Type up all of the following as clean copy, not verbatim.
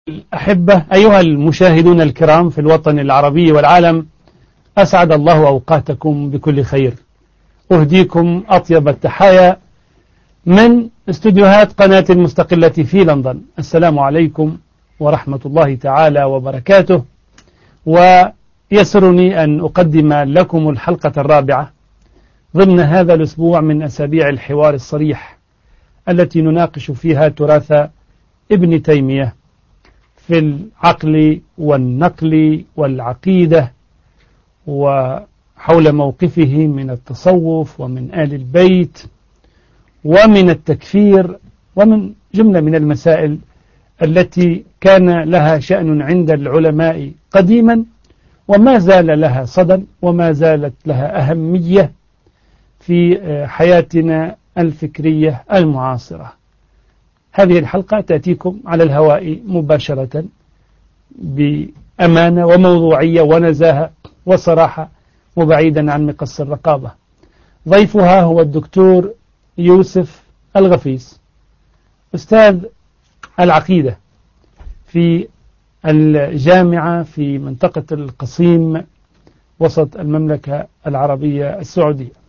الأحبة أيها المشاهدون الكرام في الوطن العربي والعالم، أسعد الله أوقاتكم بكل خير. أهديكم أطيب التحايا من استوديوهات قناة المستقلة في لندن. السلام عليكم ورحمة الله تعالى وبركاته. ويسرني أن أقدم لكم الحلقة الرابعة ضمن هذا الأسبوع من أسابيع الحوار الصريح التي نناقش فيها تراث ابن تيمية في العقل والنقل والعقيدة، وحول موقفه من التصوف ومن آل البيت ومن التكفير ومن جملة من المسائل التي كان لها شأن عند العلماء قديما وما زال لها صدى وما زالت لها أهمية في حياتنا الفكرية المعاصرة. هذه الحلقة تأتيكم على الهواء مباشرة بأمانة وموضوعية ونزاهة وصراحة وبعيدا عن مقص الرقابة. ضيفها هو الدكتور يوسف الغفيس، أستاذ العقيدة في الجامعة في منطقة القصيم وسط المملكة العربية السعودية.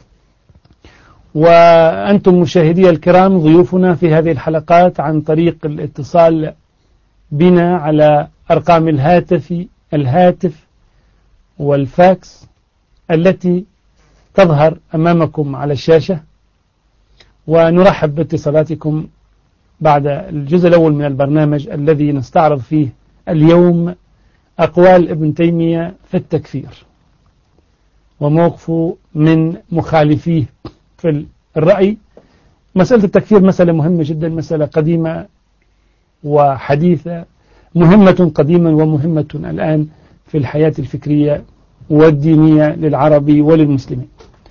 وأنتم مشاهدي الكرام ضيوفنا في هذه الحلقات عن طريق الاتصال بنا على أرقام الهاتف والفاكس التي تظهر أمامكم على الشاشة، ونرحب باتصالاتكم بعد الجزء الأول من البرنامج الذي نستعرض فيه اليوم أقوال ابن تيمية في التكفير وموقفه من مخالفيه في الرأي. مسألة التكفير مسألة مهمة جدا، مسألة قديمة وحديثة، مهمة قديما ومهمة الآن في الحياة الفكرية والدينية للعربي وللمسلمين.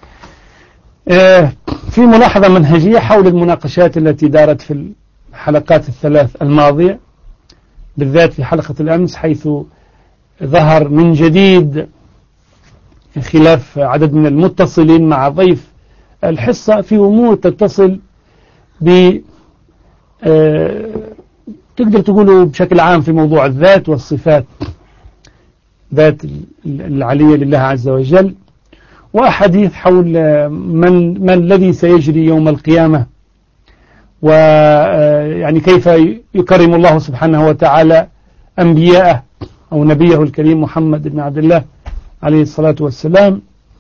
في ملاحظة منهجية حول المناقشات التي دارت في الحلقات الثلاث الماضية، بالذات في حلقة الأمس، حيث ظهر من جديد خلاف عدد من المتصلين مع ضيف الحصة في أمور تتصل ب تقدر تقولوا بشكل عام في موضوع الذات والصفات، ذات العلية لله عز وجل، وأحاديث حول ما الذي سيجري يوم القيامة، ويعني كيف يكرم الله سبحانه وتعالى أنبياءه أو نبيه الكريم محمد بن عبد الله عليه الصلاة والسلام.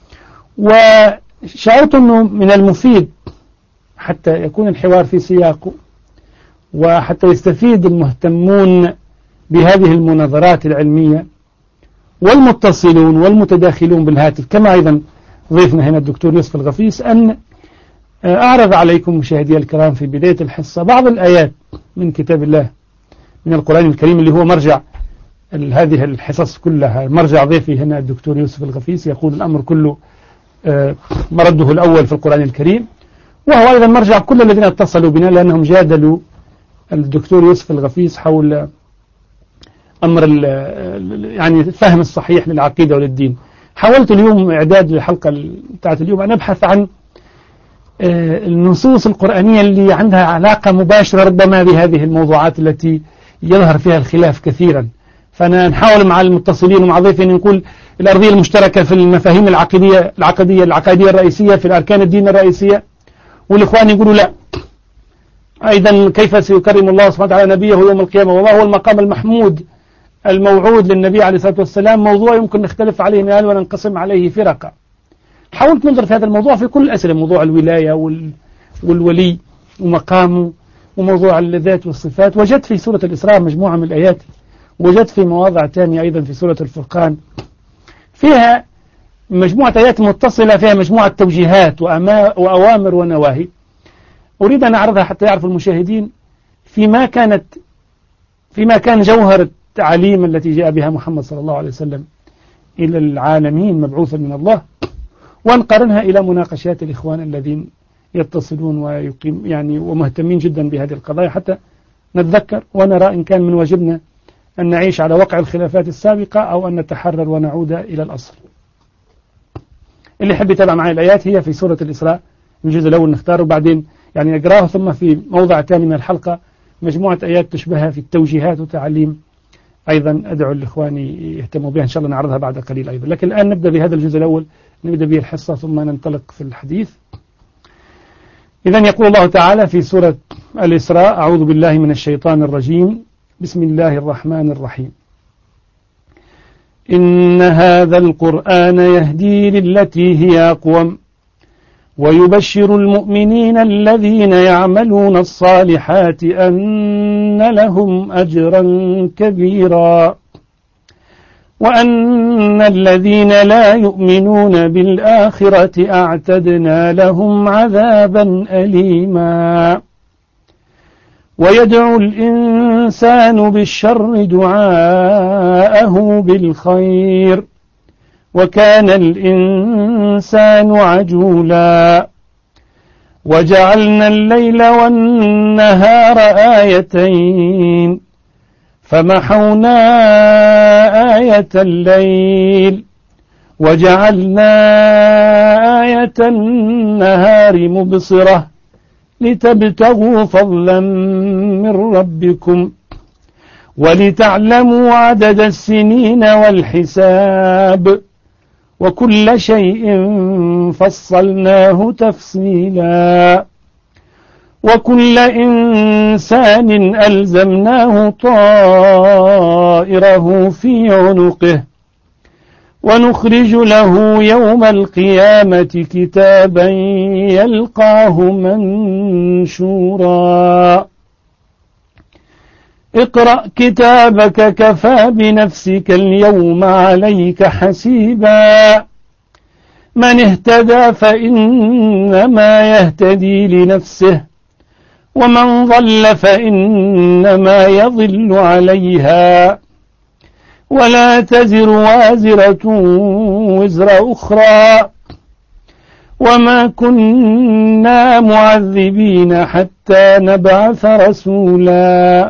وشعرت أنه من المفيد حتى يكون الحوار في سياقه وحتى يستفيد المهتمون بهذه المناظرات العلمية والمتصلون والمتداخلون بالهاتف، كما أيضا ضيفنا هنا الدكتور يوسف الغفيس، أن أعرض عليكم مشاهدي الكرام في بداية الحصة بعض الآيات من كتاب الله من القرآن الكريم اللي هو مرجع هذه الحصص كلها. مرجع ضيفي هنا الدكتور يوسف الغفيس يقول الأمر كله مرده الأول في القرآن الكريم، وهو أيضا مرجع كل الذين اتصلوا بنا لأنهم جادلوا الدكتور يوسف الغفيس حول أمر يعني الفهم الصحيح للعقيدة وللدين. حاولت اليوم إعداد الحلقة بتاعت اليوم أن أبحث عن النصوص القرآنية اللي عندها علاقة مباشرة ربما بهذه الموضوعات التي يظهر فيها الخلاف كثيرا. فأنا نحاول مع المتصلين ومع ضيفين نقول الأرضية المشتركة في المفاهيم العقائدية الرئيسية في الأركان الدين الرئيسية، والإخوان يقولوا لا، أيضا كيف سيكرم الله سبحانه وتعالى نبيه يوم القيامة وما هو المقام المحمود الموعود للنبي عليه الصلاة والسلام، موضوع يمكن نختلف عليه الآن وننقسم عليه فرقة. حاولت ننظر في هذا الموضوع في كل الأسئلة، موضوع الولاية والولي ومقامه وموضوع الذات والصفات. وجدت في سورة الإسراء مجموعة من الآيات، وجدت في مواضع تانية أيضا في سورة الفرقان فيها مجموعة آيات متصلة فيها مجموعة توجيهات وأوامر ونواهي. أريد أن أعرضها حتى يعرف المشاهدين فيما كان جوهر التعاليم التي جاء بها محمد صلى الله عليه وسلم إلى العالمين مبعوثا من الله، ونقارنها إلى مناقشات الإخوان الذين يتصلون ومهتمين جدا بهذه القضايا حتى نتذكر ونرى إن كان من واجبنا أن نعيش على وقع الخلافات السابقة أو أن نتحرر ونعود إلى الأصل. اللي يحب يتابع معي الآيات هي في سورة الإسراء الجزء الأول نختاره، وبعدين يعني نقراه، ثم في موضع ثاني من الحلقة مجموعة آيات تشبهها في التوجيهات وتعليم، أيضا أدعو الإخوان يهتموا بها، إن شاء الله نعرضها بعد قليل أيضا. لكن الآن نبدأ بهذا الجزء الأول، نبدأ به الحصة ثم ننطلق في الحديث. إذن يقول الله تعالى في سورة الإسراء: أعوذ بالله من الشيطان الرجيم، بسم الله الرحمن الرحيم. إن هذا القرآن يهدي للتي هي أقوم ويبشر المؤمنين الذين يعملون الصالحات أن لهم أجرا كبيرا وأن الذين لا يؤمنون بالآخرة أعتدنا لهم عذابا أليما. ويدعو الإنسان بالشر دعاءه بالخير وكان الإنسان عجولا. وجعلنا الليل والنهار آيتين فمحونا آية الليل وجعلنا آية النهار مبصرة لتبتغوا فضلا من ربكم ولتعلموا عدد السنين والحساب وكل شيء فصلناه تفصيلا. وكل إنسان ألزمناه طائره في عنقه ونخرج له يوم القيامة كتابا يلقاه منشورا. اقرأ كتابك كفى بنفسك اليوم عليك حسيبا. من اهتدى فإنما يهتدي لنفسه ومن ضل فإنما يضل عليها ولا تزر وازرة وزر أخرى وما كنا معذبين حتى نبعث رسولا.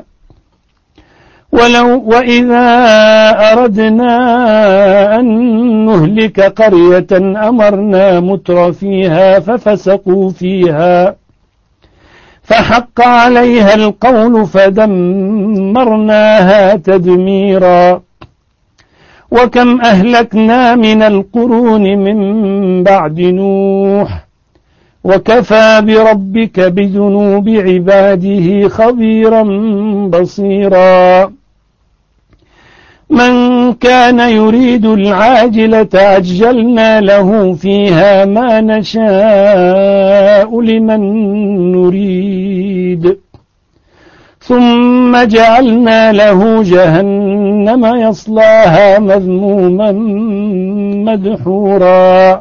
وإذا أردنا أن نهلك قرية أمرنا متر فيها ففسقوا فيها فحق عليها القول فدمرناها تدميرا. وكم أهلكنا من القرون من بعد نوح وكفى بربك بذنوب عباده خبيرا بصيرا. من كان يريد العاجلة عجلنا له فيها ما نشاء لمن نريد ثم جعلنا له جهنم يصلاها مذموما مدحورا.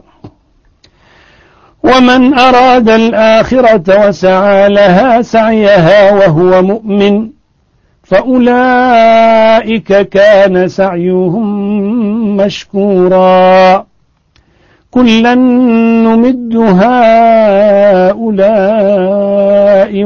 ومن أراد الآخرة وسعى لها سعيها وهو مؤمن فأولئك كان سعيهم مشكورا. كلا نمد هؤلاء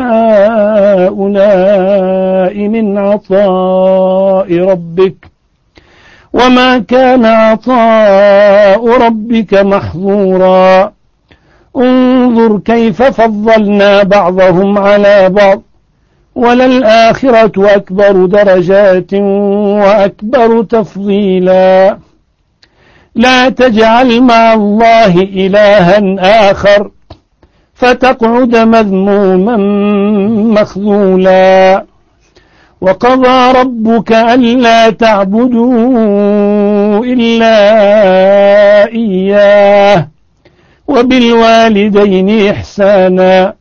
وهؤلاء من عطاء ربك وما كان عطاء ربك محظورا. انظر كيف فضلنا بعضهم على بعض وللآخرة أكبر درجات وأكبر تفضيلا. لا تجعل مع الله إلها آخر فتقعد مذموما مخذولا. وقضى ربك ألا تعبدوا إلا إياه وبالوالدين إحسانا.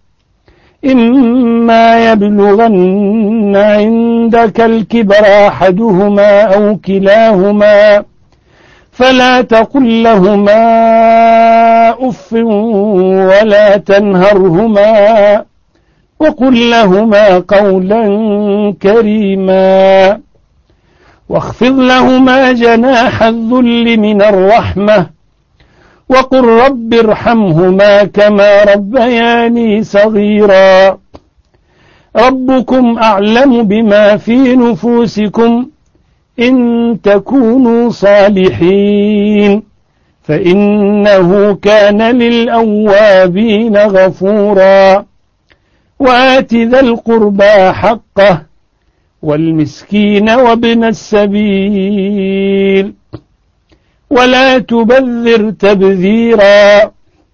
إما يبلغن عندك الكبر أحدهما أو كلاهما فلا تقل لهما أف ولا تنهرهما وقل لهما قولا كريما. واخفض لهما جناح الذل من الرحمة وقل رب ارحمهما كما ربياني صغيرا. ربكم أعلم بما في نفوسكم إن تكونوا صالحين فإنه كان للأوابين غفورا. وآت ذا القربى حقه والمسكين وابن السبيل ولا تبذر تبذيرا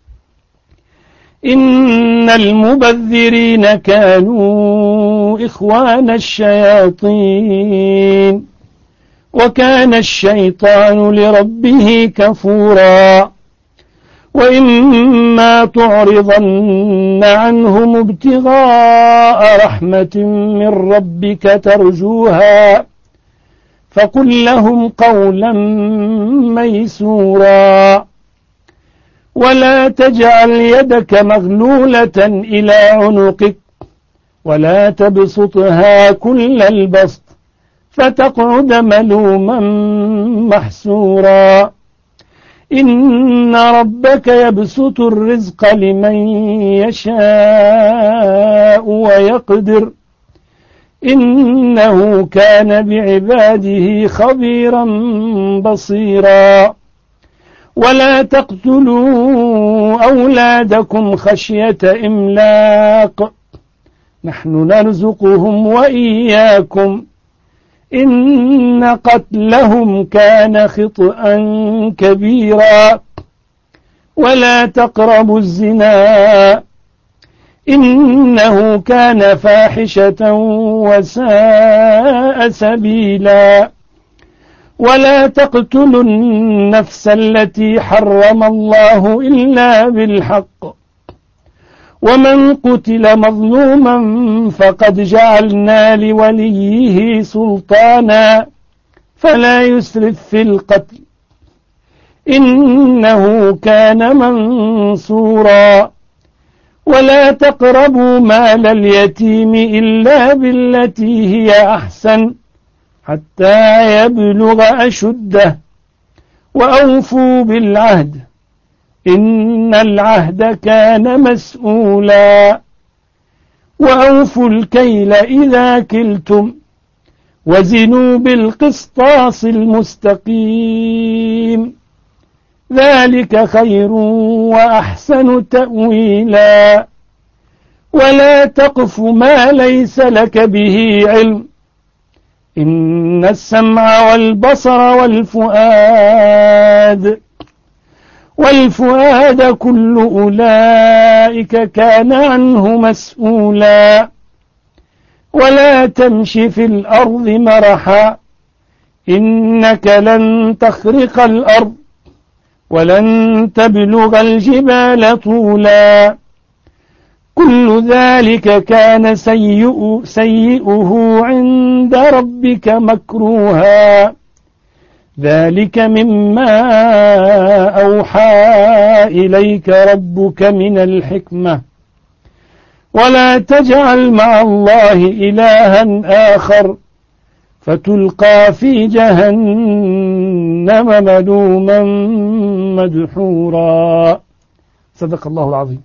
إن المبذرين كانوا إخوان الشياطين وكان الشيطان لربه كفورا وإما تعرضن عنهم ابتغاء رحمة من ربك ترجوها فقل لهم قولا ميسورا ولا تجعل يدك مغلولة إلى عنقك ولا تبسطها كل البسط فتقعد ملوما محسورا إن ربك يبسط الرزق لمن يشاء ويقدر إنه كان بعباده خبيرا بصيرا ولا تقتلوا أولادكم خشية إملاق نحن نرزقهم وإياكم إن قتلهم كان خطأ كبيرا ولا تقربوا الزنا إنه كان فاحشة وساء سبيلا ولا تقتلوا النفس التي حرم الله إلا بالحق ومن قتل مظلوما فقد جعلنا لوليه سلطانا فلا يسرف في القتل إنه كان منصورا ولا تقربوا مال اليتيم إلا بالتي هي أحسن حتى يبلغ أشده وأوفوا بالعهد إن العهد كان مسؤولا وأوفوا الكيل إذا كلتم وزنوا بالقسطاس المستقيم ذلك خير وأحسن تأويلا ولا تقف ما ليس لك به علم إن السمع والبصر والفؤاد كل أولئك كان عنه مسؤولا ولا تمش في الأرض مرحا إنك لن تخرق الأرض ولن تبلغ الجبال طولا كل ذلك كان سيئه عند ربك مكروها ذلك مما أوحى إليك ربك من الحكمة ولا تجعل مع الله إلها آخر فتلقى في جهنم ملوما مدحورا صدق الله العظيم.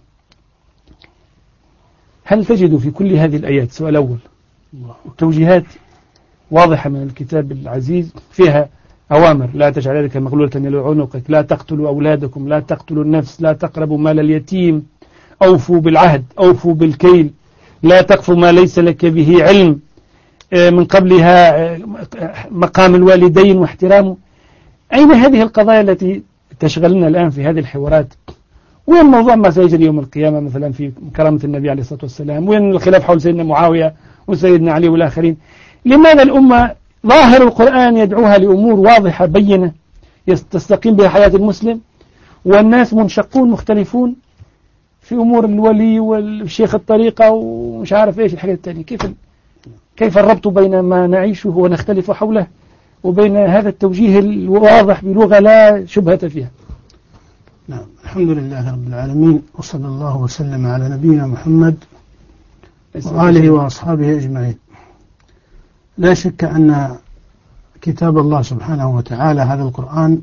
هل تجد في كل هذه الآيات سؤال أول توجيهات واضحة من الكتاب العزيز فيها أوامر لا تجعل يدك مغلولة إلى عنقك لا تقتلوا أولادكم لا تقتلوا النفس لا تقربوا مال اليتيم أوفوا بالعهد أوفوا بالكيل لا تقف ما ليس لك به علم من قبلها مقام الوالدين واحترامه. أين هذه القضايا التي تشغلنا الآن في هذه الحوارات؟ وين موضوع ما سيجري يوم القيامة مثلا في كرامة النبي عليه الصلاة والسلام؟ وين الخلاف حول سيدنا معاوية وسيدنا علي والآخرين؟ لماذا الأمة ظاهر القرآن يدعوها لأمور واضحة بينة تستقيم بها حياة المسلم والناس منشقون مختلفون في أمور الولي والشيخ الطريقة ومش عارف إيش الحاجات التانية؟ كيف الربط بين ما نعيشه ونختلف حوله وبين هذا التوجيه الواضح بلغة لا شبهة فيها؟ نعم، الحمد لله رب العالمين وصلى الله وسلم على نبينا محمد وآله وأصحابه أجمعين. لا شك أن كتاب الله سبحانه وتعالى هذا القرآن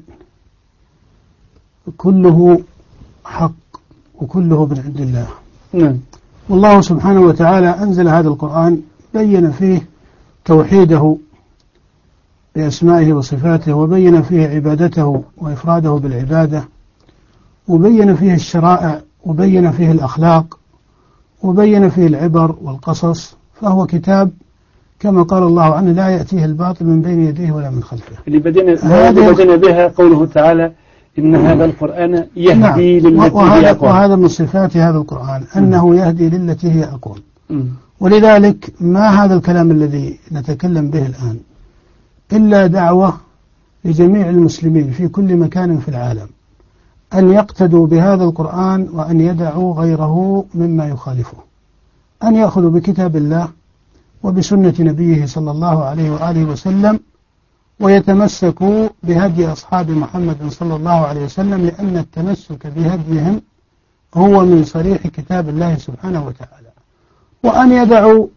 كله حق وكله من عند الله. نعم. والله سبحانه وتعالى أنزل هذا القرآن بين فيه توحيده بأسمائه وصفاته وبين فيه عبادته وإفراده بالعبادة وبين فيه الشرائع وبين فيه الأخلاق وبين فيه العبر والقصص، فهو كتاب كما قال الله عنه لا يأتيه الباطل من بين يديه ولا من خلفه. اللي بدنا بها قوله تعالى إن هذا القرآن يهدي للتي هي أقوم. وهذا من صفات هذا القرآن أنه يهدي للتي هي أقوم. ولذلك ما هذا الكلام الذي نتكلم به الآن إلا دعوة لجميع المسلمين في كل مكان في العالم أن يقتدوا بهذا القرآن وأن يدعوا غيره مما يخالفه، أن يأخذوا بكتاب الله وبسنة نبيه صلى الله عليه وآله وسلم، ويتمسكوا بهدي أصحاب محمد صلى الله عليه وسلم، لأن التمسك بهديهم هو من صريح كتاب الله سبحانه وتعالى. وأن يدعوا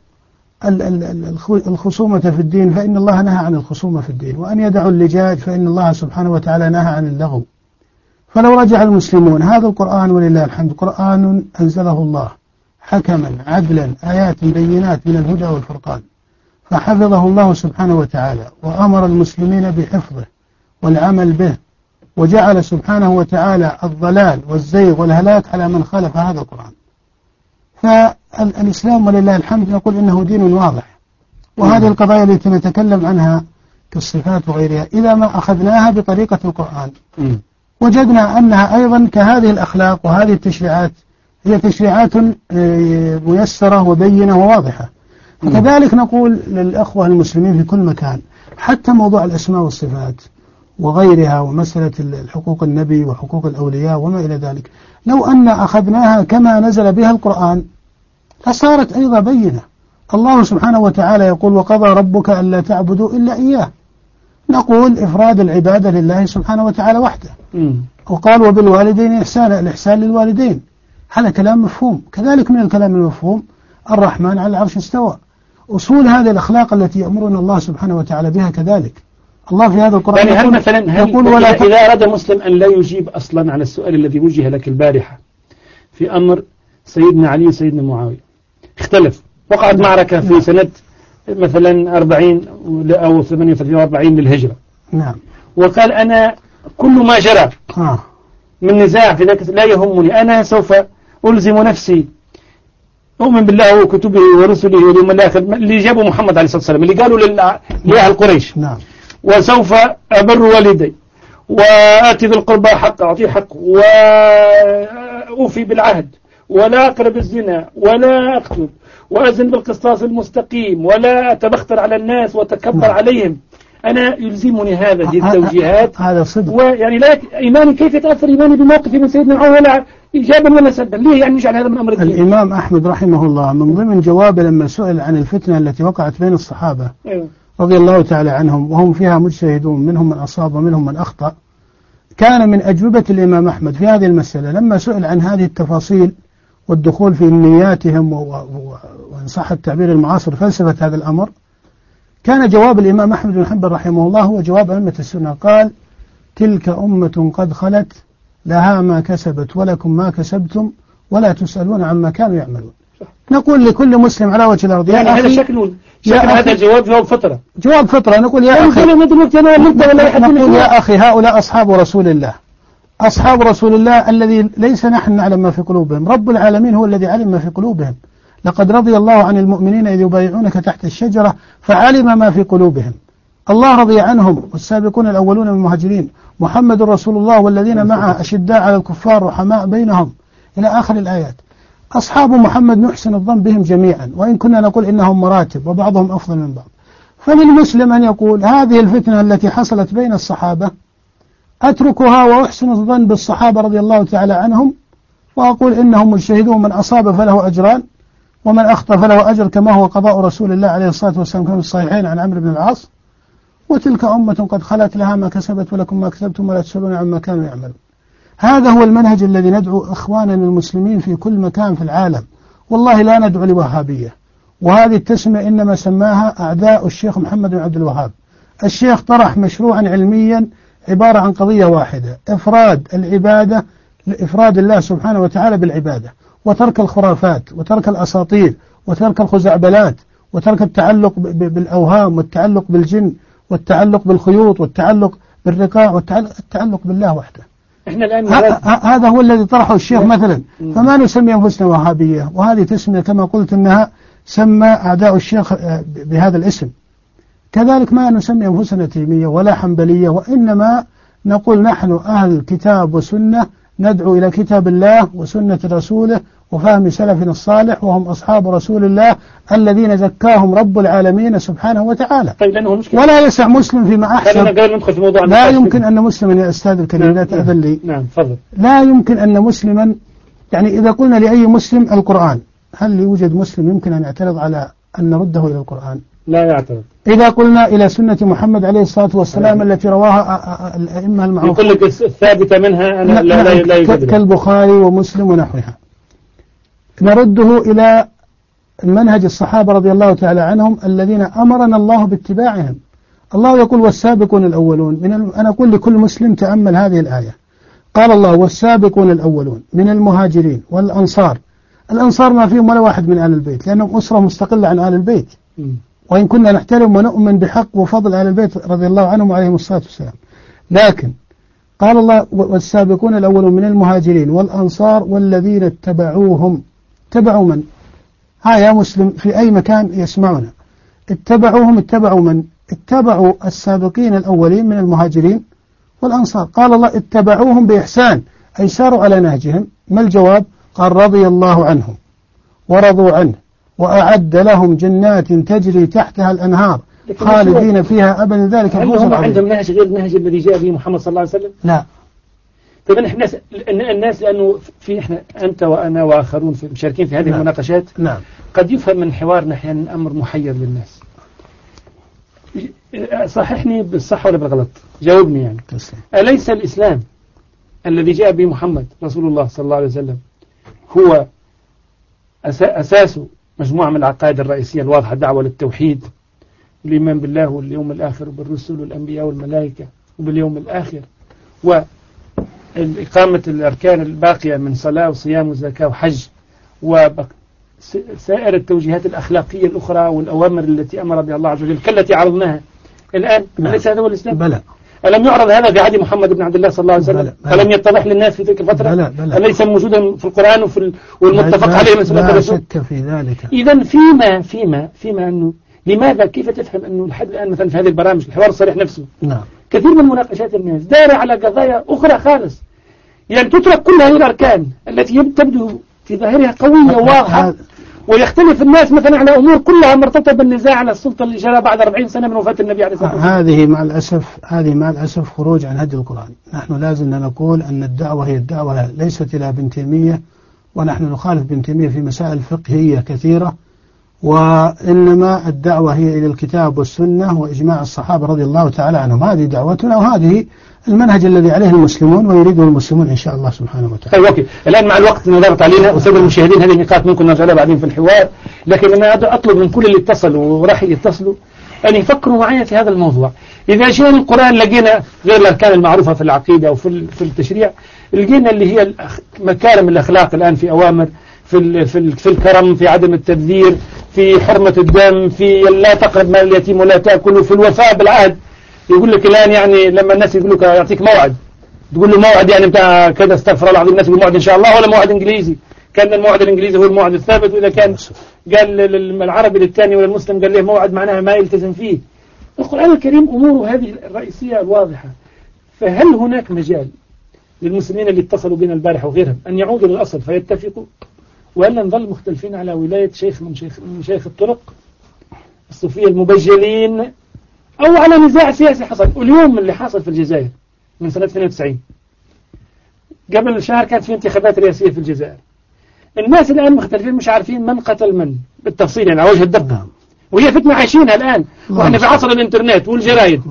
الخصومة في الدين، فإن الله نهى عن الخصومة في الدين، وأن يدعوا اللجاج، فإن الله سبحانه وتعالى نهى عن اللغو. فلو رجع المسلمون هذا القرآن ولله الحمد قرآن أنزله الله حكما عدلا آيات بينات من الهدى والفرقان، فحفظه الله سبحانه وتعالى وأمر المسلمين بحفظه والعمل به، وجعل سبحانه وتعالى الضلال والزيغ والهلاك على من خالف هذا القرآن. فالإسلام ولله الحمد نقول إنه دين واضح. وهذه القضايا التي نتكلم عنها كالصفات وغيرها إذا ما أخذناها بطريقة القرآن وجدنا أنها أيضا كهذه الأخلاق وهذه التشريعات هي تشريعات ميسرة وبينة وواضحة. وكذلك نقول للأخوة المسلمين في كل مكان، حتى موضوع الأسماء والصفات وغيرها ومسألة حقوق النبي وحقوق الأولياء وما إلى ذلك، لو أن أخذناها كما نزل بها القرآن لصارت أيضا بينة. الله سبحانه وتعالى يقول وقضى ربك ألا تعبدوا إلا إياه، نقول إفراد العبادة لله سبحانه وتعالى وحده. وقال وبالوالدين إحسانا، الإحسان للوالدين، هذا كلام مفهوم. كذلك من الكلام المفهوم الرحمن على العرش استوى. أصول هذه الأخلاق التي يأمرنا الله سبحانه وتعالى بها كذلك. الله في هذا القرآن يعني هل مثلا إذا أراد مسلم أن لا يجيب أصلا على السؤال الذي وجه لك البارحة في أمر سيدنا علي وسيدنا معاوية، اختلف، وقعت معركة في سنة مثلا 40 أو 48 للهجرة، نعم، وقال أنا كل ما جرى من نزاع في ذلك لا يهمني، أنا سوف ألزم نفسي أؤمن بالله وكتبه ورسله واليوم الآخر، اللي جابوا محمد عليه الصلاة والسلام، اللي قالوا لأهل قريش، نعم، وسوف أبر والدي وآتي ذي القربى حق أعطيه حق وأوفي بالعهد ولا أقرب الزنا ولا أقتل وأزن بالقسطاس المستقيم ولا أتبختر على الناس وتكبر عليهم. أنا يلزمني هذه التوجيهات، هذا صدق. ويعني لا إيماني كيف يتأثر إيماني بموقفي من سيدنا معاوية ولا إجابا ولا سلبا؟ ليه يعني نجعل هذا من أمر الدين؟ الإمام أحمد رحمه الله من ضمن جوابه لما سئل عن الفتنة التي وقعت بين الصحابة رضي الله تعالى عنهم وهم فيها مجتهدون، منهم من أصاب ومنهم من أخطأ، كان من أجوبة الإمام أحمد في هذه المسألة لما سئل عن هذه التفاصيل والدخول في نياتهم وإن صح التعبير المعاصر فلسفة هذا الأمر، كان جواب الإمام أحمد بن حنبل رحمه الله هو جواب أئمة السنة، قال تلك أمة قد خلت لها ما كسبت ولكم ما كسبتم ولا تسألون عما كانوا يعملون. نقول لكل مسلم على وجه الأرض يعني هذا شكل هذا الجواب جواب فطرة، جواب فطرة. نقول يا أخي، نقول يا أخي هؤلاء أصحاب رسول الله، أصحاب رسول الله الذي ليس نحن نعلم ما في قلوبهم، رب العالمين هو الذي علم ما في قلوبهم. لقد رضي الله عن المؤمنين إذ يبايعونك تحت الشجرة فعلم ما في قلوبهم. الله رضي عنهم والسابقون الأولون من المهاجرين، محمد رسول الله والذين معه أشداء على الكفار رحماء بينهم إلى آخر الآيات. أصحاب محمد نحسن الظن بهم جميعا، وإن كنا نقول إنهم مراتب وبعضهم أفضل من بعض. فللمسلم أن يقول هذه الفتنة التي حصلت بين الصحابة أتركها وأحسن الظن بالصحابة رضي الله تعالى عنهم، وأقول إنهم مجتهدون، من أصاب فله أجران ومن أخطأ فله أجر، كما هو قضاء رسول الله عليه الصلاة والسلام كما في الصحيحين عن عمرو بن العاص، وتلك أمة قد خلت لها ما كسبت ولكم ما كسبتم ولا تسألون عما كانوا يعملون. هذا هو المنهج الذي ندعو إخواننا المسلمين في كل مكان في العالم. والله لا ندعو لوهابية، وهذه التسمية إنما سماها أعداء الشيخ محمد بن عبد الوهاب. الشيخ طرح مشروعا علميا عبارة عن قضية واحدة، إفراد العبادة لإفراد الله سبحانه وتعالى بالعبادة، وترك الخرافات وترك الأساطير وترك الخزعبلات وترك التعلق بالأوهام والتعلق بالجن والتعلق بالخيوط والتعلق بالرقاع والتعلق بالله وحده. إحنا الآن هذا هو الذي طرحه الشيخ مثلا. فما نسمي أنفسنا وهابية، وهذه تسمية كما قلت أنها سمى أعداء الشيخ بهذا الاسم. كذلك ما نسمي أنفسنا تيمية ولا حنبلية، وإنما نقول نحن أهل كتاب وسنة، ندعو إلى كتاب الله وسنة رسوله وفهم سلفنا الصالح، وهم أصحاب رسول الله الذين زكاهم رب العالمين سبحانه وتعالى. طيب ولا يسع مسلم فيما أحسن. لا يمكن أن مسلما يا أستاذ الكريم لا تأذن لي. نعم فضل. لا يمكن أن مسلما، يعني إذا قلنا لأي مسلم القرآن، هل يوجد مسلم يمكن أن يعترض على أن نرده إلى القرآن؟ لا يعترض. إذا قلنا إلى سنة محمد عليه الصلاة والسلام التي رواها الأئمة المعروفون، يقول لك الثابتة منها أنا لا يوجد، كالبخاري ومسلم ونحوها، نرده إلى منهج الصحابة رضي الله تعالى عنهم الذين أمرنا الله باتباعهم. الله يقول والسابقون الأولون أنا أقول لكل مسلم تأمل هذه الآية. قال الله والسابقون الأولون من المهاجرين والأنصار. الأنصار ما فيهم ولا واحد من آل البيت، لأنهم أسرة مستقلة عن آل البيت، وإن كنا نحترم ونؤمن بحق وفضل آل البيت رضي الله عنهم وعليهم الصلاة والسلام، لكن قال الله والسابقون الأولون من المهاجرين والأنصار والذين اتبعوهم. اتبعوا من؟ يا مسلم في أي مكان يسمعنا، اتبعوهم. اتبعوا من؟ اتبعوا السابقين الأولين من المهاجرين والأنصار. قال الله اتبعوهم بإحسان، أي ساروا على نهجهم. ما الجواب؟ قال رضي الله عنهم ورضوا عنه وأعد لهم جنات تجري تحتها الأنهار خالدين فيها أبدا. ذلك هل هم عندهم نهج غير النهج الذي جاء به محمد صلى الله عليه وسلم؟ لا. طيب الناس لأنه في إحنا أنت وأنا وآخرون مشاركين في هذه المناقشات. نعم. قد يفهم من حوارنا أحيانا أمر محير للناس. صححني بالصح ولا بالغلط، جاوبني يعني. أليس الإسلام الذي جاء به محمد رسول الله صلى الله عليه وسلم هو أساس مجموعة من العقائد الرئيسية الواضحة، دعوة للتوحيد، الإيمان بالله واليوم الآخر وبالرسل والأنبياء والملائكة وباليوم الآخر، وإقامة الأركان الباقية من صلاة وصيام وزكاة وحج، وسائر التوجيهات الأخلاقية الأخرى والأوامر التي أمر بها الله عز وجل كالتي عرضناها الآن؟ أليس هذا هو الإسلام؟ بلى. ألم يعرض هذا في عهد محمد بن عبد الله صلى الله عليه وسلم؟ ألم يتضح للناس في تلك الفترة؟ بلى. أليس موجودا في القرآن والمتفق عليه من سنة الرسول؟ لا شك في ذلك. إذن فيما أنه لماذا كيف تفهم أنه لحد الآن مثلا في هذه البرامج الحوار الصريح نفسه نعم. كثير من مناقشات الناس دائرة على قضايا أخرى خالص، يعني تترك كل هذه الأركان التي تبدو في ظاهرها قوية وواضحة، ويختلف الناس مثلا على أمور كلها مرتبطة بالنزاع على السلطة اللي جرى بعد 40 سنة من وفاة النبي عليه الصلاة والسلام. هذه مع الأسف خروج عن هدي القرآن. نحن لازم نقول أن الدعوة هي الدعوة ليست إلى ابن تيمية، ونحن نخالف ابن تيمية في مسائل فقهية كثيرة، وإنما الدعوة هي إلى الكتاب والسنة وإجماع الصحابة رضي الله تعالى عنهم. هذه دعوتنا وهذه المنهج الذي عليه المسلمون ويريده المسلمون إن شاء الله سبحانه وتعالى. طيب أوكي. الآن مع الوقت نظرت علينا وسبب المشاهدين هذه النقاط ممكن نرجع لها بعدين في الحوار، لكن أنا أطلب من كل اللي اتصلوا وراح يتصلوا أن يفكروا معي في هذا الموضوع. إذا جينا القرآن لقينا غير الأركان المعروفة في العقيدة وفي التشريع، لقينا اللي هي مكارم الأخلاق الآن في أوامر في الكرم، في عدم التبذير، في حرمة الدم، في لا تقرب مال اليتيم ولا تأكله، في الوفاء بالعهد. يقول لك الآن يعني لما الناس يقول لك يعطيك موعد، تقول له موعد يعني بتاع كذا استغفر الله العظيم، الناس يقول موعد إن شاء الله، ولا موعد إنجليزي. كان الموعد الإنجليزي هو الموعد الثابت، وإذا كان قال للعربي للثاني ولا المسلم قال له موعد معناها ما يلتزم فيه. القرآن الكريم أموره هذه الرئيسية الواضحة. فهل هناك مجال للمسلمين اللي اتصلوا بنا البارحة وغيرهم أن يعودوا للأصل فيتفقوا، وألا نظل مختلفين على ولاية شيخ من شيخ الطرق الصوفية المبجلين، أو على نزاع سياسي حصل؟ واليوم اللي حاصل في الجزائر من سنة 92 قبل شهر كانت في انتخابات رئاسية في الجزائر. الناس الآن مختلفين، مش عارفين من قتل من بالتفصيل يعني على وجه الدقة، وهي فتنة عايشينها الآن، وإحنا في عصر الإنترنت والجرايد.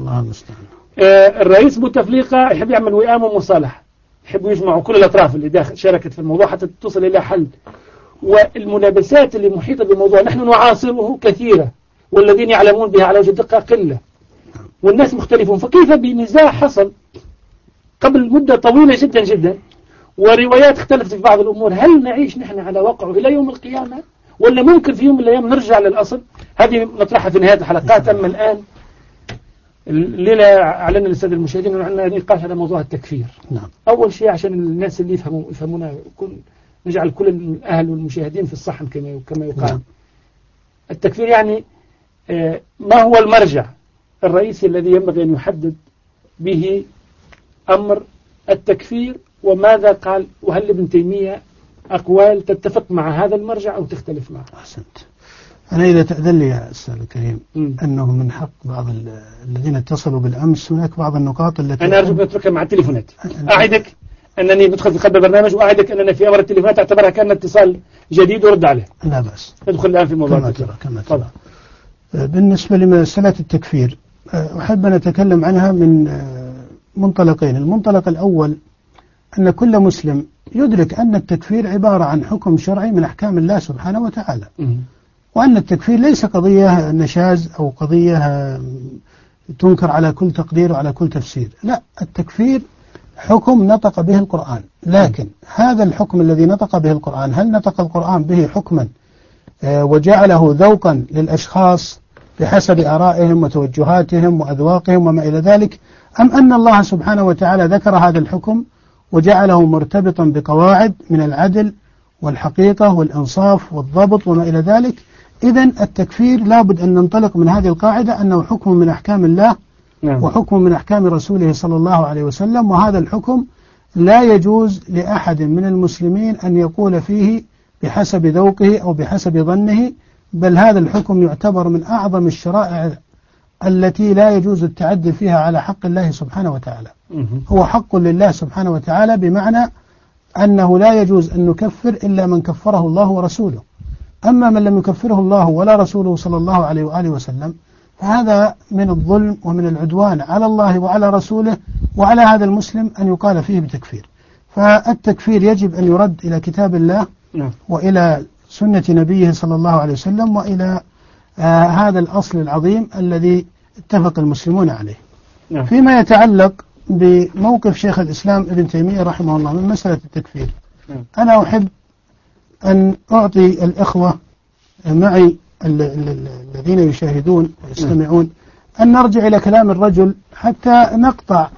الرئيس بوتفليقة يحب يعمل وئام ومصالحة، يحبوا يجمعوا كل الأطراف اللي داخل شاركت في الموضوع حتى تصل إلى حل. والملابسات اللي محيطة بالموضوع نحن نعاصره كثيرة، والذين يعلمون بها على وجه الدقة قلة، والناس مختلفون. فكيف بنزاع حصل قبل مدة طويلة جدا جدا وروايات اختلفت في بعض الأمور، هل نعيش نحن على واقعه إلى يوم القيامة، ولا ممكن في يوم من الأيام نرجع للأصل؟ هذه نطرحها في نهاية الحلقات. أما الآن الليلة أعلنا للسادة المشاهدين أنه عندنا نقاش على موضوع التكفير. نعم. أول شيء عشان الناس اللي يفهمونا نجعل كل الأهل والمشاهدين في الصحن كما يقال. نعم. التكفير يعني ما هو المرجع الرئيسي الذي ينبغي أن يحدد به أمر التكفير، وماذا قال، وهل ابن تيمية أقوال تتفق مع هذا المرجع أو تختلف معه؟ أحسنت. أنا إذا تأذن لي يا أستاذ الكريم أنه من حق بعض الذين اتصلوا بالأمس هناك بعض النقاط التي أنا أرجوك أتركها مع التليفونات. أعدك أنني بدخل في قلب البرنامج، وأعدك أننا في أمر التليفونات أعتبرها كان اتصال جديد ورد عليه. لا بأس. ندخل الآن في موضوع كما ترى. بالنسبة لمسألة التكفير أحب أن أتكلم عنها من منطلقين. المنطلق الأول أن كل مسلم يدرك أن التكفير عبارة عن حكم شرعي من أحكام الله سبحانه وتعالى، وأن التكفير ليس قضية نشاز أو قضية تنكر على كل تقدير وعلى كل تفسير. لا، التكفير حكم نطق به القرآن، لكن هذا الحكم الذي نطق به القرآن هل نطق القرآن به حكما وجعله ذوقا للأشخاص بحسب آرائهم وتوجهاتهم وأذواقهم وما إلى ذلك، أم أن الله سبحانه وتعالى ذكر هذا الحكم وجعله مرتبطا بقواعد من العدل والحقيقة والإنصاف والضبط وما إلى ذلك؟ إذن التكفير لابد أن ننطلق من هذه القاعدة أنه حكم من أحكام الله وحكم من أحكام رسوله صلى الله عليه وسلم، وهذا الحكم لا يجوز لأحد من المسلمين أن يقول فيه بحسب ذوقه أو بحسب ظنه، بل هذا الحكم يعتبر من أعظم الشرائع التي لا يجوز التعدي فيها على حق الله سبحانه وتعالى. هو حق لله سبحانه وتعالى، بمعنى أنه لا يجوز أن نكفر إلا من كفره الله ورسوله. أما من لم يكفره الله ولا رسوله صلى الله عليه وآله وسلم فهذا من الظلم ومن العدوان على الله وعلى رسوله، وعلى هذا المسلم أن يقال فيه بتكفير. فالتكفير يجب أن يرد إلى كتاب الله وإلى سنة نبيه صلى الله عليه وسلم وإلى هذا الأصل العظيم الذي اتفق المسلمون عليه. فيما يتعلق بموقف شيخ الإسلام ابن تيمية رحمه الله من مسألة التكفير، أنا أحب أن أعطي الإخوة معي الذين يشاهدون ويستمعون أن نرجع إلى كلام الرجل حتى نقطع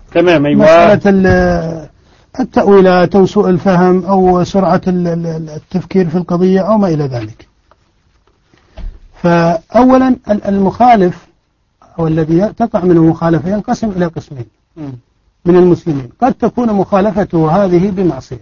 مسألة التأويلات أو سوء الفهم أو سرعة التفكير في القضية أو ما إلى ذلك. فأولا المخالف أو الذي تقع من المخالفة ينقسم إلى قسمين من المسلمين. قد تكون مخالفته هذه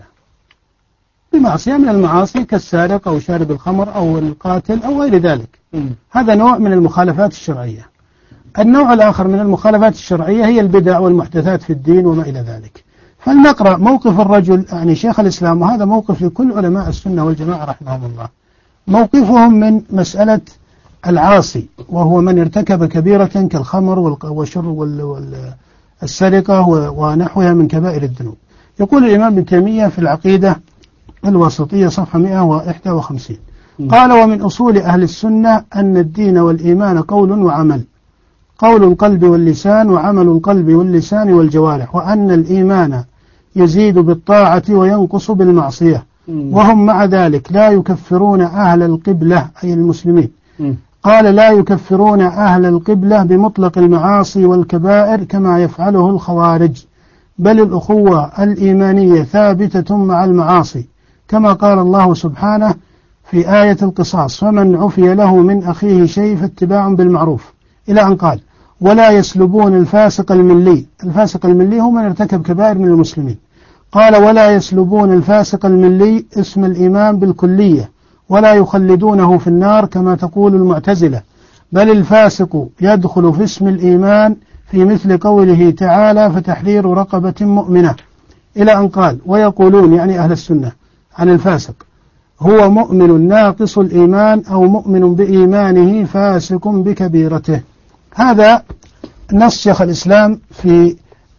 بمعصية من المعاصي كالسارق أو شارب الخمر أو القاتل أو غير ذلك، هذا نوع من المخالفات الشرعية. النوع الآخر من المخالفات الشرعية هي البدع والمحدثات في الدين وما إلى ذلك. فلنقرأ موقف الرجل يعني شيخ الإسلام، وهذا موقف لكل علماء السنة والجماعة رحمهم الله، موقفهم من مسألة العاصي، وهو من ارتكب كبيرة كالخمر والشرب والسرقة ونحوها من كبائر الذنوب. يقول الإمام ابن تيمية في العقيدة الوسطية صفحة 151 قال: ومن أصول أهل السنة أن الدين والإيمان قول وعمل، قول القلب واللسان وعمل القلب واللسان والجوارح، وأن الإيمان يزيد بالطاعة وينقص بالمعصية، وهم مع ذلك لا يكفرون أهل القبلة أي المسلمين. قال: لا يكفرون أهل القبلة بمطلق المعاصي والكبائر كما يفعله الخوارج، بل الأخوة الإيمانية ثابتة مع المعاصي، كما قال الله سبحانه في آية القصاص: فمن عفي له من أخيه شيء فاتباع بالمعروف، إلى أن قال: ولا يسلبون الفاسق الملي. الفاسق الملي هو من ارتكب كبائر من المسلمين. قال: ولا يسلبون الفاسق الملي اسم الإيمان بالكلية، ولا يخلدونه في النار كما تقول المعتزلة، بل الفاسق يدخل في اسم الإيمان في مثل قوله تعالى: فتحرير رقبة مؤمنة، إلى أن قال: ويقولون يعني أهل السنة عن الفاسق: هو مؤمن ناقص الإيمان أو مؤمن بإيمانه فاسق بكبيرته. هذا نص شيخ الإسلام في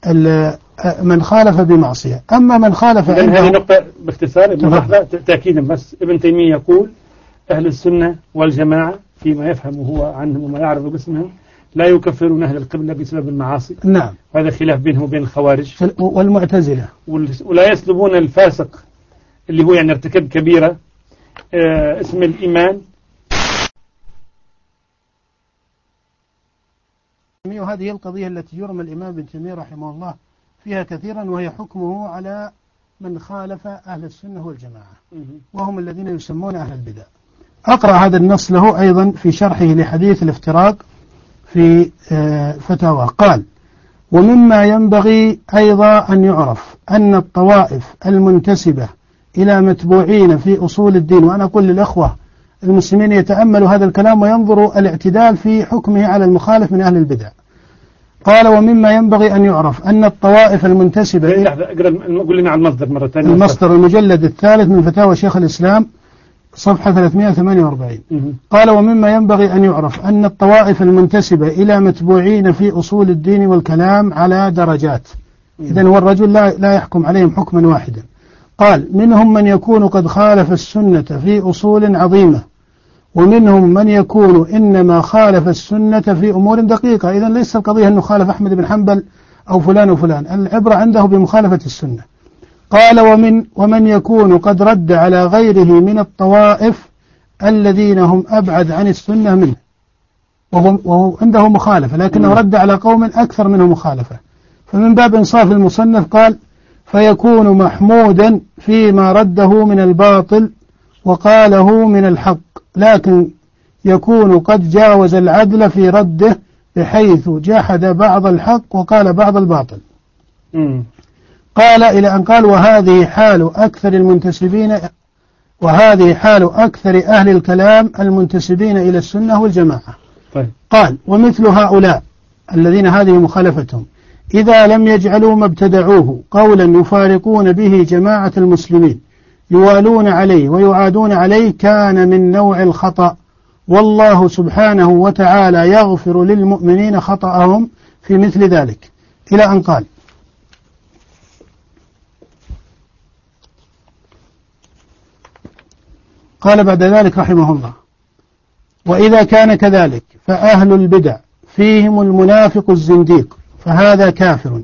من خالف بمعصية. أما من خالف هذه نقطة باختصار تأكيدا بس. ابن تيمية يقول: أهل السنة والجماعة فيما يفهم هو عنهم وما يعرف باسمهم لا يكفرون أهل القبلة بسبب المعاصي. نعم. وهذا خلاف بينهم وبين الخوارج والمعتزلة. ولا يسلبون الفاسق اللي هو يعني ارتكب كبيرة اسم الإيمان وهذه هي القضية التي يرمى الإمام ابن تيمية رحمه الله فيها كثيرا، وهي حكمه على من خالف أهل السنة والجماعة وهم الذين يسمون أهل البدع. أقرأ هذا النص له أيضا في شرحه لحديث الافتراق في فتاوى. قال: ومما ينبغي أيضا أن يعرف أن الطوائف المنتسبة إلى متبوعين في أصول الدين، وأنا أقول للأخوة المسلمين يتأملوا هذا الكلام وينظروا الاعتدال في حكمه على المخالف من أهل البدع. قال: ومما ينبغي أن يعرف أن الطوائف المنتسبة قل لنا عن المصدر مرة ثانية. المصدر المجلد الثالث من فتاوى شيخ الإسلام صفحة 348. قال: ومما ينبغي أن يعرف أن الطوائف المنتسبة إلى متبوعين في أصول الدين والكلام على درجات. إذن هو الرجل لا يحكم عليهم حكما واحدا. قال: منهم من يكون قد خالف السنة في أصول عظيمة، ومنهم من يكون إنما خالف السنة في أمور دقيقة. إذن ليس القضية أنه خالف أحمد بن حنبل أو فلان وفلان، العبرة عنده بمخالفة السنة. قال: ومن يكون قد رد على غيره من الطوائف الذين هم أبعد عن السنة منه، وهو عنده مخالفة لكنه رد على قوم أكثر منه مخالفة. فمن باب إنصاف المصنف قال: فيكون محمودا فيما رده من الباطل وقاله من الحق، لكن يكون قد جاوز العدل في رده بحيث جحد بعض الحق وقال بعض الباطل. قال إلى أن قال: وهذه حال أكثر أهل الكلام المنتسبين إلى السنة والجماعة. طيب. قال: ومثل هؤلاء الذين هذه مخالفتهم إذا لم يجعلوا ما ابتدعوه قولا يفارقون به جماعة المسلمين يوالون عليه ويعادون عليه كان من نوع الخطأ، والله سبحانه وتعالى يغفر للمؤمنين خطأهم في مثل ذلك. إلى أن قال بعد ذلك رحمه الله: وإذا كان كذلك فأهل البدع فيهم المنافق الزنديق فهذا كافر.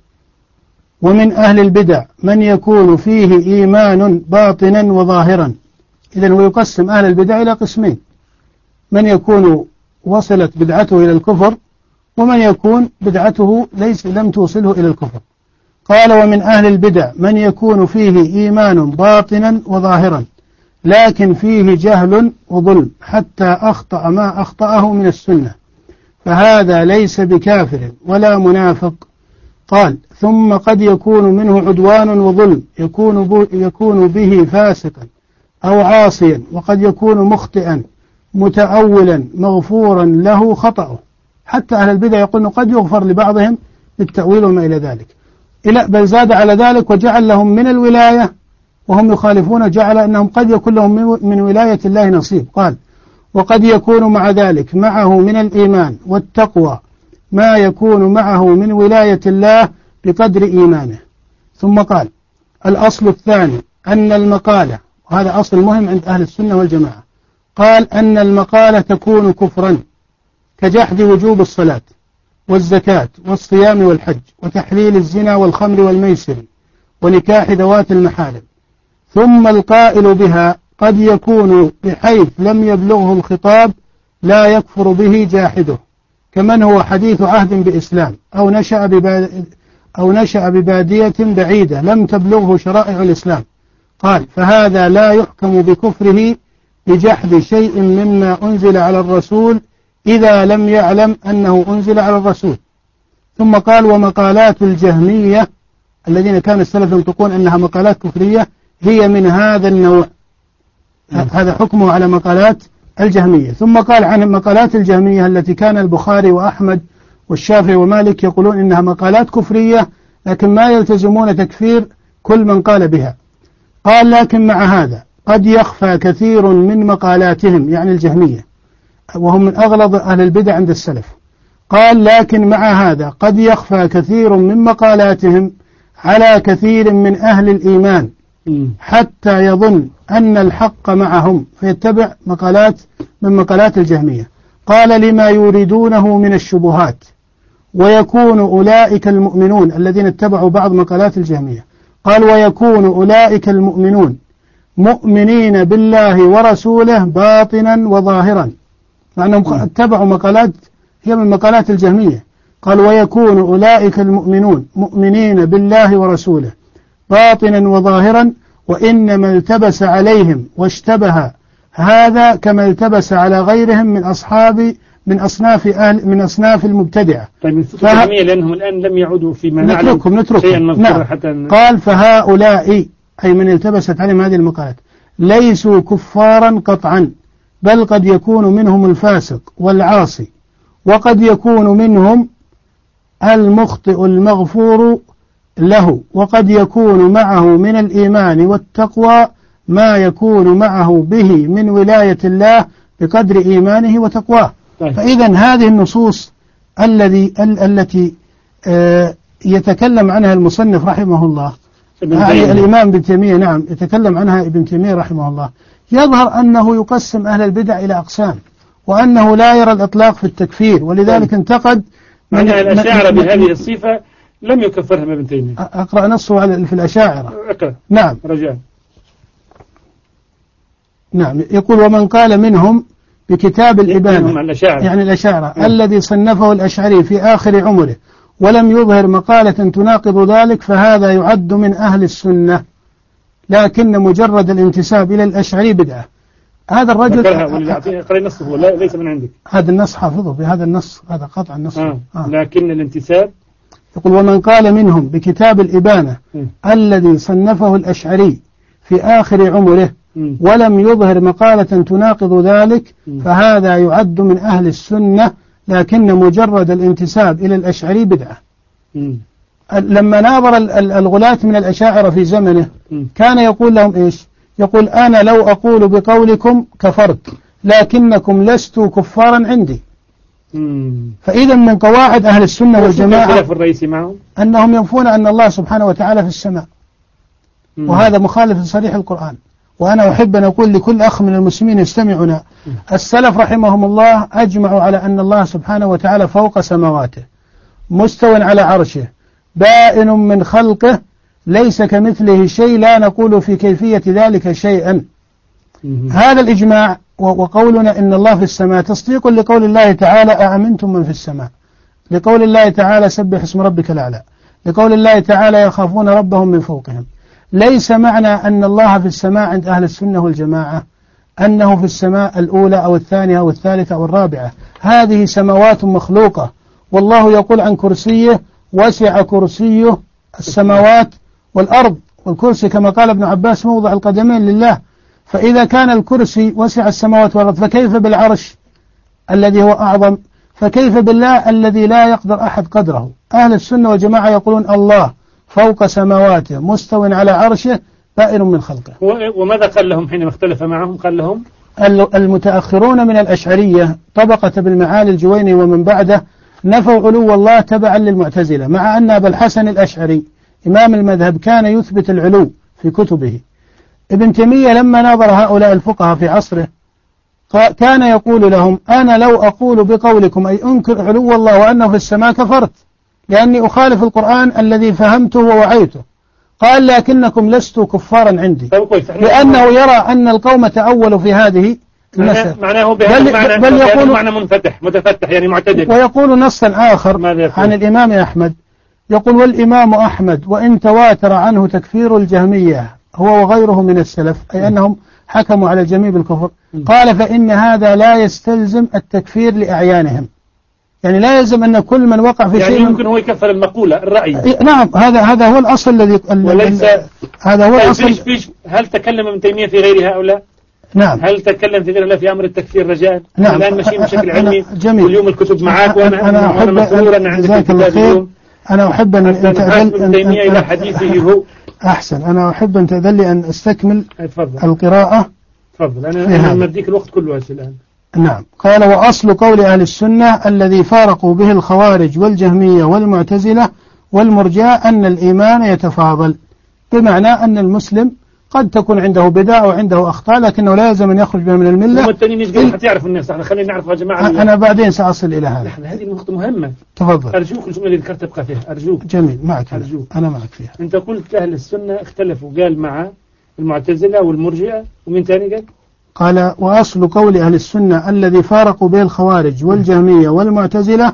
ومن أهل البدع من يكون فيه إيمان باطنا وظاهرا. إذن هو يقسم أهل البدع إلى قسمين: من يكون وصلت بدعته إلى الكفر، ومن يكون بدعته لم توصله إلى الكفر. قال: ومن أهل البدع من يكون فيه إيمان باطنا وظاهرا لكن فيه جهل وظلم حتى أخطأ ما أخطأه من السنة، فهذا ليس بكافر ولا منافق. قال: ثم قد يكون منه عدوان وظلم يكون به فاسقا أو عاصيا، وقد يكون مخطئا متأولا مغفورا له خطأه. حتى أهل البدع يقولون قد يغفر لبعضهم بالتأويل وما إلى ذلك. بل زاد على ذلك وجعل لهم من الولاية وهم يخالفون، جعل أنهم قد يكون لهم من ولاية الله نصيب. قال: وقد يكون مع ذلك معه من الإيمان والتقوى ما يكون معه من ولاية الله بقدر إيمانه. ثم قال: الأصل الثاني أن المقالة، وهذا أصل مهم عند أهل السنة والجماعة، قال: أن المقالة تكون كفرا كجحد وجوب الصلاة والزكاة والصيام والحج وتحليل الزنا والخمر والميسر ونكاح ذوات المحارم. ثم القائل بها قد يكون بحيث لم يبلغه الخطاب لا يكفر به جاحده، كمن هو حديث عهد بإسلام أو نشأ ببادية بعيدة لم تبلغه شرائع الإسلام. قال: فهذا لا يحكم بكفره بجحد شيء مما أنزل على الرسول إذا لم يعلم أنه أنزل على الرسول. ثم قال: ومقالات الجهمية الذين كان السلف ينطقون أنها مقالات كفرية هي من هذا النوع. هذا حكمه على مقالات الجهمية. ثم قال عن مقالات الجهمية التي كان البخاري وأحمد والشافعي ومالك يقولون إنها مقالات كفرية لكن ما يلتزمون تكفير كل من قال بها. قال: لكن مع هذا قد يخفى كثير من مقالاتهم، يعني الجهمية، وهم من أغلظ أهل البدع عند السلف. قال: لكن مع هذا قد يخفى كثير من مقالاتهم على كثير من أهل الإيمان حتى يظن أن الحق معهم فيتبع مقالات من مقالات الجهمية. قال: لما يريدونه من الشبهات، ويكون أولئك المؤمنون الذين اتبعوا بعض مقالات الجهمية. قال: ويكون أولئك المؤمنون مؤمنين بالله ورسوله باطنا وظاهرا، لأنهم اتبعوا مقالات هي من مقالات الجهمية. قال ويكون أولئك المؤمنون مؤمنين بالله ورسوله باطنا وظاهرا، وإنما التبس عليهم واشتبه هذا كما التبس على غيرهم من أصناف المبتدعة. طيب لأنهم الآن لم يعودوا فيما نعلم شيئا مذكورا حتى قال فهؤلاء أي من التبست عليهم هذه المقالات ليسوا كفارا قطعا، بل قد يكون منهم الفاسق والعاصي، وقد يكون منهم المخطئ المغفور له، وقد يكون معه من الإيمان والتقوى ما يكون معه به من ولاية الله بقدر إيمانه وتقواه. فإذا هذه النصوص التي يتكلم عنها المصنف رحمه الله، الإمام ابن تيمية، نعم، يتكلم عنها ابن تيمية رحمه الله، يظهر أنه يقسم أهل البدع إلى أقسام، وأنه لا يرى الإطلاق في التكفير، ولذلك انتقد من الأشاعرة بهذه الصفة لم يكفرهم ابن تيمية. أقرأ نصه في الأشاعرة. أقرأ. نعم رجاء. نعم، يقول ومن قال منهم بكتاب الإبانة، يعني الأشاعرة الذي صنفه الأشعري في آخر عمره ولم يظهر مقالة تناقض ذلك فهذا يعد من أهل السنة، لكن مجرد الانتساب إلى الأشعري بدعة. هذا الرجل اقرأ نصه ليس من عندك. هذا النص حافظه بهذا النص، هذا قطع النص. لكن الانتساب، يقول ومن قال منهم بكتاب الإبانة الذي صنفه الأشعري في آخر عمره ولم يظهر مقالة تناقض ذلك فهذا يعد من أهل السنة، لكن مجرد الانتساب إلى الأشعري بدعة. لما ناظر الغلاة من الأشاعرة في زمنه كان يقول لهم إيش؟ يقول أنا لو أقول بقولكم كفرت، لكنكم لستوا كفارا عندي. فإذا من قواعد أهل السنة والجماعة أنهم ينفون أن الله سبحانه وتعالى في السماء، وهذا مخالف لصريح القرآن. وأنا أحب أن أقول لكل أخ من المسلمين يستمعنا، السلف رحمهم الله أجمعوا على أن الله سبحانه وتعالى فوق سماواته مستوى على عرشه بائن من خلقه ليس كمثله شيء، لا نقول في كيفية ذلك شيئا. هذا الإجماع وقولنا إن الله في السماء تصديق لقول الله تعالى أأمنتم من في السماء، لقول الله تعالى سبح اسم ربك الأعلى، لقول الله تعالى يخافون ربهم من فوقهم. ليس معنى أن الله في السماء عند أهل السنة والجماعة أنه في السماء الأولى أو الثانية أو الثالثة أو الرابعة، هذه سماوات مخلوقة، والله يقول عن كرسيه وسع كرسيه السماوات والأرض، والكرسي كما قال ابن عباس موضع القدمين لله. فإذا كان الكرسي وسع السماوات والأرض فكيف بالعرش الذي هو أعظم؟ فكيف بالله الذي لا يقدر أحد قدره؟ أهل السنة والجماعة يقولون الله فوق سماواته مستو على عرشه بائن من خلقه. وماذا قال لهم حينما اختلف معهم؟ قال لهم المتأخرون من الأشعرية طبقة بالمعالي الجويني ومن بعده نفوا علو الله تبعا للمعتزلة، مع أن أبا الحسن الأشعري إمام المذهب كان يثبت العلو في كتبه. ابن تيمية لما ناظر هؤلاء الفقهاء في عصره كان يقول لهم أنا لو أقول بقولكم أي أنكر علو الله وأنه في السماء كفرت، لأني أخالف القرآن الذي فهمته ووعيته. قال لكنكم لستوا كفارا عندي، لأنه يرى أن القوم تأولوا في هذه المسألة. معناه بل يقول معنى متفتح يعني معتدل. ويقول نصا آخر عن الإمام أحمد، يقول والإمام أحمد وإن تواتر عنه تكفير الجهمية هو وغيره من السلف، أي أنهم حكموا على الجميع بالكفر، قال فإن هذا لا يستلزم التكفير لأعيانهم، يعني لا يلزم أن كل من وقع في يعني شيء يمكن هو يكفر المقولة الرأي. نعم، هذا هو الأصل الذي وليس هذا هو الأصل. هل تكلم ابن تيمية في غير هؤلاء؟ نعم. هل تكلم في غير هؤلاء في أمر التكفير رجاء؟ نعم. الآن ماشيين بشكل علمي واليوم الكتب معك وأنا مسرور أن عندك الكتاب اليوم. أنا أحب أن ابن تيمية إلى حديثه هو أحسن. أنا أحب أن تأذن لي أن أستكمل القراءة. تفضل. أنا مديك الوقت كله الآن. نعم. قال وأصل قول أهل السنة الذي فارقوا به الخوارج والجهمية والمعتزلة والمرجئة أن الإيمان يتفاضل، بمعنى أن المسلم قد تكون عنده بدع وعنده أخطاء لكنه لا يلزم أن يخرج بها من الملة. والتانيين يجب حتى يعرف الناس. خلينا نعرف يا جماعة. أنا بعدين سأصل إلى هذا. هذه نقطة مهمة. تفضل. أرجوك الجملة اللي ذكرت تبقى فيها. أرجوك. جميل. معك. أرجوك. أنا معك فيها. أنت قلت أهل السنة اختلفوا، قال مع المعتزلة والمرجئة ومن ثاني قال وأصل قول أهل السنة الذي فارقوا به الخوارج والجهمية والمعتزلة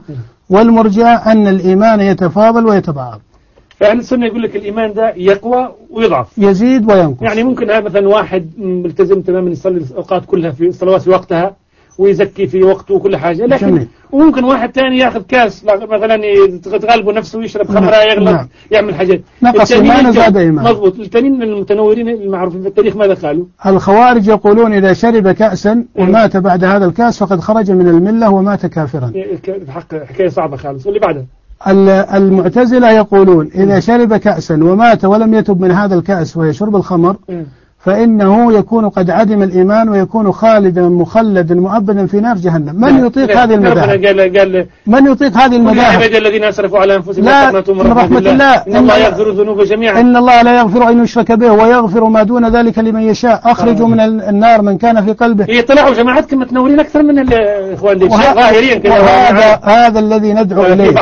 والمرجئة أن الإيمان يتفاضل ويتضاعف. فأهل السنة يقول لك الإيمان ده يقوى ويضعف، يزيد وينقص. يعني ممكن مثلا واحد ملتزم تماما يصلي الأوقات كلها في الصلوات في وقتها ويزكي في وقته وكل حاجة، لكن وممكن واحد تاني ياخذ كاس مثلا يتغلبه نفسه ويشرب خمرة يغلط يعمل حاجات. نقص إيمان زاد إيمان. مضبوط. التانيين المتنورين المعروفين في التاريخ ماذا قالوا؟ الخوارج يقولون إذا شرب كأسا ومات بعد هذا الكأس فقد خرج من الملة ومات كافرا. حكاية صعبة خالص. واللي بعدها المعتزلة يقولون إذا شرب كأسا ومات ولم يتب من هذا الكأس وهي شرب الخمر فإنه يكون قد عدم الإيمان ويكون خالدا مخلدا مؤبدا في نار جهنم. من يطيق هذه المذاهب؟ من يطيق هذه المذاهب؟ الذين أسرفوا على أنفسهم لا تقنطوا من رحمة الله. إن الله يغفر الذنوب جميعا. إن الله لا يغفر أن يشرك به ويغفر ما دون ذلك لمن يشاء. أخرجوا من النار من كان في قلبه. طلعوا جماعتكم متنورين أكثر من الإخوان دي ظاهرين كذا. هذا الذي ندعو إليه.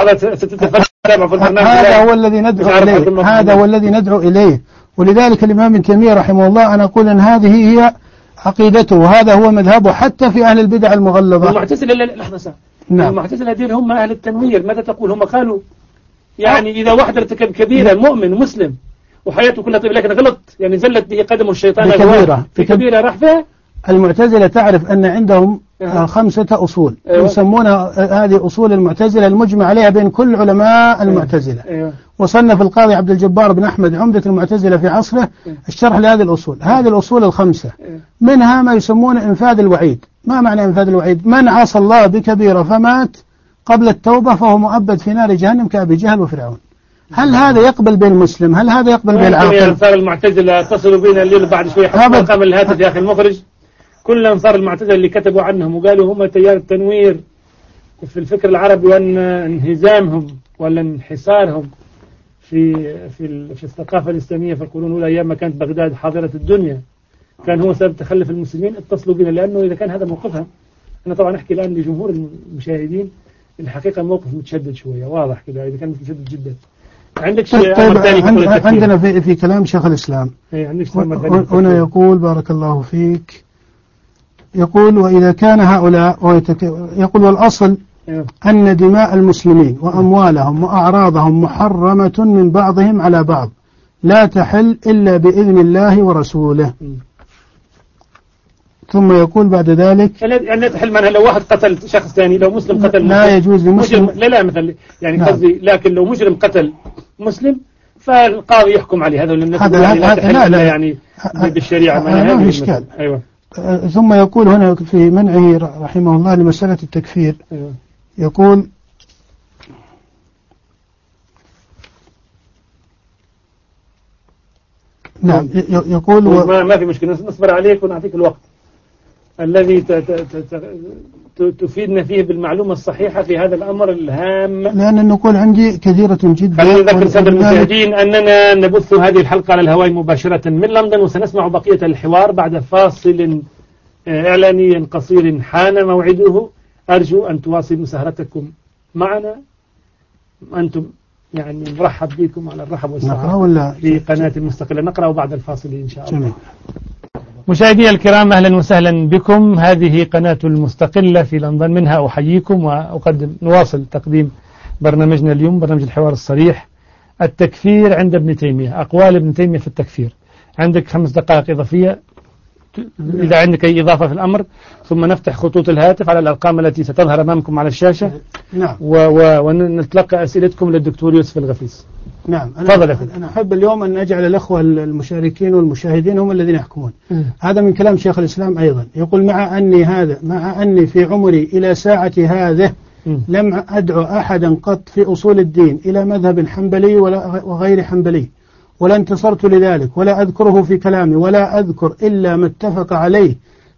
هذا هو الذي ندعو إليه. هذا هو الذي ندعو إليه. ولذلك الإمام ابن تيمية رحمه الله أنا أقول أن هذه هي عقيدته وهذا هو مذهبه حتى في أهل البدع المغلظة. المعتزلة لحظة نعم. المعتزلة دين هم أهل التنوير. ماذا تقول؟ هم قالوا يعني إذا واحد ارتكب كبيرة مؤمن مسلم وحياته كلها طيبة لكن غلط يعني زلت به قدمه الشيطان في كبيرة راح فيها. المعتزلة تعرف أن عندهم 5 أصول يسمونها هذه أصول المعتزلة المجمع عليها بين كل علماء المعتزلة. وصنف القاضي عبد الجبار بن أحمد عمدة المعتزلة في عصره الشرح لهذه الأصول. هذه الأصول ال5 منها ما يسمون إنفاذ الوعيد. ما معنى إنفاذ الوعيد؟ من عصى الله بكبيرة فمات قبل التوبة فهو مؤبد في نار جهنم كأبي جهل وفرعون. هل هذا يقبل بين المسلم؟ هل هذا يقبل بين العاقل؟ أنصار المعتزلة اتصلوا بنا الليل بعد شوي حتى رقم الهاتف يا أخي المخرج. كل أنصار المعتزلة اللي كتبوا عنهم وقالوا هم تيار التنوير في الفكر العربي وأن انهزامهم ولا انحسارهم في الثقافة الإسلامية في القرون الأولى أيام ما كانت بغداد حاضرة الدنيا كان هو سبب تخلف المسلمين. اتصلوا بنا لأنه إذا كان هذا موقفها. أنا طبعا أحكي الآن لجمهور المشاهدين الحقيقة موقف متشدد شوية واضح كده إذا كان متشدد جدا. عندك شيء عندنا في كلام شيخ الإسلام هنا يقول بارك الله فيك يقول وإذا كان هؤلاء يقول والأصل أن دماء المسلمين وأموالهم وأعراضهم محرمة من بعضهم على بعض لا تحل إلا بإذن الله ورسوله. ثم يقول بعد ذلك يعني تحل منها لو واحد قتل شخص ثاني لو مسلم قتل لا يجوز لمسلم لا مثلا يعني قصدي لكن لو مجرم قتل مسلم فالقاضي يحكم عليه. هذا لا تحل يعني بالشريعة ما في إشكال. أيوة. ثم يقول هنا في منعه رحمه الله لمسألة التكفير يقول نعم يقول ما في مشكلة نصبر عليك ونعطيك الوقت الذي تفيدنا فيه بالمعلومة الصحيحة في هذا الأمر الهام. لأن النقول عندي كثيرة جدا. خلينا نذكر السادة المشاهدين أننا نبث هذه الحلقة على الهواء مباشرة من لندن وسنسمع بقية الحوار بعد فاصل إعلاني قصير حان موعده. أرجو أن تواصلوا سهرتكم معنا. أنتم يعني مرحب بكم على الرحب والسعادة في قناة المستقلة. نقرأ بعد الفاصل إن شاء الله. مشاهدي الكرام أهلا وسهلا بكم. هذه قناة المستقلة في لندن منها أحييكم نواصل تقديم برنامجنا اليوم برنامج الحوار الصريح التكفير عند ابن تيمية. أقوال ابن تيمية في التكفير. عندك 5 دقائق إضافية إذا عندك أي إضافة في الأمر ثم نفتح خطوط الهاتف على الأرقام التي ستظهر أمامكم على الشاشة. نعم. ونتلقى أسئلتكم للدكتور يوسف الغفيس. نعم. أنا أحب اليوم أن أجعل الأخوة المشاركين والمشاهدين هم الذين يحكمون. هذا من كلام شيخ الإسلام أيضا يقول مع أني في عمري إلى ساعة هذه لم أدعو أحدا قط في أصول الدين إلى مذهب حنبلي وغير حنبلي ولا انتصرت لذلك ولا أذكره في كلامي ولا أذكر إلا ما اتفق عليه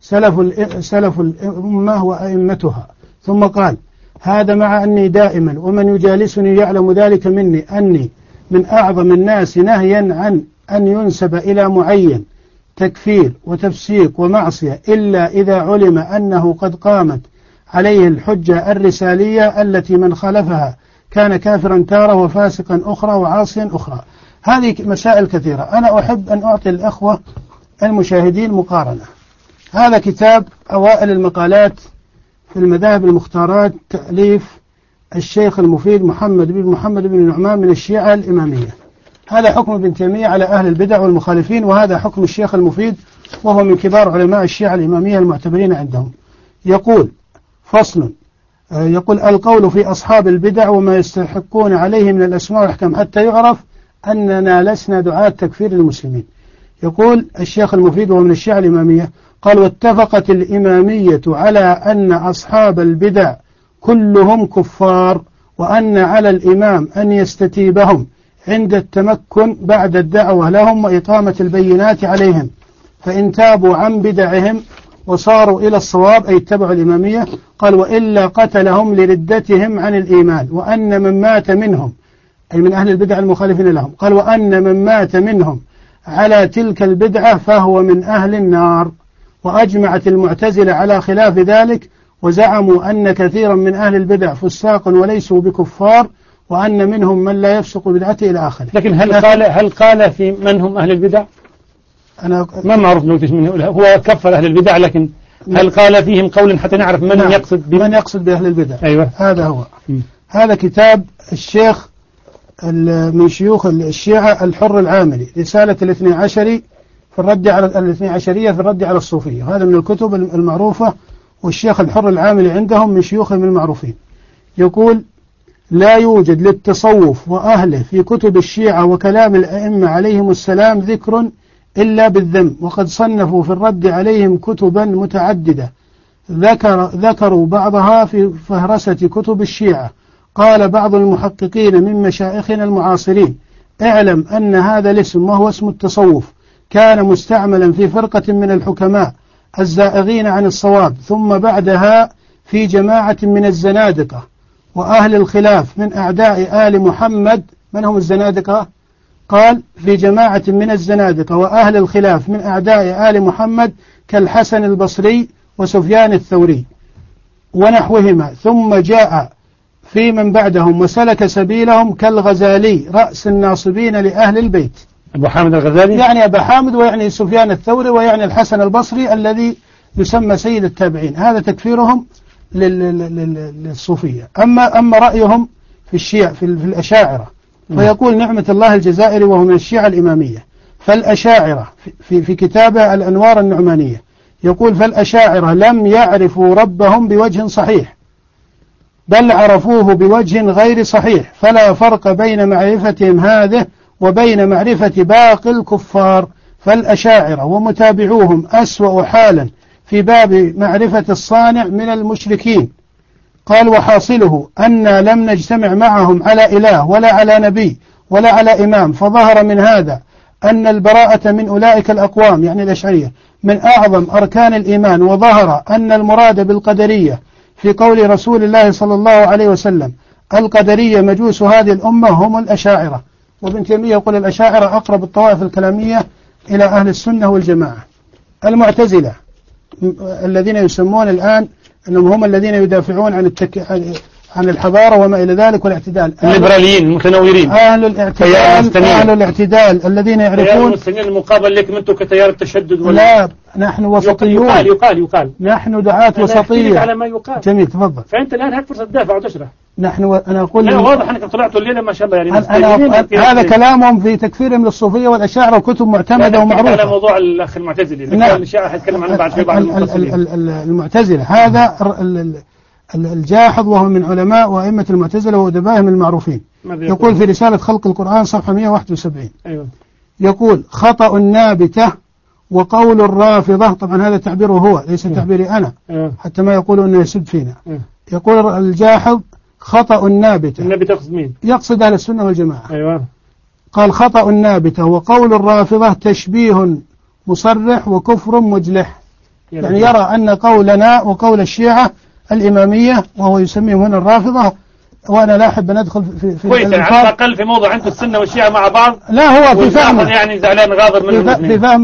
سلف الأمة وأئمتها. ثم قال هذا مع أني دائما ومن يجالسني يعلم ذلك مني أني من أعظم الناس نهيا عن أن ينسب إلى معين تكفير وتفسيق ومعصية إلا إذا علم أنه قد قامت عليه الحجة الرسالية التي من خالفها كان كافرا تارة وفاسقا أخرى وعاصيا أخرى. هذه مسائل كثيرة. أنا أحب أن أعطي الأخوة المشاهدين مقارنة. هذا كتاب أوائل المقالات في المذاهب المختارات تأليف الشيخ المفيد محمد بن نعمان من الشيعة الإمامية. هذا حكم ابن تيمية على أهل البدع والمخالفين، وهذا حكم الشيخ المفيد وهو من كبار علماء الشيعة الإمامية المعتبرين عندهم. يقول فصل، يقول القول في أصحاب البدع وما يستحقون عليه من الأسماء والأحكام حتى يعرف أننا لسنا دعاة تكفير المسلمين. يقول الشيخ المفيد وهو من الشيعة الإمامية، قال واتفقت الإمامية على أن أصحاب البدع كلهم كفار، وأن على الإمام أن يستتيبهم عند التمكن بعد الدعوة لهم وإقامة البينات عليهم، فإن تابوا عن بدعهم وصاروا إلى الصواب أي اتبعوا الإمامية، قال وإلا قتلهم لردتهم عن الإيمان، وأن من مات منهم أي من أهل البدع المخالفين لهم، قال وأن من مات منهم على تلك البدعة فهو من أهل النار. وأجمعت المعتزلة على خلاف ذلك، وزعموا أن كثيرا من أهل البدع فساق وليسوا بكفار، وأن منهم من لا يفسق بدعته إلى آخره. لكن هل قال في من هم أهل البدع؟ أنا ما معروف نوتش منه، هو كفر أهل البدع، لكن هل قال فيهم قول حتى نعرف من يقصد من يقصد بأهل البدع؟ أيوة. هذا هو. هذا كتاب الشيخ من شيوخ الشيعة الحر العاملي، رسالة الاثني عشري في الرد على الاثني عشرية في الرد على الصوفية. هذا من الكتب المعروفة، والشيخ الحر العاملي عندهم من شيوخهم المعروفين. يقول لا يوجد للتصوف وأهله في كتب الشيعة وكلام الأئمة عليهم السلام ذكر إلا بالذم، وقد صنفوا في الرد عليهم كتبا متعددة ذكروا بعضها في فهرسة كتب الشيعة. قال بعض المحققين من مشايخنا المعاصرين اعلم أن هذا الاسم وهو اسم التصوف كان مستعملا في فرقة من الحكماء الزائغين عن الصواب، ثم بعدها في جماعة من الزنادقة وأهل الخلاف من أعداء آل محمد. من هم الزنادقة؟ قال في جماعة من الزنادقة وأهل الخلاف من أعداء آل محمد كالحسن البصري وسفيان الثوري ونحوهما، ثم جاء في من بعدهم وسلك سبيلهم كالغزالي رأس الناصبين لأهل البيت. أبو حامد الغزالي يعني أبو حامد، ويعني سفيان الثوري، ويعني الحسن البصري الذي يسمى سيد التابعين. هذا تكفيرهم للصوفية. أما رأيهم في الشيعة في الأشاعرة، فيقول نعمة الله الجزائري وهو من الشيعة الإمامية، فالأشاعرة في كتابه الأنوار النعمانية يقول فالأشاعرة لم يعرفوا ربهم بوجه صحيح، بل عرفوه بوجه غير صحيح، فلا فرق بين معرفتهم هذه وبين معرفة باقي الكفار، فالأشاعرة ومتابعوهم أسوأ حالا في باب معرفة الصانع من المشركين. قال وحاصله أن لم نجتمع معهم على إله ولا على نبي ولا على إمام، فظهر من هذا أن البراءة من أولئك الأقوام يعني الأشعرية من أعظم أركان الإيمان، وظهر أن المراد بالقدرية في قول رسول الله صلى الله عليه وسلم القدرية مجوس هذه الأمة هم الأشاعرة. وابن تيمية يقول الأشاعرة أقرب الطوائف الكلامية إلى أهل السنة والجماعة. المعتزلة الذين يسمون الآن أنهم هم الذين يدافعون عن الحضارة وما إلى ذلك والاعتدال، الليبراليين المتنورين، أهل الاعتدال الذين يعرفون المسلمين المقابل لكم أنتم كتيار التشدد لا نحن وسطيون. يقال نحن دعاة وسطية. على ما يقال. جميل تفضل. فأنت الآن هك فرصة تدافع وتشرح. أنا أقول لا واضح أنكم طلعتوا الليلة ما شاء الله يعني هذا كلامهم في تكفيرهم للصوفية والأشاعرة وكتب معتمدة ومعروفة. على موضوع الأخ المعتزلي الشيعة هتكلم عنه بعد شوي بعد المعتزلة هذا الجاحظ وهو من علماء وأئمة المعتزلة وأدبائهم المعروفين. يقول في رسالة خلق القرآن صفحة 171 أيوة. يقول خطأ النابتة وقول الرافضة، طبعا هذا تعبيره هو ليس تعبيري أنا حتى ما يقولوا أنه يسب فينا. يقول الجاحظ خطأ النابتة. النابتة يقصد مين؟ يقصد أهل السنة والجماعة. أيوة. قال خطأ النابتة وقول الرافضة تشبيه مصرح وكفر مجلح، يعني يرى أن قولنا وقول الشيعة الإمامية وهو يسميهم هنا الرافضة، وأنا لا أحب أن أدخل في كويس على الأقل في موضوع أنتم السنة والشيعة مع بعض. لا هو في فهم يعني زعلان غاضب منهم في فهم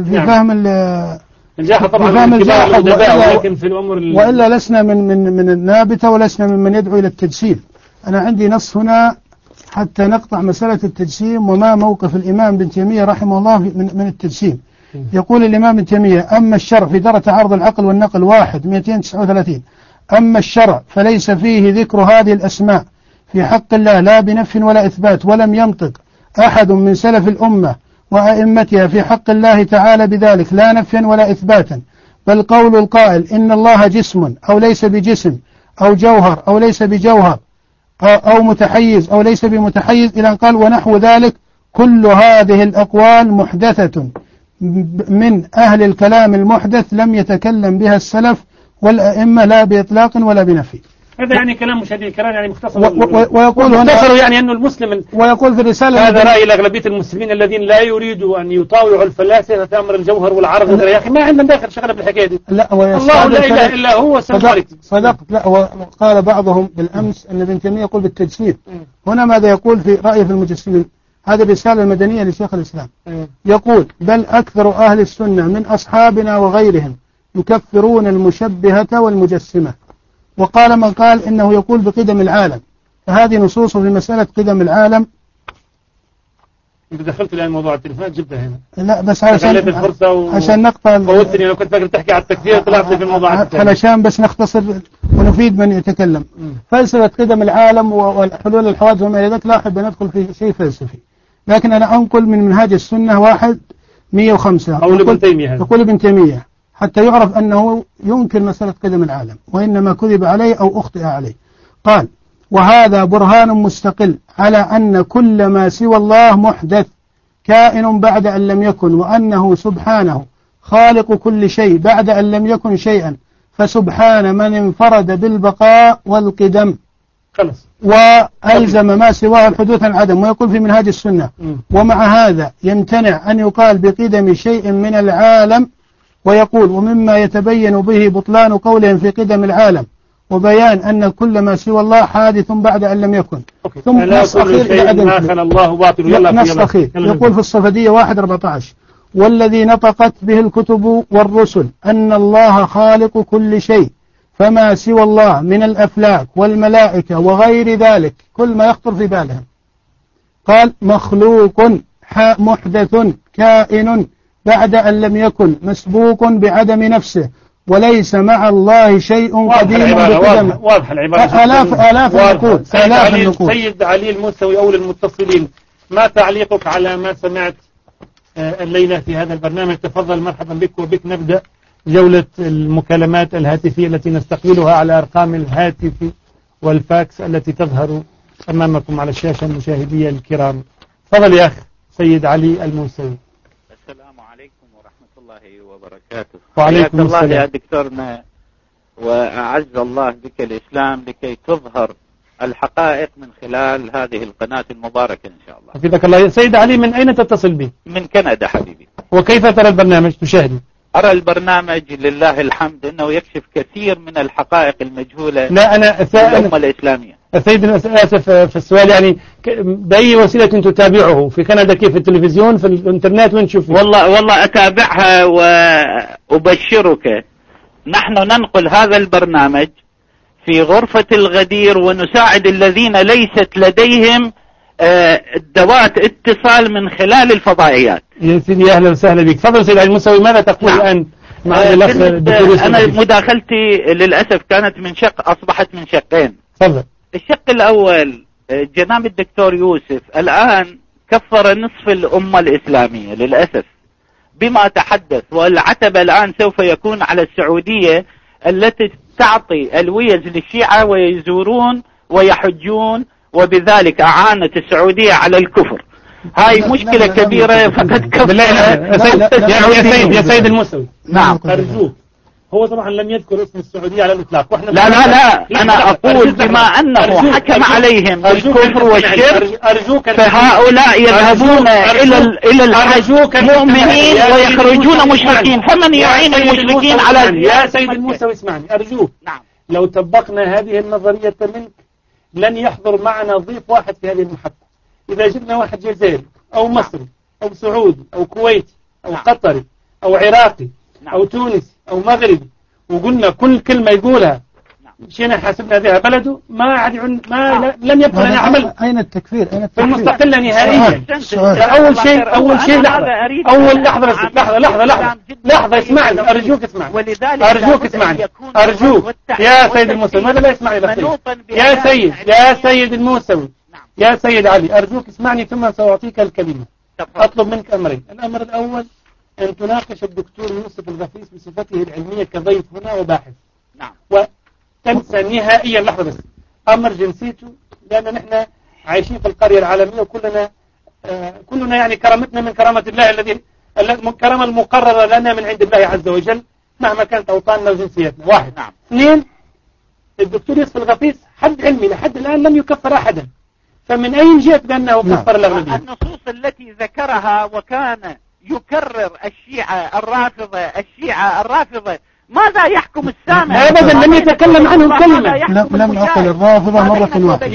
الجاحة طبعا من كبار الأدباء، ولكن في الأمور وإلا لسنا من النابتة ولسنا ممن يدعو إلى التجسيم. أنا عندي نص هنا حتى نقطع مسألة التجسيم وما موقف الإمام ابن تيمية رحمه الله من التجسيم. يقول الإمام ابن تيمية أما الشرع في درجة عرض العقل والنقل 1 239 أما الشرع فليس فيه ذكر هذه الأسماء في حق الله لا بنفي ولا إثبات، ولم ينطق أحد من سلف الأمة وأئمتها في حق الله تعالى بذلك لا نفيا ولا إثباتا، بل قول القائل إن الله جسم أو ليس بجسم أو جوهر أو ليس بجوهر أو متحيز أو ليس بمتحيز إلى أن قال ونحو ذلك، كل هذه الأقوال محدثة من أهل الكلام المحدث لم يتكلم بها السلف والأئمة لا بإطلاق ولا بنفي. هذا يعني كلام مشاهدي الكرام يعني مختصر ويقول هنا يعني أن المسلم ويقول في الرسالة هذا رأي لأغلبية المسلمين الذين لا يريدوا أن يطاوعوا الفلاسفة في أمر الجوهر والعرض. يا أخي ما عندنا داخل شغلة بالحكاية دي. لا الله لا إله إلا هو. صدقت. لا وقال بعضهم بالأمس أن ابن تيمية يقول بالتجسيد. هنا ماذا يقول في رأيه في المجسمين؟ هذه الرسالة المدنية لشيخ الإسلام. يقول بل أكثر أهل السنة من أصحابنا وغيرهم يكفرون المشبهة والمجسمة. وقال من قال إنه يقول بقدم العالم، فهذه نصوص في مسألة قدم العالم. أنت دخلت الآن موضوع التليفونات جبتها هنا. لا بس عشان نقطع فوتني لو كنت فاكر تحكي على التكفير طلعت في الموضوع علشان بس نختصر ونفيد من يتكلم. فلسفة قدم العالم والحلول الحوادث وما إلى ذلك لا أحب أن أدخل في شيء فلسفي، لكن أنا أنقل من منهاج السنة 105 يقول ابن تيمية حتى يعرف أنه ينكر مسألة قدم العالم وإنما كذب عليه أو أخطئ عليه. قال وهذا برهان مستقل على أن كل ما سوى الله محدث كائن بعد أن لم يكن، وأنه سبحانه خالق كل شيء بعد أن لم يكن شيئا، فسبحان من انفرد بالبقاء والقدم خلص وألزم ما سواه الحدوث عن عدم. ويقول في منهاج السنة ومع هذا يمتنع أن يقال بقدم شيء من العالم، ويقول ومما يتبين به بطلان قولهم في قدم العالم وبيان أن كل ما سوى الله حادث بعد أن لم يكن. ثم نص أخير نص أخير يقول في الصفدية 1:14 والذي نطقت به الكتب والرسل أن الله خالق كل شيء، فما سوى الله من الأفلاك والملائكة وغير ذلك كل ما يخطر في بالهم. قال مخلوق محدث كائن بعد أن لم يكن مسبوق بعدم نفسه، وليس مع الله شيء قديم بقدمه. واضح العبارة. آلاف النقود. سيد علي الموسوي أول المتصلين، ما تعليقك على ما سمعت الليلة في هذا البرنامج؟ تفضل مرحبا بك، وبك نبدأ جولة المكالمات الهاتفية التي نستقبلها على أرقام الهاتف والفاكس التي تظهر أمامكم على الشاشة المشاهدية الكرام. تفضل يا أخي سيد علي الموسوي. السلام عليكم ورحمة الله وبركاته. وعليكم السلام. الله يا دكتورنا، وأعز الله بك الإسلام لكي تظهر الحقائق من خلال هذه القناة المباركة إن شاء الله. حفظك الله. سيد علي من أين تتصل بي؟ من كندا حبيبي. وكيف ترى البرنامج تشاهده؟ أرى البرنامج لله الحمد أنه يكشف كثير من الحقائق المجهولة. لا أنا الأمة الإسلامية. سيد آسف في السؤال، يعني بأي وسيلة تتابعه في كندا؟ كيف؟ في التلفزيون، في الإنترنت، وين تشوفه؟ والله أتابعها، وأبشرك نحن ننقل هذا البرنامج في غرفة الغدير ونساعد الذين ليست لديهم ادوات اتصال من خلال الفضائيات. يا سيدي أهلا وسهلا بك. تفضل سيد الموسوي، ماذا تقول الآن مع الأخ الدكتور يوسف؟ أنا مداخلتي للأسف كانت من شق، أصبحت من شقين. تفضل. الشق الأول، جناب الدكتور يوسف الآن كفر نصف الأمة الإسلامية للأسف بما تحدث، والعتب الآن سوف يكون على السعودية التي تعطي الويز للشيعة ويزورون ويحجون، وبذلك أعانت السعودية على الكفر. هاي مشكلة كبيرة فقد كفر. يا سيد الموسوي، نعم أرجوك، هو طبعا لم يذكر اسم السعودية على الإطلاق، واحنا لا أنا أقول بما أنه حكم عليهم بالكفر والشرك، فهؤلاء يذهبون إلى الحج مؤمنين ويخرجون مشركين، فمن يعين المشركين على يا سيد الموسوي اسمعني أرجوك. نعم. لو طبقنا هذه النظرية منك لن يحضر معنا ضيف واحد في هذه المحطة. إذا جبنا واحد جزائري أو مصري أو سعودي أو كويتي أو قطري أو عراقي أو تونسي أو مغربي وقلنا كل كلمة يقولها مشينا حاسبنا بها بلده ما عاد لم يبقى لنا عمل. أين التكفير؟ في المستقلة نهائيا. أول شيء لحظة اسمعني أرجوك اسمعني أرجوك يا سيد الموسوي. ماذا لا يسمعني يا سيد الموسوي يا سيد علي أرجوك اسمعني ثم سأعطيك الكلمة. أطلب منك أمرين. الأمر الأول أن تناقش الدكتور يوسف الغفيس بصفته العلمية كضيف هنا وباحث. نعم. وتنسى نهائيا لحظة بس أمر جنسيته، لأن نحن عايشين في القرية العالمية وكلنا يعني كرامتنا من كرامة الله الكرامة المقررة لنا من عند الله عز وجل مهما كانت أوطاننا وجنسيتنا. واحد. نعم. اثنين، الدكتور يوسف الغفيس حد علمي لحد الآن لم يكفر أحدا، فمن أين جئت بأنه كفر الأغلبية؟ النصوص التي ذكرها وكان يكرر الشيعة الرافضة ماذا يحكم السامع؟ أبدا لم يتكلم عنهم كلمة. لم أقل الرافضة مرة واحدة.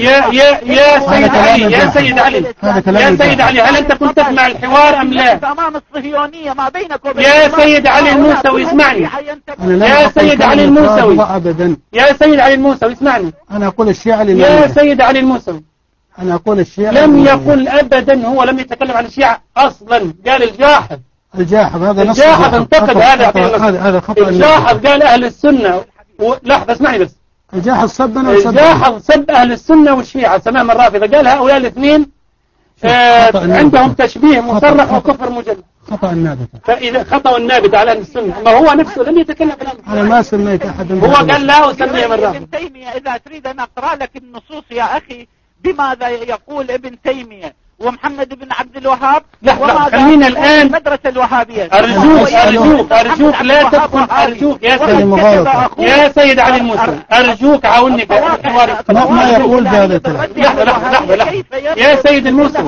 يا سيد علي هل أنت كنت تسمع الحوار أم لا؟ أمام الصهيونية ما بينك وبين يا سيد علي الموسوي اسمعني. يا سيد علي الموسوي أبدا. يا سيد علي الموسوي اسمعني. أنا أقول الشيعة يا سيد علي الموسوي أنا أقول الشيعة لم يقل أبدا، هو لم يتكلم عن الشيعة أصلا. قال الجاحظ هذا نص الجاحظ انتقد هذا خطأ. الجاحظ قال أهل السنة لحظة اسمعني بس. الجاحظ صبنا الجاحظ سب أهل السنة والشيعة سماهم الرافضة. قال هؤلاء الاثنين عندهم تشبيه مصرح وكفر مجلد. خطأ النابت. فإذا خطأ النابت على أهل السنة ما هو نفسه لم يتكلم بالأمر. أنا ما سميت أحد. هو قال لا أسميه من رافض. ابن تيمية إذا تريد أن أقرأ لك النصوص يا أخي بماذا يقول ابن تيمية ومحمد بن عبد الوهاب. خلينا الآن المدرسة الوهابية. أرجوك لا تدخل. أرجوك يا سيد علي الموسوي أرجوك عاوني ما يقول بهذا. لحظة يا سيد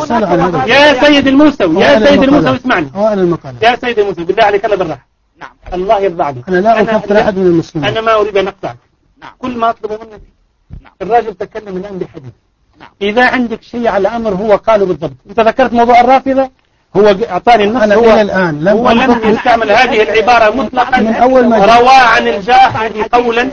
الموسوي اسمعني. يا سيد الموسوي بالله عليك لا بالراحة. نعم. الله يرضى عليك. أنا لا أكفر أحد من المسلمين. أنا ما أريد أن أقطعك. نعم. كل ما أطلبه منك. نعم. الراجل تكلم الآن بحديث. نعم. إذا عندك شيء على أمر هو قاله بالضبط. أنت ذكرت موضوع الرافضة هو أعطاني النص. أنا إلى الآن لم يستعمل هذه العبارة مطلقا من أول ما روى عن الجاحظ قولا.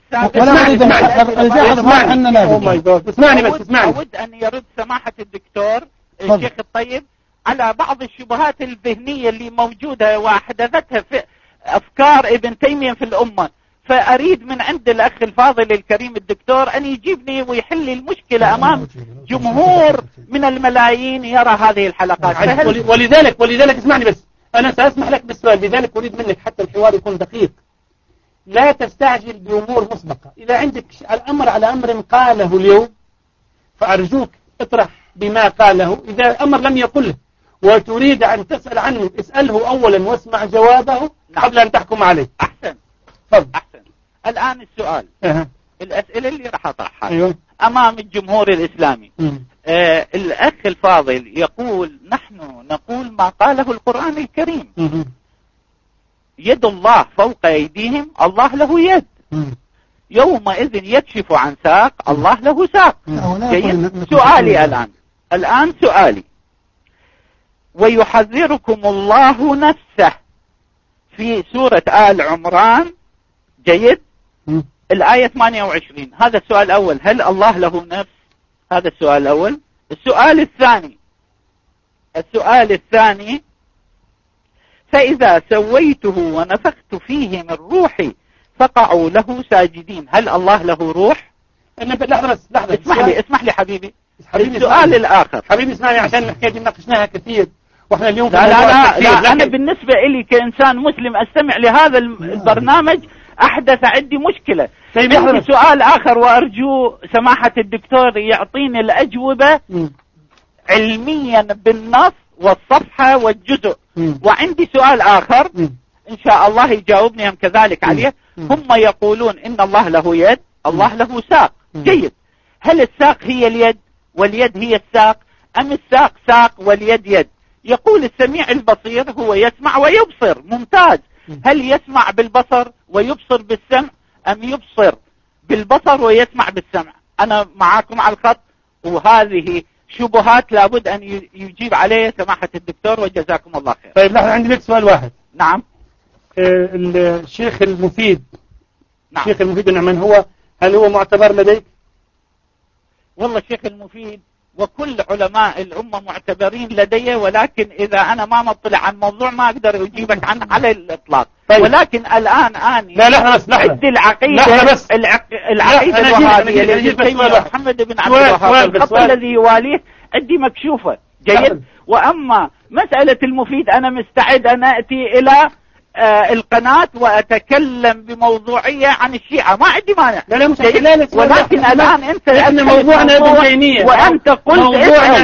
اسمعني بس أود أن يرد سماحة الدكتور الشيخ الطيب على بعض الشبهات الذهنية اللي موجودة وحدثتها في أفكار ابن تيمية في الأمة، فأريد من عند الأخ الفاضل الكريم الدكتور أن يجيبني ويحل لي المشكلة أمام جمهور من الملايين يرى هذه الحلقات. ولذلك اسمعني بس أنا سأسمح لك بالسؤال. لذلك أريد منك حتى الحوار يكون دقيق، لا تستعجل بأمور مسبقة. إذا عندك الأمر على أمر قاله اليوم فأرجوك اطرح بما قاله. إذا الأمر لم يقله وتريد أن تسأل عنه اسأله أولا واسمع جوابه قبل أن تحكم عليه. أحسن. الآن السؤال. الأسئلة اللي راح أطرحها. أيوة. أمام الجمهور الإسلامي. الأخ الفاضل يقول نحن نقول ما قاله القرآن الكريم. يد الله فوق أيديهم، الله له يد. يومئذ يكشف عن ساق، الله له ساق. سؤالي الآن سؤالي، ويحذركم الله نفسه في سورة آل عمران، جيد؟ الآية 28. هذا السؤال الأول، هل الله له نفس؟ هذا السؤال الأول. السؤال الثاني فإذا سويته ونفخت فيه من روحي فقعوا له ساجدين، هل الله له روح؟ لحظة اسمح لي حبيبي. السؤال الآخر حبيبي اسمعني عشان الحكاية دي ناقشناها كثير واحنا اليوم لا أنا بالنسبة لي كإنسان مسلم أستمع لهذا البرنامج أحدث عندي مشكلة. عندي سؤال آخر وأرجو سماحة الدكتور يعطيني الأجوبة علميا بالنص والصفحة والجزء. وعندي سؤال آخر إن شاء الله يجاوبني هم كذلك عليه. هم يقولون إن الله له يد، الله له ساق. جيد، هل الساق هي اليد واليد هي الساق، أم الساق ساق واليد يد؟ يقول السميع البصير هو يسمع ويبصر. ممتاز. هل يسمع بالبصر ويبصر بالسمع، أم يبصر بالبصر ويسمع بالسمع؟ أنا معاكم على الخط، وهذه شبهات لابد أن يجيب عليه سماحة الدكتور وجزاكم الله خير. طيب لحظة عندي لك سؤال واحد. نعم. الشيخ المفيد. نعم. الشيخ المفيد نعم هو هل هو معتبر لديك؟ والله الشيخ المفيد وكل علماء الأمة معتبرين لدي، ولكن إذا أنا ما مطلع عن موضوع ما أقدر أجيبك عنه على الإطلاق. طيب. ولكن الآن أني لا لحظة بس عد العقيدة العقيدة الوهابية لابن محمد بن عبد الوهاب، الخط الذي يواليه عندي مكشوفة جيد. وأما مسألة المفيد أنا مستعد أن أتي إلى القناة وأتكلم بموضوعية عن الشيعة، ما عندي مانع. ولكن الآن أنت احنا موضوعنا ابن تيمية وأنت قلت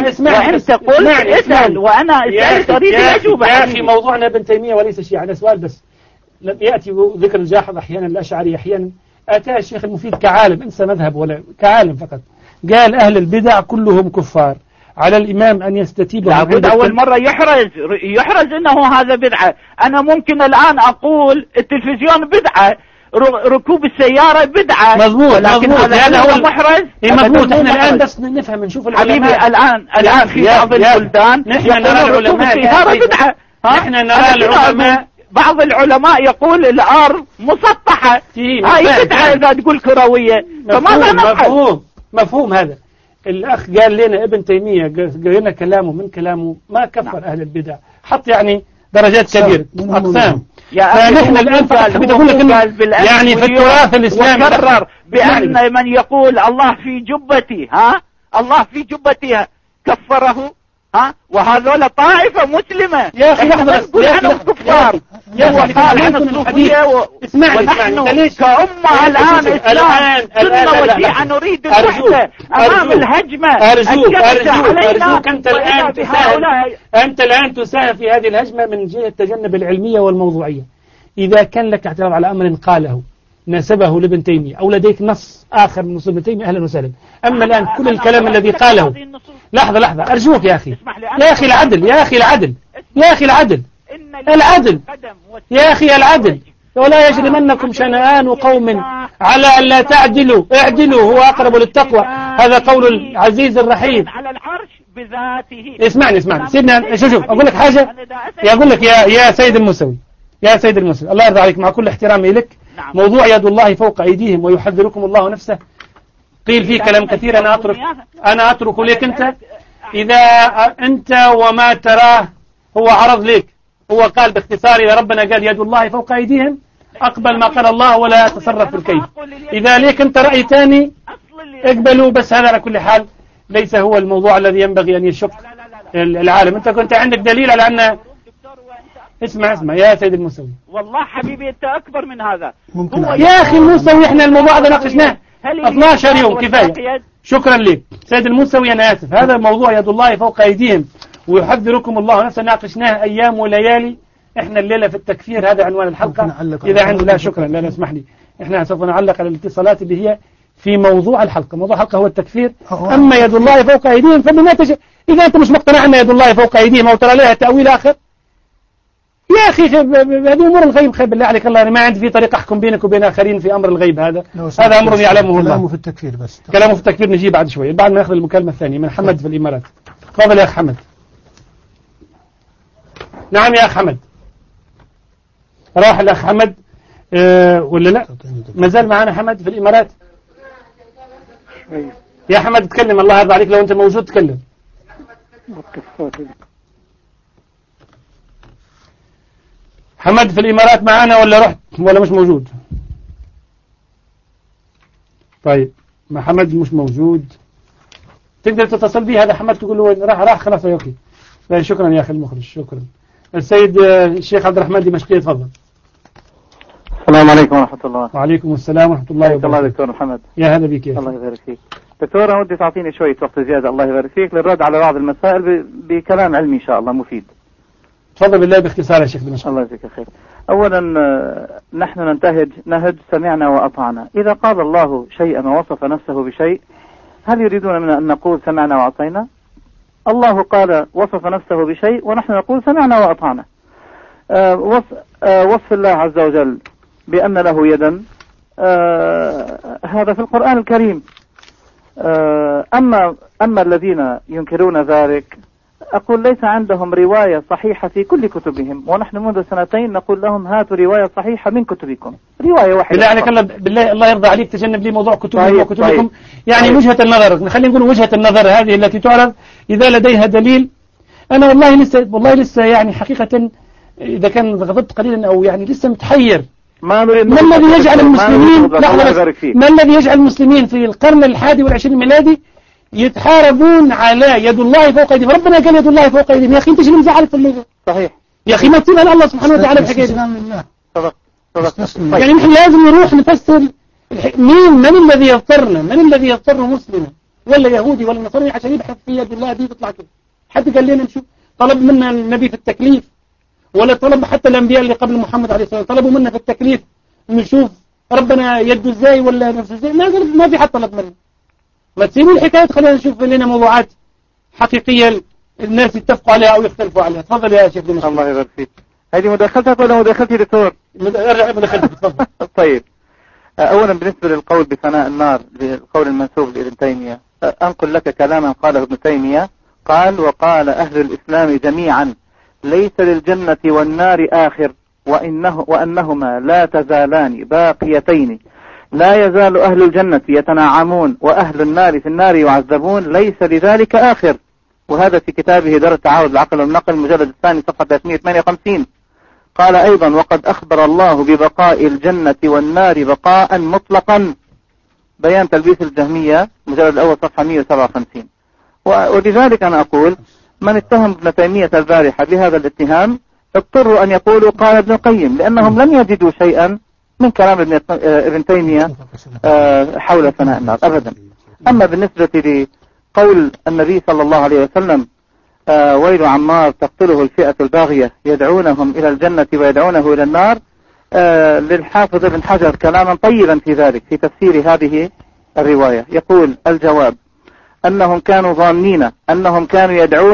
اسأل وأنا اسألت أريد الأجوبة. يا أخي موضوعنا ابن تيمية وليس الشيعة. أنا سؤال بس، لم يأتي ذكر الجاحظ أحيانا، الأشعري أحيانا، أتى الشيخ المفيد كعالم، انسى مذهب ولا كعالم فقط، قال أهل البدع كلهم كفار، على الإمام أن يستتيب. لابد أول مرة يحرز أنه هذا بدعة. أنا ممكن الآن أقول التلفزيون بدعة، ركوب السيارة بدعة، مظبوط، لكن هذا هو محرز. مظبوط. احنا الآن بس نفهم نشوف العلماء. حبيبي الآن في بعض البلدان نحن نرى العلماء بدعة. نحن نرى العلماء، بعض العلماء يقول الأرض مسطحة، هاي بدعة إذا تقول كروية. فماذا نفعل؟ مفهوم هذا. الأخ قال لنا ابن تيمية قرينا كلامه، من كلامه ما كفر أهل البدع، حط يعني درجات كبيرة أقسام. فنحن الآن حبيت أقول لك يعني في التراث الإسلامي وكرر بأن من يقول الله في جبتي الله في جبتي كفره وهذول طائفة مسلمة. يا أخي لحظة، نقول عنهم كفار. وقال عن الصوفية ونحن كأمة الآن إسلام سنة وشيعة نريد الوحدة أمام الهجمة. أرجوك أنت الآن تساهم في هذه الهجمة من جهة تجنب العلمية والموضوعية. إذا كان لك اعتراض على أمر قاله نسبه لابن تيمية أو لديك نص آخر من نص ابن تيمية أهلا وسهلا. أما الآن كل الكلام الذي قاله، لحظة أرجوك يا أخي، يا أخي العدل، يا أخي العدل، يا أخي العدل، العدل، يا أخي العدل. ولا يجرمنكم شنآن قوم على أن لا تعدلوا، اعدلوا هو أقرب للتقوى. هذا قول العزيز الرحيم على العرش بذاته. اسمعني سيدنا، شوف أقول لك حاجة، يقول لك يا سيد الموسوي، يا سيد الموسوي، الله يرضى عليك، مع كل احترامي لك، موضوع يد الله فوق أيديهم ويحذركم الله نفسه قيل فيه كلام كثير، أنا أترك لك أنت. إذا أنت وما تراه هو عرض لك، هو قال باختصار إذا ربنا قال يد الله فوق أيديهم أقبل ما قال الله ولا تصرف في الكيف. إذا ليك أنت رأي ثاني اقبلوا، بس هذا على كل حال ليس هو الموضوع الذي ينبغي أن يشق العالم. أنت كنت عندك دليل على أن اسمع يا سيد الموسوي، والله حبيبي أنت أكبر من هذا. يا أخي الموسوي احنا الموضوع هذا ناقشناه 12 يوم كفاية. شكرا لك سيد الموسوي، أنا آسف، هذا موضوع يد الله فوق أيديهم ويحذركم الله نفسه، ناقشناه أيام وليالي. احنا الليلة في التكفير، هذا عنوان الحلقة. إذا عنده لا شكرا، لا اسمح لي، احنا سوف نعلق على الاتصالات اللي هي في موضوع الحلقة. موضوع الحلقة هو التكفير. أما يد الله فوق أيديهم فبما إذا أنت مش مقتنع أن يد الله فوق أيديهم أو ترى لها تأويل آخر، يا أخي هذه أمور الغيب، خيب بالله عليك، الله ما عندي في طريقة أحكم بينك وبين آخرين في أمر الغيب. هذا أمر يعلمه الله. كلامه في التكفير بس، كلامه في التكفير نجيب بعد شوي، بعد ما يأخذ المكالمة الثانية من حمد في الإمارات. تفضل يا أخ حمد. نعم يا أخ حمد، راح الأخ حمد ولا لا؟ ما زال معنا حمد في الإمارات. يا حمد تكلم، الله يرضى عليك، لو أنت موجود تكلم. حمد في الإمارات معانا ولا رحت ولا مش موجود؟ طيب ما حمد مش موجود، تقدر تتصل به. هذا حمد تقول له راح خلاص يا أخي. شكرا يا أخي المخرج، شكرا. السيد الشيخ عبد الرحمن دمشقي تفضل. السلام عليكم ورحمة الله. وعليكم السلام ورحمة الله وبركاته. الله دكتور محمد. يا هلا بك يا الله يبارك فيك. دكتور أنا ودي تعطيني شوية وقت زيادة الله يبارك فيك للرد على بعض المسائل بكلام علمي إن شاء الله مفيد. تفضل بالله باختصار يا شيخ دمشقي. الله يجزيك خير. أولا نحن نهج سمعنا وأطعنا. إذا قال الله شيئا ووصف نفسه بشيء هل يريدون منا أن نقول سمعنا وأطعنا؟ الله قال وصف نفسه بشيء ونحن نقول سمعنا وأطعنا. وصف الله عز وجل بأن له يدا هذا في القرآن الكريم. أما الذين ينكرون ذلك أقول ليس عندهم رواية صحيحة في كل كتبهم، ونحن منذ سنتين نقول لهم هاتوا رواية صحيحة من كتبكم، رواية واحدة. بالله عليك، بالله الله يرضى عليك تجنب لي موضوع كتبهم وكتبكم. طيب. يعني طيب. وجهة النظر، خلينا نقول وجهة النظر هذه التي تعرض إذا لديها دليل. أنا والله لسه يعني حقيقة إذا كان غضبت قليلا أو يعني لسه متحير. ما الذي يجعل المسلمين ما الذي يجعل المسلمين في القرن 21 الميلادي يتحاربون على يد الله فوق أيديهم؟ ربنا قال يد الله فوق أيديهم. يا أخي أنت شنو مزعلك في اللغة؟ صحيح يا أخي، ما تسأل الله سبحانه وتعالى بحكاية. يعني نحن لازم نروح نفسر من الذي يضطرنا، من الذي يضطر مسلما ولا يهودي ولا نصراني عشان يبحث في يد الله دي تطلع كده؟ حد قال لنا نشوف؟ طلب منا النبي في التكليف ولا طلب حتى الأنبياء اللي قبل محمد عليه الصلاة والسلام طلبوا منا في التكليف نشوف ربنا يده ازاي ولا نفسه ازاي؟ ما في حد طلب منا. ما تسيبوا الحكايات، خلينا نشوف لنا موضوعات حقيقية الناس يتفقوا عليها أو يختلفوا عليها. تفضل يا شيخ دمشق. الله يبارك فيك. هذه مداخلتك ولا مداخلتي دكتور؟ مداخلتك تفضل. طيب، أولا بالنسبة للقول بفناء النار، للقول المنسوب لابن تيمية، أنقل لك كلاما قاله ابن تيمية. قال: وقال أهل الإسلام جميعا: ليس للجنة والنار آخر، وأنهما لا تزالان باقيتين، لا يزال أهل الجنة يتنعمون وأهل النار في النار يعذبون، ليس لذلك آخر. وهذا في كتابه دار التعارض العقل والنقل المجلد الثاني صفحة 358. قال أيضا: وقد أخبر الله ببقاء الجنة والنار بقاء مطلقا، بيان تلبيس الجهمية المجلد الأول صفحة 157. ولذلك أنا أقول من اتهم ابن تيمية البارحة بهذا الاتهام اضطروا أن يقولوا قال ابن القيم، لأنهم لم يجدوا شيئا من كلام ابن تيمية حول فناء النار أبدا. أما بالنسبة لقول النبي صلى الله عليه وسلم: ويل عمار تقتله الفئة الباغية يدعونهم إلى الجنة ويدعونه إلى النار، للحافظ ابن حجر كلاما طيبا في ذلك في تفسير هذه الرواية. يقول: الجواب أنهم كانوا ظانين أنهم كانوا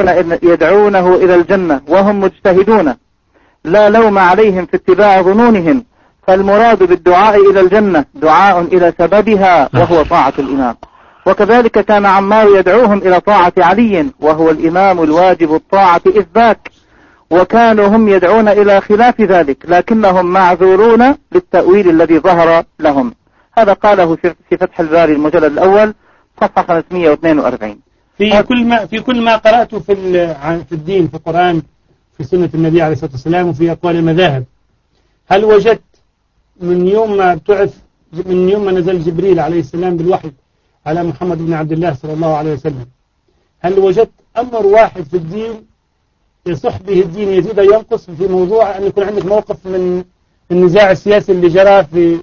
يدعونه إلى الجنة وهم مجتهدون، لا لوم عليهم في اتباع ظنونهم، فالمراد بالدعاء إلى الجنة دعاء إلى سببها وهو طاعة الإمام. وكذلك كان عمار يدعوهم إلى طاعة علي وهو الإمام الواجب الطاعة إثباك، وكانوا هم يدعون إلى خلاف ذلك لكنهم معذورون للتأويل الذي ظهر لهم. هذا قاله في فتح الباري المجلد الأول صفحة 542. في كل ما قرأته في الدين، في القرآن، في سنة النبي عليه الصلاة والسلام، وفي أقوال المذاهب، هل وجدت من يوم ما نزل جبريل عليه السلام بالوحي على محمد بن عبد الله صلى الله عليه وسلم، هل وجدت أمر واحد في الدين يصح به الدين يزيد ينقص في موضوع أن يكون عندك موقف من النزاع السياسي اللي جرى في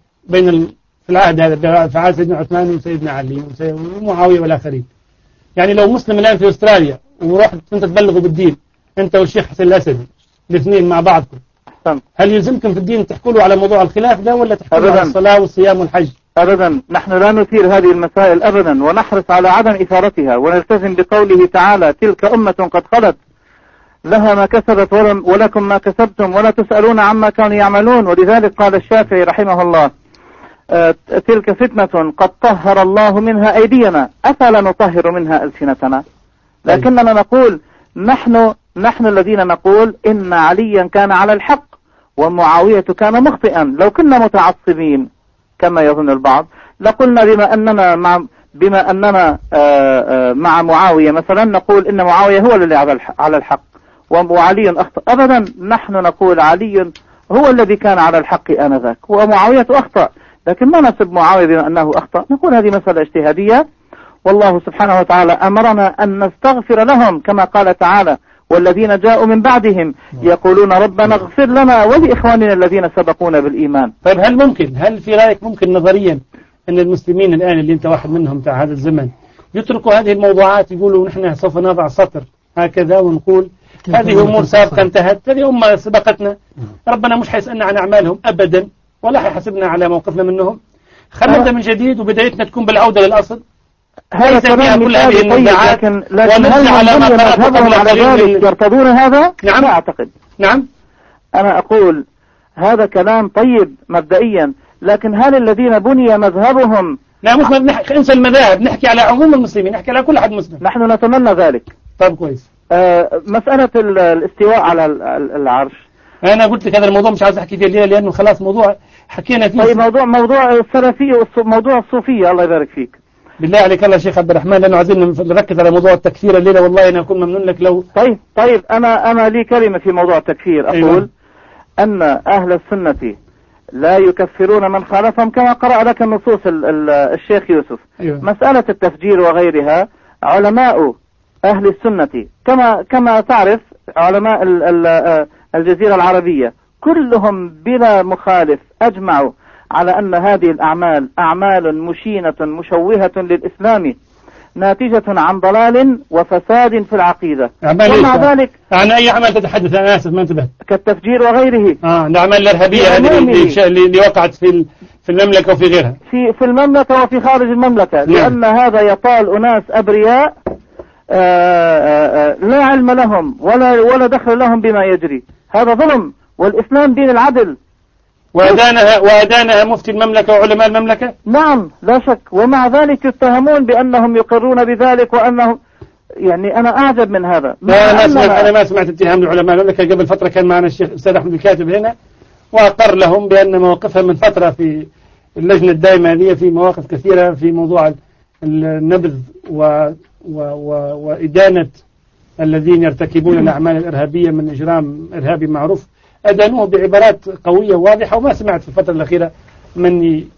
العهد هذا في عهد سيدنا عثمان وسيدنا علي ومعاوية والآخرين؟ يعني لو مسلم الآن في أستراليا ورحت أنت تبلغوا بالدين أنت والشيخ حسن الأسدي الاثنين مع بعضكم، هل يلزمكم في الدين تحكوا له على موضوع الخلاف ده ولا تحكوا له على الصلاة والصيام والحج؟ أبدا، نحن لا نثير هذه المسائل أبدا، ونحرص على عدم إثارتها، ونلتزم بقوله تعالى: تلك أمة قد خلت لها ما كسبت ولكم ما كسبتم ولا تسألون عما كانوا يعملون. ولذلك قال الشافعي رحمه الله: تلك فتنة قد طهر الله منها أيدينا أفلا نطهر منها ألسنتنا. لكننا نقول نحن الذين نقول إن عليا كان على الحق ومعاوية كان مخطئا. لو كنا متعصبين كما يظن البعض لقلنا بما أننا مع معاوية مثلا نقول إن معاوية هو الذي على الحق وعلي أخطأ. أبدا، نحن نقول علي هو الذي كان على الحق آنذاك ومعاوية أخطأ، لكن ما نسب معاوية بما أنه أخطأ، نقول هذه مسألة اجتهادية، والله سبحانه وتعالى أمرنا أن نستغفر لهم كما قال تعالى: والذين جاءوا من بعدهم يقولون ربنا اغفر لنا ولإخواننا الذين سبقونا بالإيمان. طيب، هل في رأيك ممكن نظريا أن المسلمين الآن اللي أنت واحد منهم تاع هذا الزمن يتركوا هذه الموضوعات، يقولوا نحن سوف نضع سطر هكذا ونقول هذه أمور سابقة انتهت، هذه أمة سبقتنا، ربنا مش حيسألنا عن أعمالهم أبدا ولا حيحاسبنا على موقفنا منهم، خلينا نبدأ من جديد وبدايتنا تكون بالعودة للأصل. هذا كلام كل هذه النزاعات، لكن هل على مذهبهم على ذلك يرتضون هذا؟ نعم، لا أعتقد. نعم، أنا أقول هذا كلام طيب مبدئيا، لكن هل الذين بني مذهبهم؟ لا، مش انسى المذاهب، نحكي على عموم المسلمين، نحكي على كل أحد مسلم. نحن نتمنى ذلك. طيب كويس. مسألة الاستواء على العرش، أنا قلت لك هذا الموضوع مش عايز أحكي فيه الليلة لأنه خلاص موضوع حكينا فيه. طيب موضوع السلفية وموضوع الصوفية، الله يبارك فيك. بالله عليك الله شيخ عبد الرحمن، لأنه عايزين نركز على موضوع التكفير الليلة، والله أنا أكون ممنون لك لو. طيب أنا لي كلمة في موضوع التكفير، أقول أيوة. أن أهل السنة لا يكفرون من خالفهم كما قرأ لك النصوص الشيخ يوسف. أيوة. مسألة التفجير وغيرها علماء أهل السنة كما تعرف علماء الجزيرة العربية كلهم بلا مخالف أجمعوا على أن هذه الأعمال أعمال مشينة مشوهة للإسلام ناتجة عن ضلال وفساد في العقيدة. ومع ذلك عن أي عمل تتحدث؟ أنا آسف ما انتبهت. كالتفجير وغيره. الأعمال الإرهابية اللي وقعت في المملكة وفي غيرها، في المملكة وفي خارج المملكة. لأن هذا يطال أناس أبرياء لا علم لهم ولا دخل لهم بما يجري. هذا ظلم، والإسلام دين العدل. وأدانها مفتي المملكة وعلماء المملكة. نعم لا شك، ومع ذلك يتهمون بأنهم يقرون بذلك وأنهم يعني أنا أعجب من هذا. أنا ما سمعت اتهام لعلماء المملكة. قبل فترة كان معنا الشيخ أستاذ أحمد الكاتب هنا وأقر لهم بأن مواقفها من فترة في اللجنة الدائمة هذه في مواقف كثيرة في موضوع النبذ وإدانة الذين يرتكبون الأعمال الإرهابية من إجرام إرهابي معروف، أدانوه بعبارات قوية واضحة. وما سمعت في الفترة الأخيرة من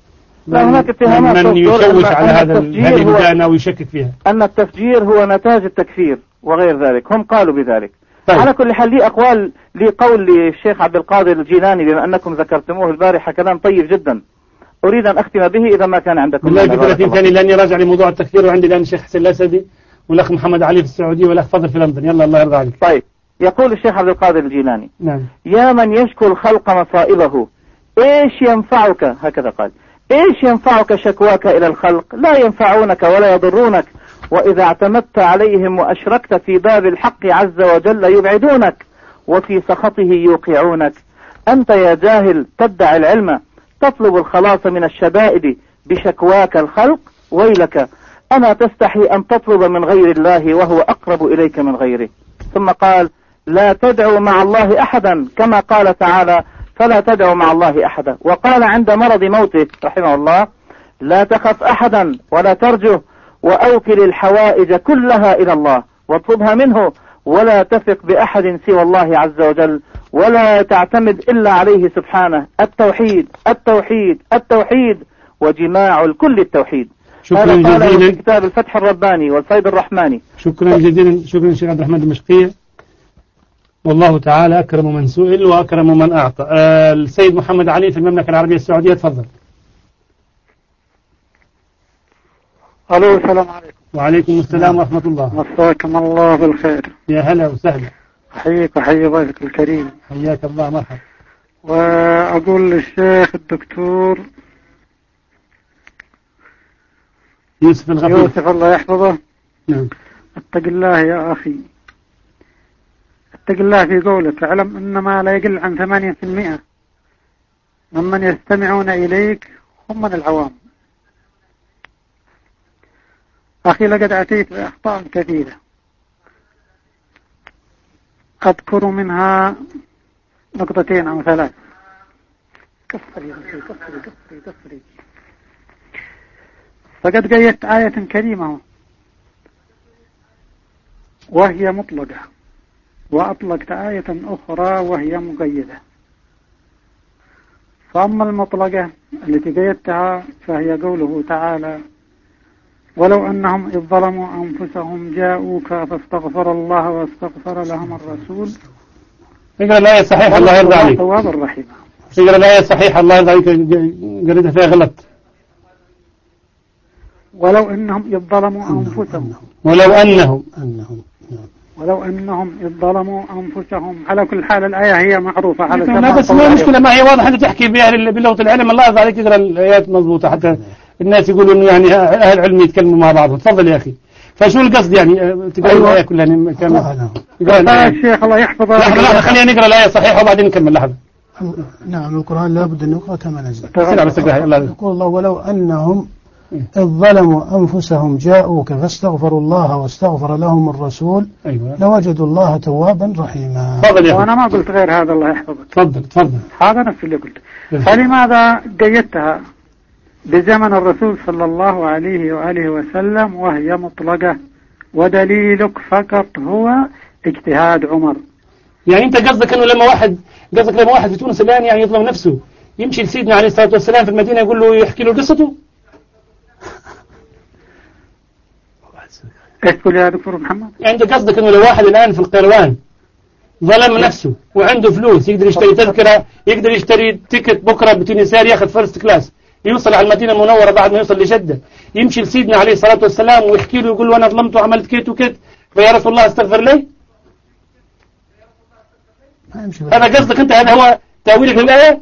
يشوش على هذه الإدانة ويشكك فيها. أن التفجير هو نتاج التكفير وغير ذلك، هم قالوا بذلك. طيب. على كل حال لي قول للشيخ عبد القادر الجيلاني، بما أنكم ذكرتموه البارحة كلام طيب جدا، أريد أن أختم به إذا ما كان عندكم. بالله في 30 ثانية لأني راجع لموضوع التكفير، وعندي الآن الشيخ حسين الأسدي والأخ محمد علي في السعودية والأخ فضل في لندن. يلا الله يرضى عليك. طيب يقول الشيخ عبد القادر الجيلاني: نعم. يا من يشكو الخلق مصائبه إيش ينفعك، هكذا قال، إيش ينفعك شكواك إلى الخلق؟ لا ينفعونك ولا يضرونك، وإذا اعتمدت عليهم وأشركت في باب الحق عز وجل يبعدونك وفي سخطه يوقعونك. أنت يا جاهل تدعي العلم تطلب الخلاص من الشدائد بشكواك الخلق، ويلك أما تستحي أن تطلب من غير الله وهو أقرب إليك من غيره. ثم قال: لا تدعوا مع الله أحدا، كما قال تعالى: فلا تدعوا مع الله أحدا. وقال عند مرض موته رحمه الله: لا تخف أحدا ولا ترجه، وأوكل الحوائج كلها إلى الله واطلبها منه، ولا تثق بأحد سوى الله عز وجل، ولا تعتمد إلا عليه سبحانه. التوحيد التوحيد التوحيد، وجماع الكل التوحيد. شكرا جزيلا. في كتاب الفتح الرباني والفيض الرحماني. شكرا جزيلا. شكرا شيخ عبد الرحمن دمشقية، والله تعالى أكرم من سئل وأكرم من أعطى. السيد محمد علي في المملكة العربية السعودية، تفضل. ألو، السلام عليكم. وعليكم السلام ورحمة الله. مساكم الله بالخير. يا هلا وسهلا. أحييك وحيي ضيفك الكريم. حياك الله، مرحبا. وأقول للشيخ الدكتور يوسف الغفور، يوسف الله يحفظه: نعم. اتق الله يا أخي، اتق الله في قولك. اعلم أن ما لا يقل عن 8% ممن يستمعون إليك هم من العوام. أخي لقد أتيت بأخطاء كثيرة، أذكر منها نقطتين أو ثلاث. كفري كفري كفري كفري. فقد قيدت آية كريمة وهي مطلقة، وأطلقت آية أخرى وهي مقيدة. فأما المطلقة التي قيدتها فهي قوله تعالى: ولو أنهم إذ ظلموا أنفسهم جاءوك فاستغفر الله واستغفر لهم الرسول. اقرأ الآية صحيحة الله يرضى عليك. تواب الرحيم. اقرأ الآية صحيحة الله يرضى عليك، قريتها فيها غلط. ولو أنهم إذ ظلموا أنفسهم. ولو أنهم ولو أنهم إذ ظلموا أنفسهم. على كل حال الآية هي معروفة على لا، بس ما مشكلة، ما هي واضحة. أنت تحكي بها بلغة العلم، الله يرضى عليك اقرأ الآيات مضبوطة حتى الناس يقولوا إنه يعني أهل العلم يتكلموا مع بعضهم. تفضل يا أخي. فشو القصد يعني تقرأ الآية كلها كاملة؟ الشيخ الله يحفظه. لحظة خلينا نقرأ الآية صحيحة وبعدين نكمل. لحظة. نعم، القرآن لابد أن يقرأ كما نزل. بس يقول الله: ولو أنهم إذ ظلموا أنفسهم جاءوك فاستغفروا الله واستغفر لهم الرسول لوجدوا الله توابا رحيما. وأنا ما قلت غير هذا، الله يحفظك. تفضل. هذا نفس اللي قلت. فلماذا قيدتها بزمن الرسول صلى الله عليه وآله وسلم وهي مطلقة ودليلك فقط هو اجتهاد عمر؟ يعني أنت قصدك لما واحد في تونس الآن يعني يظلم نفسه يمشي لسيدنا عليه الصلاة والسلام في المدينة يقول له يحكي له قصته؟ ايش تقول يا دكتور محمد؟ يعني أنت قصدك لو واحد الآن في القيروان ظلم نفسه وعنده فلوس يقدر يشتري تذكرة، يقدر يشتري تيكت بكرة بتونسير ياخذ فيرست كلاس يوصل على المدينة المنورة بعد ما يوصل لجدة، يمشي لسيدنا عليه الصلاة والسلام ويحكي له يقول له أنا ظلمت وعملت كيت وكيت فيا رسول الله استغفر لي؟ هذا قصدك أنت؟ هذا هو تأويلك للآية؟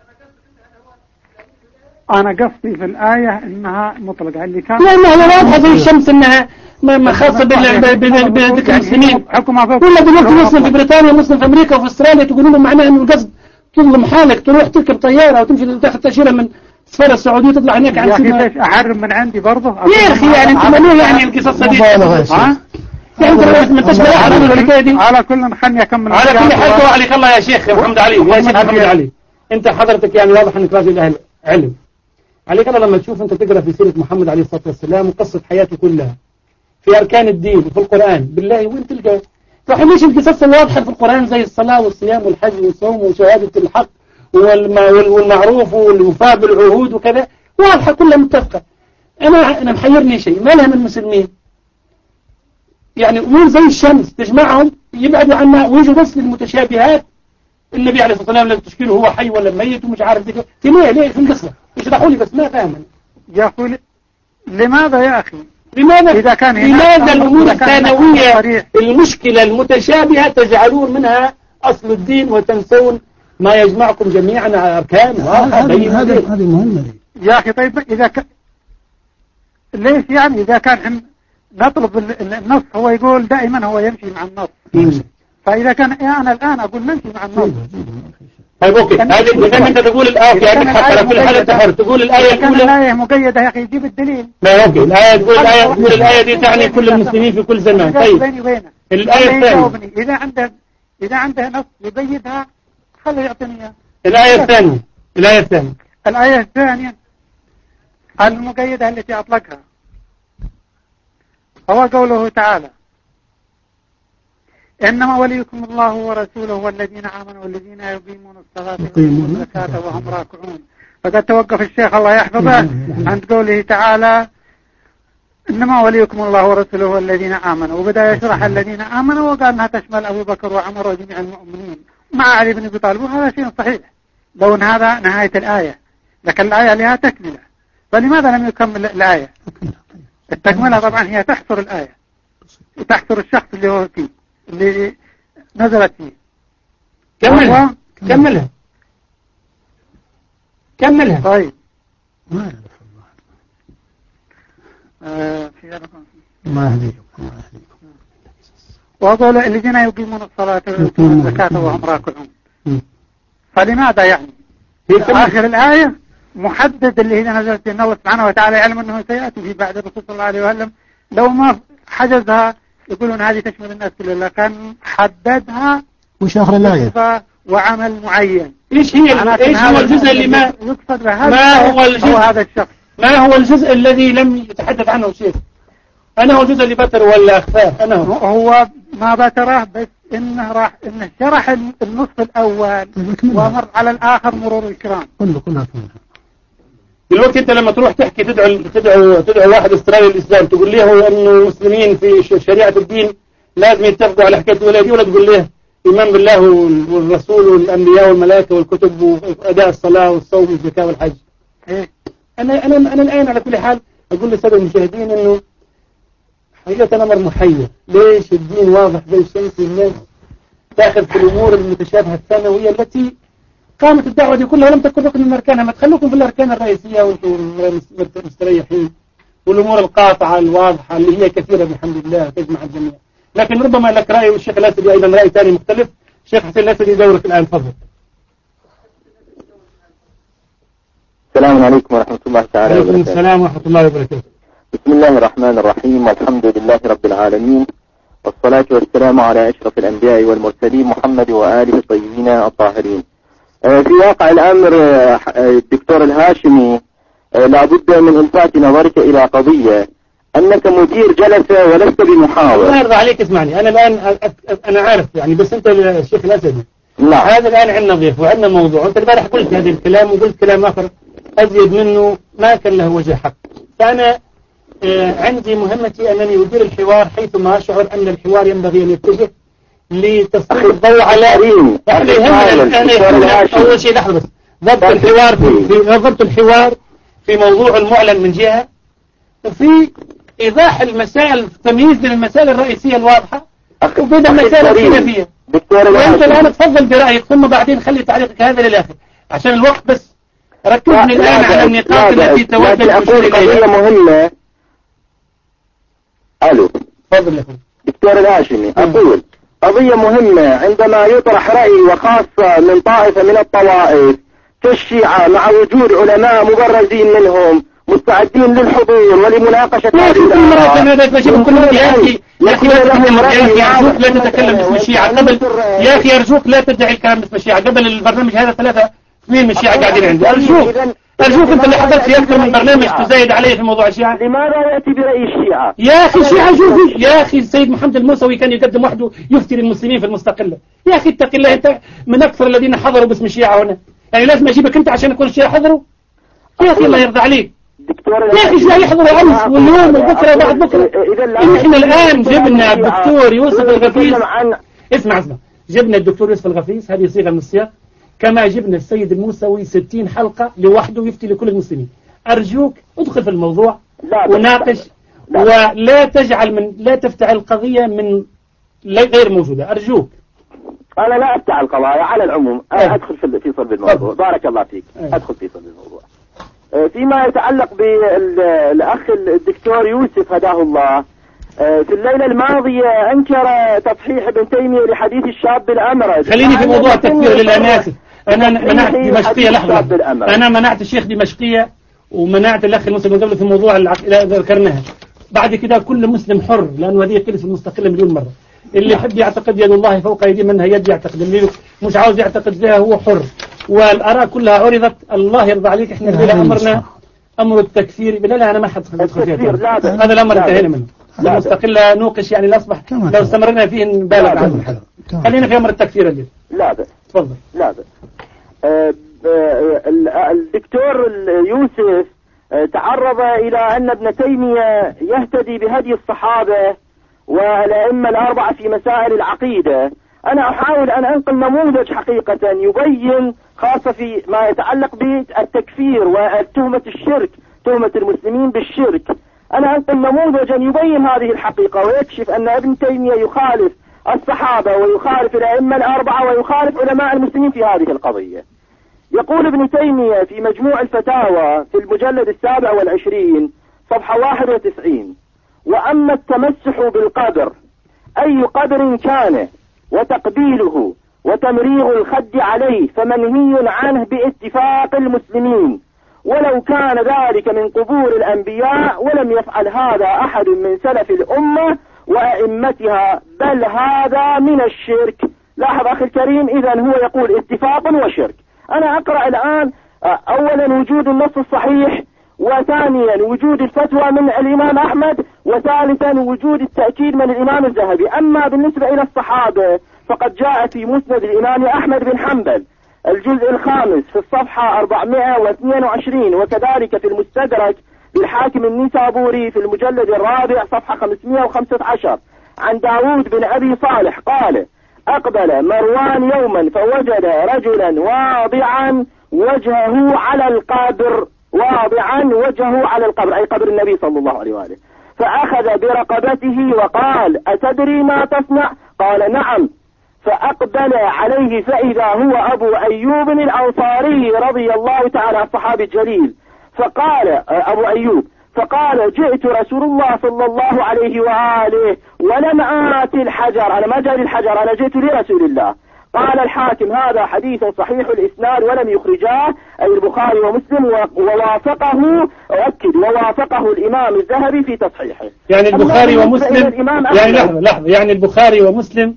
أنا قصدي في الآية إنها مطلقة اللي كان لا واضحة زي الشمس إنها ما خاصة بذكر المسلمين. ولا دلوقتي مسلم في بريطانيا مسلم في أمريكا وفي أستراليا تقولون له معناه إنه القصد تظلم حالك تروح تركب طيارة وتمشي تاخذ تأشيرة من السفارة السعودية تطلع هناك عن سيدنا. يا أخي ليش أحرم من عندي برضه؟ يا أخي يعني أنت منو يعني القصص دي؟ يعني أنت ما تشبه أحد من الحكاية دي. على كل خلني أكمل. على كل حال عليك الله يا شيخ محمد علي. يا شيخ محمد علي أنت حضرتك يعني واضح أنك راجل أهل علم. عليك الله لما تشوف أنت تقرأ في سيرة محمد عليه الصلاة والسلام وقصة حياته كلها في أركان الدين وفي القرآن بالله وين تلقى فحميش القصص الواضحة في القرآن زي الصلاة والصيام والحج والصوم وشهادة الحق والمعروف والوفاء بالعهود وكذا واضحة كلها متفقة. أنا محيرني شيء ما لها من المسلمين يعني أمور زي الشمس تجمعهم يبعدوا عنها ويجوا بس للمتشابهات. النبي عليه الصلاة والسلام لازم تشكيله هو حي ولا ميت ومش عارف ذلك في ليه في القصة اشرحوا لي بس ما فاهم. يا أخي لماذا يا أخي لماذا الأمور الثانوية المشكلة المتشابهة تجعلون منها أصل الدين وتنسون ما يجمعكم جميعا على أركان. هذه مهمة يا أخي. طيب إذا ليش يعني إذا كان نطلب النص هو يقول دائما هو يمشي مع النص فإذا كان أنا الآن أقول نمشي مع النص. طيب أوكي إذا أنت تقول الآية يعني حتى على كل حالة تحر تقول الآية الأولى الآية مقيدة يا أخي يجيب الدليل. لا أوكي الآية تقول الآية دي تعني كل المسلمين في كل زمان. طيب الآية الثانية إذا عنده نص يبيدها خليه يعطيني إياه. الآية الثانية المقيدة التي أطلقها هو قوله تعالى إنما وليكم الله ورسوله والذين آمنوا والذين يقيمون الصلاة ويؤتون الزكاة وهم راكعون. فقد توقف الشيخ الله يحفظه عند قوله تعالى إنما وليكم الله ورسوله والذين آمنوا وبدأ يشرح الذين آمنوا وقال أنها تشمل أبو بكر وعمر وجميع المؤمنين مع علي بن أبي طالب وهذا شيء صحيح لو أن هذا نهاية الآية لكن الآية لها تكملة. فلماذا لم يكمل الآية؟ التكملة طبعا هي تحصر الآية وتحصر الشخص اللي هو فيه اللي نزلت فيه. كملها. طيب ما أهديكم وقال الذين يقيمون الصلاة ويؤتون الزكاة وهم راكعون. فلماذا يعني في آخر الآية محدد اللي هي نزلت إن الله سبحانه وتعالى يعلم أنه سيأتي في بعد الرسول صلى الله عليه وسلم لو ما حجزها يقولون هذه تشمل الناس كلها كان حددها وش آخر الآية وعمل معين. إيش هو الجزء اللي ما يقصد هذا الشخص ما هو الجزء الذي لم يتحدث عنه شيء؟ أنا هو الجزء اللي بتر ولا أخفاه؟ هو ما بتره بس إنه شرح النصف الأول ومر على الآخر مرور الكرام كلها دلوقتي أنت لما تروح تحكي تدعو واحد استرالي الإسلام تقول له أنه المسلمين في شريعة الدين لازم يتفقوا على حكاية الولادية ولا تقول له إيمان بالله والرسول والأنبياء والملائكة والكتب وأداء الصلاة والصوم والزكاة والحج. أنا الآن على كل حال أقول للسادة المشاهدين إنه حقيقة أمر محير. ليش الدين واضح زي الشمس والناس تأخذ في الأمور المتشابهة الثانوية التي قامت الدعوة دي كلها لم تكن ركن من أركانها. ما تخلوكم في الأركان الرئيسية وأنتم مستريحين والأمور القاطعة الواضحة اللي هي كثيرة بحمد الله تجمع الجميع. لكن ربما لك رأي والشيخ الأسدي أيضا رأي ثاني مختلف. الشيخ حسين الأسدي دورك الآن فضل. السلام عليكم ورحمة الله تعالى وبركاته. وعليكم السلام ورحمة الله وبركاته. بسم الله الرحمن الرحيم، والحمد لله رب العالمين، والصلاة والسلام على أشرف الأنبياء والمرسلين محمد وآله الطيبين الطاهرين. في واقع الأمر الدكتور الهاشمي، لابد من إلفات نظرك إلى قضية، أنك مدير جلسة ولست بمحاور. الله يرضى عليك، اسمعني، أنا الآن أنا عارف يعني، بس أنت الشيخ الأسدي. نعم. هذا الآن عندنا ضيف وعندنا موضوع، أنت البارح قلت هذا الكلام وقلت كلام آخر أزيد منه ما كان له وجه حق. فأنا عندي مهمتي أنني أدير الحوار حيثما أشعر أن الحوار ينبغي أن يتجه لتسليط الضوء على أول شيء. لحظة بس، ضبط الحوار في موضوع المعلن من جهة، في إيضاح المسائل، تمييز بين المسائل الرئيسية الواضحة وبين المسائل الخلافية. وأنت الآن تفضل برأيك، ثم بعدين خلي تعليقك هذا للآخر عشان الوقت. بس ركزني الآن على النقاط التي توجد أقول قضية مهمة. ألو، تفضل لكم دكتور الهاشمي. أقول قضية مهمة عندما يطرح رأي وخاصة من طائفة من الطوائف كالشيعة مع وجود علماء مبرزين منهم مستعدين للحضور ولمناقشة هذه الآراء. لا تتكلم باسم الشيعة قبل، يا أخي أرجوك لا تدعي الكلام باسم الشيعة قبل البرنامج هذا. 3 اثنين من الشيعة قاعدين عندي. أرجوك أنت اللي حضرت في أكثر من برنامج تزايد عليه في موضوع الشيعة. لماذا يأتي برأي الشيعة؟ يا أخي الشيعة شوفي، يا أخي السيد محمد الموسوي كان يقدم وحده يفتي للمسلمين في المستقلة. يا أخي اتق الله، أنت من أكثر الذين حضروا باسم الشيعة هنا، يعني لازم أجيبك أنت عشان يكون الشيعة حضروا؟ يا أخي الله يرضى عليك يا أخي، الشيعة يحضروا أمس واليوم وبكرة وبعد بكرة. إحنا الآن جبنا الدكتور يوسف الغفيس. اسمع جبنا الدكتور يوسف الغفيس، هذه صيغة من الصيغ، كما جبنا السيد الموسوي 60 حلقة لوحده يفتي لكل المسلمين. أرجوك ادخل في الموضوع وناقش، ولا تجعل لا تفتح القضية من غير موجودة. أرجوك. أنا لا أفتح القضايا على العموم، أنا أدخل في صلب الموضوع. بارك الله فيك. أدخل في صلب الموضوع. فيما يتعلق بالأخ الدكتور يوسف هداه الله، في الليلة الماضية أنكر تصحيح ابن تيمية لحديث الشاب الأمرد. خليني في موضوع التكفير للأناس. أنا منعت دمشقية، لحظة، أنا منعت الشيخ دمشقية ومنعت الأخ المسلم قبل في موضوع العقيدة ذكرناها. بعد كده كل مسلم حر، لأنه هذه قلت المستقلة مليون مرة. اللي يحب يعتقد يد الله فوق أيدي منها يد يعتقد، اللي مش عاوز يعتقد فيها هو حر. والآراء كلها عرضت. الله يرضى عليك، احنا اللي أمرنا أمر التكفير. لا أنا ما حد هذا الأمر انتهينا منه. المستقلة نوقش يعني الأصبح لو استمرنا فيه نبالغ عنه. خلينا في أمر التكفير اللي. لا بأس. تفضل. لا بأس. الدكتور يوسف تعرض إلى أن ابن تيمية يهتدي بهدي الصحابة والأئمة الأربعة في مسائل العقيدة. أنا أحاول أن أنقل نموذج حقيقة يبين، خاصة في ما يتعلق بالتكفير وتهمة الشرك، تهمة المسلمين بالشرك. أنا أنقل نموذجا يبين هذه الحقيقة ويكشف أن ابن تيمية يخالف الصحابة ويخالف الأئمة الأربعة ويخالف علماء المسلمين في هذه القضية. يقول ابن تيمية في مجموع الفتاوى في المجلد 27 صفحة 91: وأما التمسح بالقبر أي قبر كان وتقبيله وتمريغ الخد عليه فمنهي عنه باتفاق المسلمين، ولو كان ذلك من قبور الأنبياء، ولم يفعل هذا أحد من سلف الأمة وأئمتها، بل هذا من الشرك. لاحظ أخي الكريم، إذن هو يقول اتفاق وشرك. أنا أقرأ الآن أولا وجود النص الصحيح، وثانيا وجود الفتوى من الإمام أحمد، وثالثا وجود التأكيد من الإمام الذهبي. أما بالنسبة إلى الصحابة فقد جاء في مسند الإمام أحمد بن حنبل الجزء 5 في الصفحة 422، وكذلك في المستدرك للحاكم النيسابوري في المجلد 4 صفحة 515 عن داود بن أبي صالح قال: أقبل مروان يوما فوجد رجلا واضعا وجهه على القبر، واضعا وجهه على القبر أي قبر النبي صلى الله عليه وآله، فأخذ برقبته وقال: أتدري ما تصنع؟ قال: نعم. فأقبل عليه فإذا هو أبو أيوب الأنصاري رضي الله تعالى الصحابي الجليل. فقال أبو أيوب: فقال: جئت رسول الله صلى الله عليه وآله ولم آت الحجر، أنا ما جاء الحجر، أنا جئت لرسول الله. قال الحاكم هذا حديث صحيح الإسناد ولم يخرجاه أي البخاري ومسلم، ووافقه أؤكد ووافقه الإمام الذهبي في تصحيحه. يعني البخاري ومسلم يعني لحظة يعني البخاري ومسلم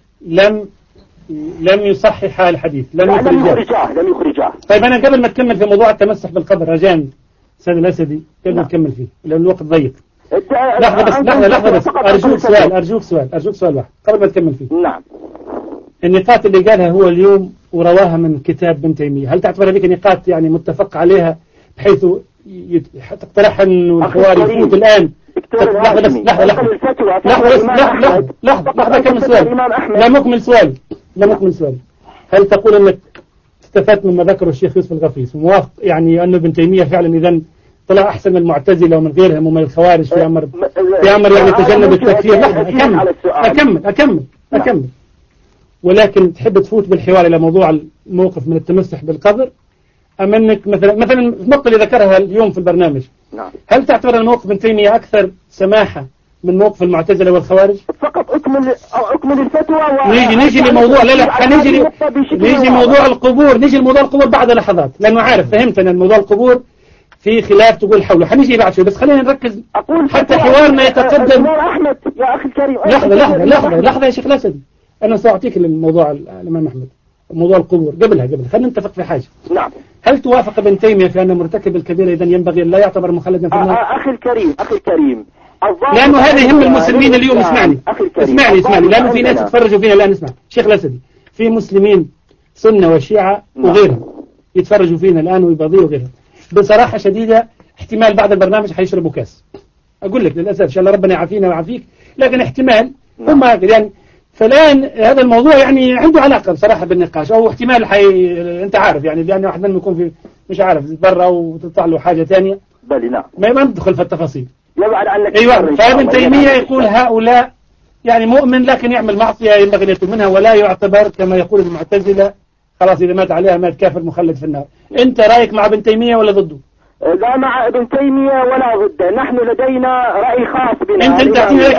لم يصحح الحديث، لم يخرجاه. طيب أنا قبل ما تكمل في موضوع التمسح بالقبر رجاء سيد الأسدي قبل ما تكمل فيه لأن الوقت ضيق. لحظة بس أرجوك سؤال واحد قبل ما تكمل فيه. نعم. النقاط اللي قالها هو اليوم ورواها من كتاب ابن تيمية، هل تعتبر هذه نقاط يعني متفق عليها بحيث تقترح أنه الحوار يفوت الآن؟ لحظة كمل سؤال. لا مكمل سؤال. هل تقول أنك استفدت مما ذكره الشيخ يوسف الغفيص وموافق يعني أنه ابن تيمية فعلا إذن طلع أحسن من المعتزلة ومن غيرهم ومن الخوارج في أمر يعني تجنب التكفير؟ لحظة أكمل. ولكن تحب تفوت بالحوار إلى موضوع الموقف من التمسح بالقبر أم أنك مثلا النقطة اللي ذكرها اليوم في البرنامج، نعم. هل تعتبر أن موقف ابن تيمية أكثر سماحة من موقف المعتزلة والخوارج؟ فقط أكمل الفتوى نيجي لموضوع نيجي موضوع القبور بعد لحظات، لأنه عارف فهمت أن الموضوع القبور في خلاف تقول حوله، حنيجي بعد شوي بس خلينا نركز حتى حوارنا يتقدم. أحمد يا أخي الكريم لحظة يا شيخ الأسدي، أنا سأعطيك الموضوع الإمام أحمد موضوع القبور قبل خلينا نتفق في حاجة. نعم. هل توافق ابن تيمية في أن مرتكب الكبيرة إذن ينبغي أن لا يعتبر مخلدا في النار؟ أخي الكريم لأنه هذا يهم المسلمين اليوم. اسمعني لأنه في ناس يتفرجوا فينا الآن. اسمع شيخ الأسدي، في مسلمين سنة وشيعة وغيرهم يتفرجوا فينا الآن ويبغضوا وغيرهم. بصراحة شديدة احتمال بعد البرنامج حيشربوا كاس، أقول لك للأسف إن شاء الله ربنا يعافينا ويعافيك، لكن احتمال هم يعني فالآن هذا الموضوع يعني عنده علاقة بصراحة بالنقاش أو احتمال أنت عارف يعني لأن واحد منهم يكون في مش عارف برا وتطلع له حاجة تانية. بل نعم. ما ندخل في التفاصيل. يبعد عنك. أيوة. فابن تيمية يقول هؤلاء يعني مؤمن لكن يعمل معصية ينبغي أن يتوب منها ولا يعتبر كما يقول المعتزلة خلاص إذا مات عليها مات كافر مخلد في النار. أنت رأيك مع ابن تيمية ولا ضده؟ لا مع ابن تيمية ولا ضده، نحن لدينا رأي خاص بنا. انت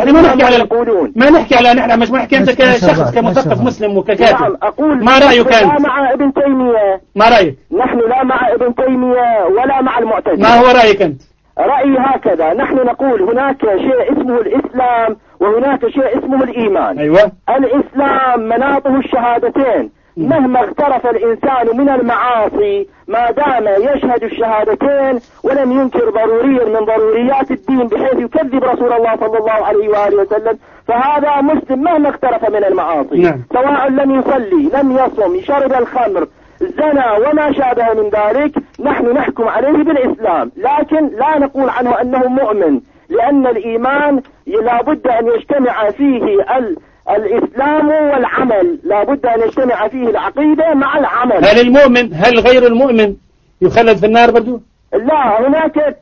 ما نحكي على نحن مش نحكي انت كشخص كمثقف مسلم وككاتب. نعم أقول ما رأيك انت؟ لا مع ابن تيمية. ما رأيك؟ نحن لا مع ابن تيمية ولا مع المعتزلة. ما هو رأيك انت؟ رأيي هكذا، نحن نقول هناك شيء اسمه الإسلام وهناك شيء اسمه الإيمان. أيوة. الإسلام مناطه الشهادتين، مهما اغترف الإنسان من المعاصي ما دام يشهد الشهادتين ولم ينكر ضروريا من ضروريات الدين بحيث يكذب رسول الله صلى الله عليه وآله وسلم فهذا مسلم مهما اغترف من المعاصي. نعم. سواء لم يصلي لم يصم شرب الخمر زنى وما شابه من ذلك نحن نحكم عليه بالإسلام، لكن لا نقول عنه أنه مؤمن، لأن الإيمان لا بد أن يجتمع فيه الإسلام والعمل، لا بد أن يجتمع فيه العقيدة مع العمل. هل غير المؤمن يخلد في النار برضو؟ لا، هناك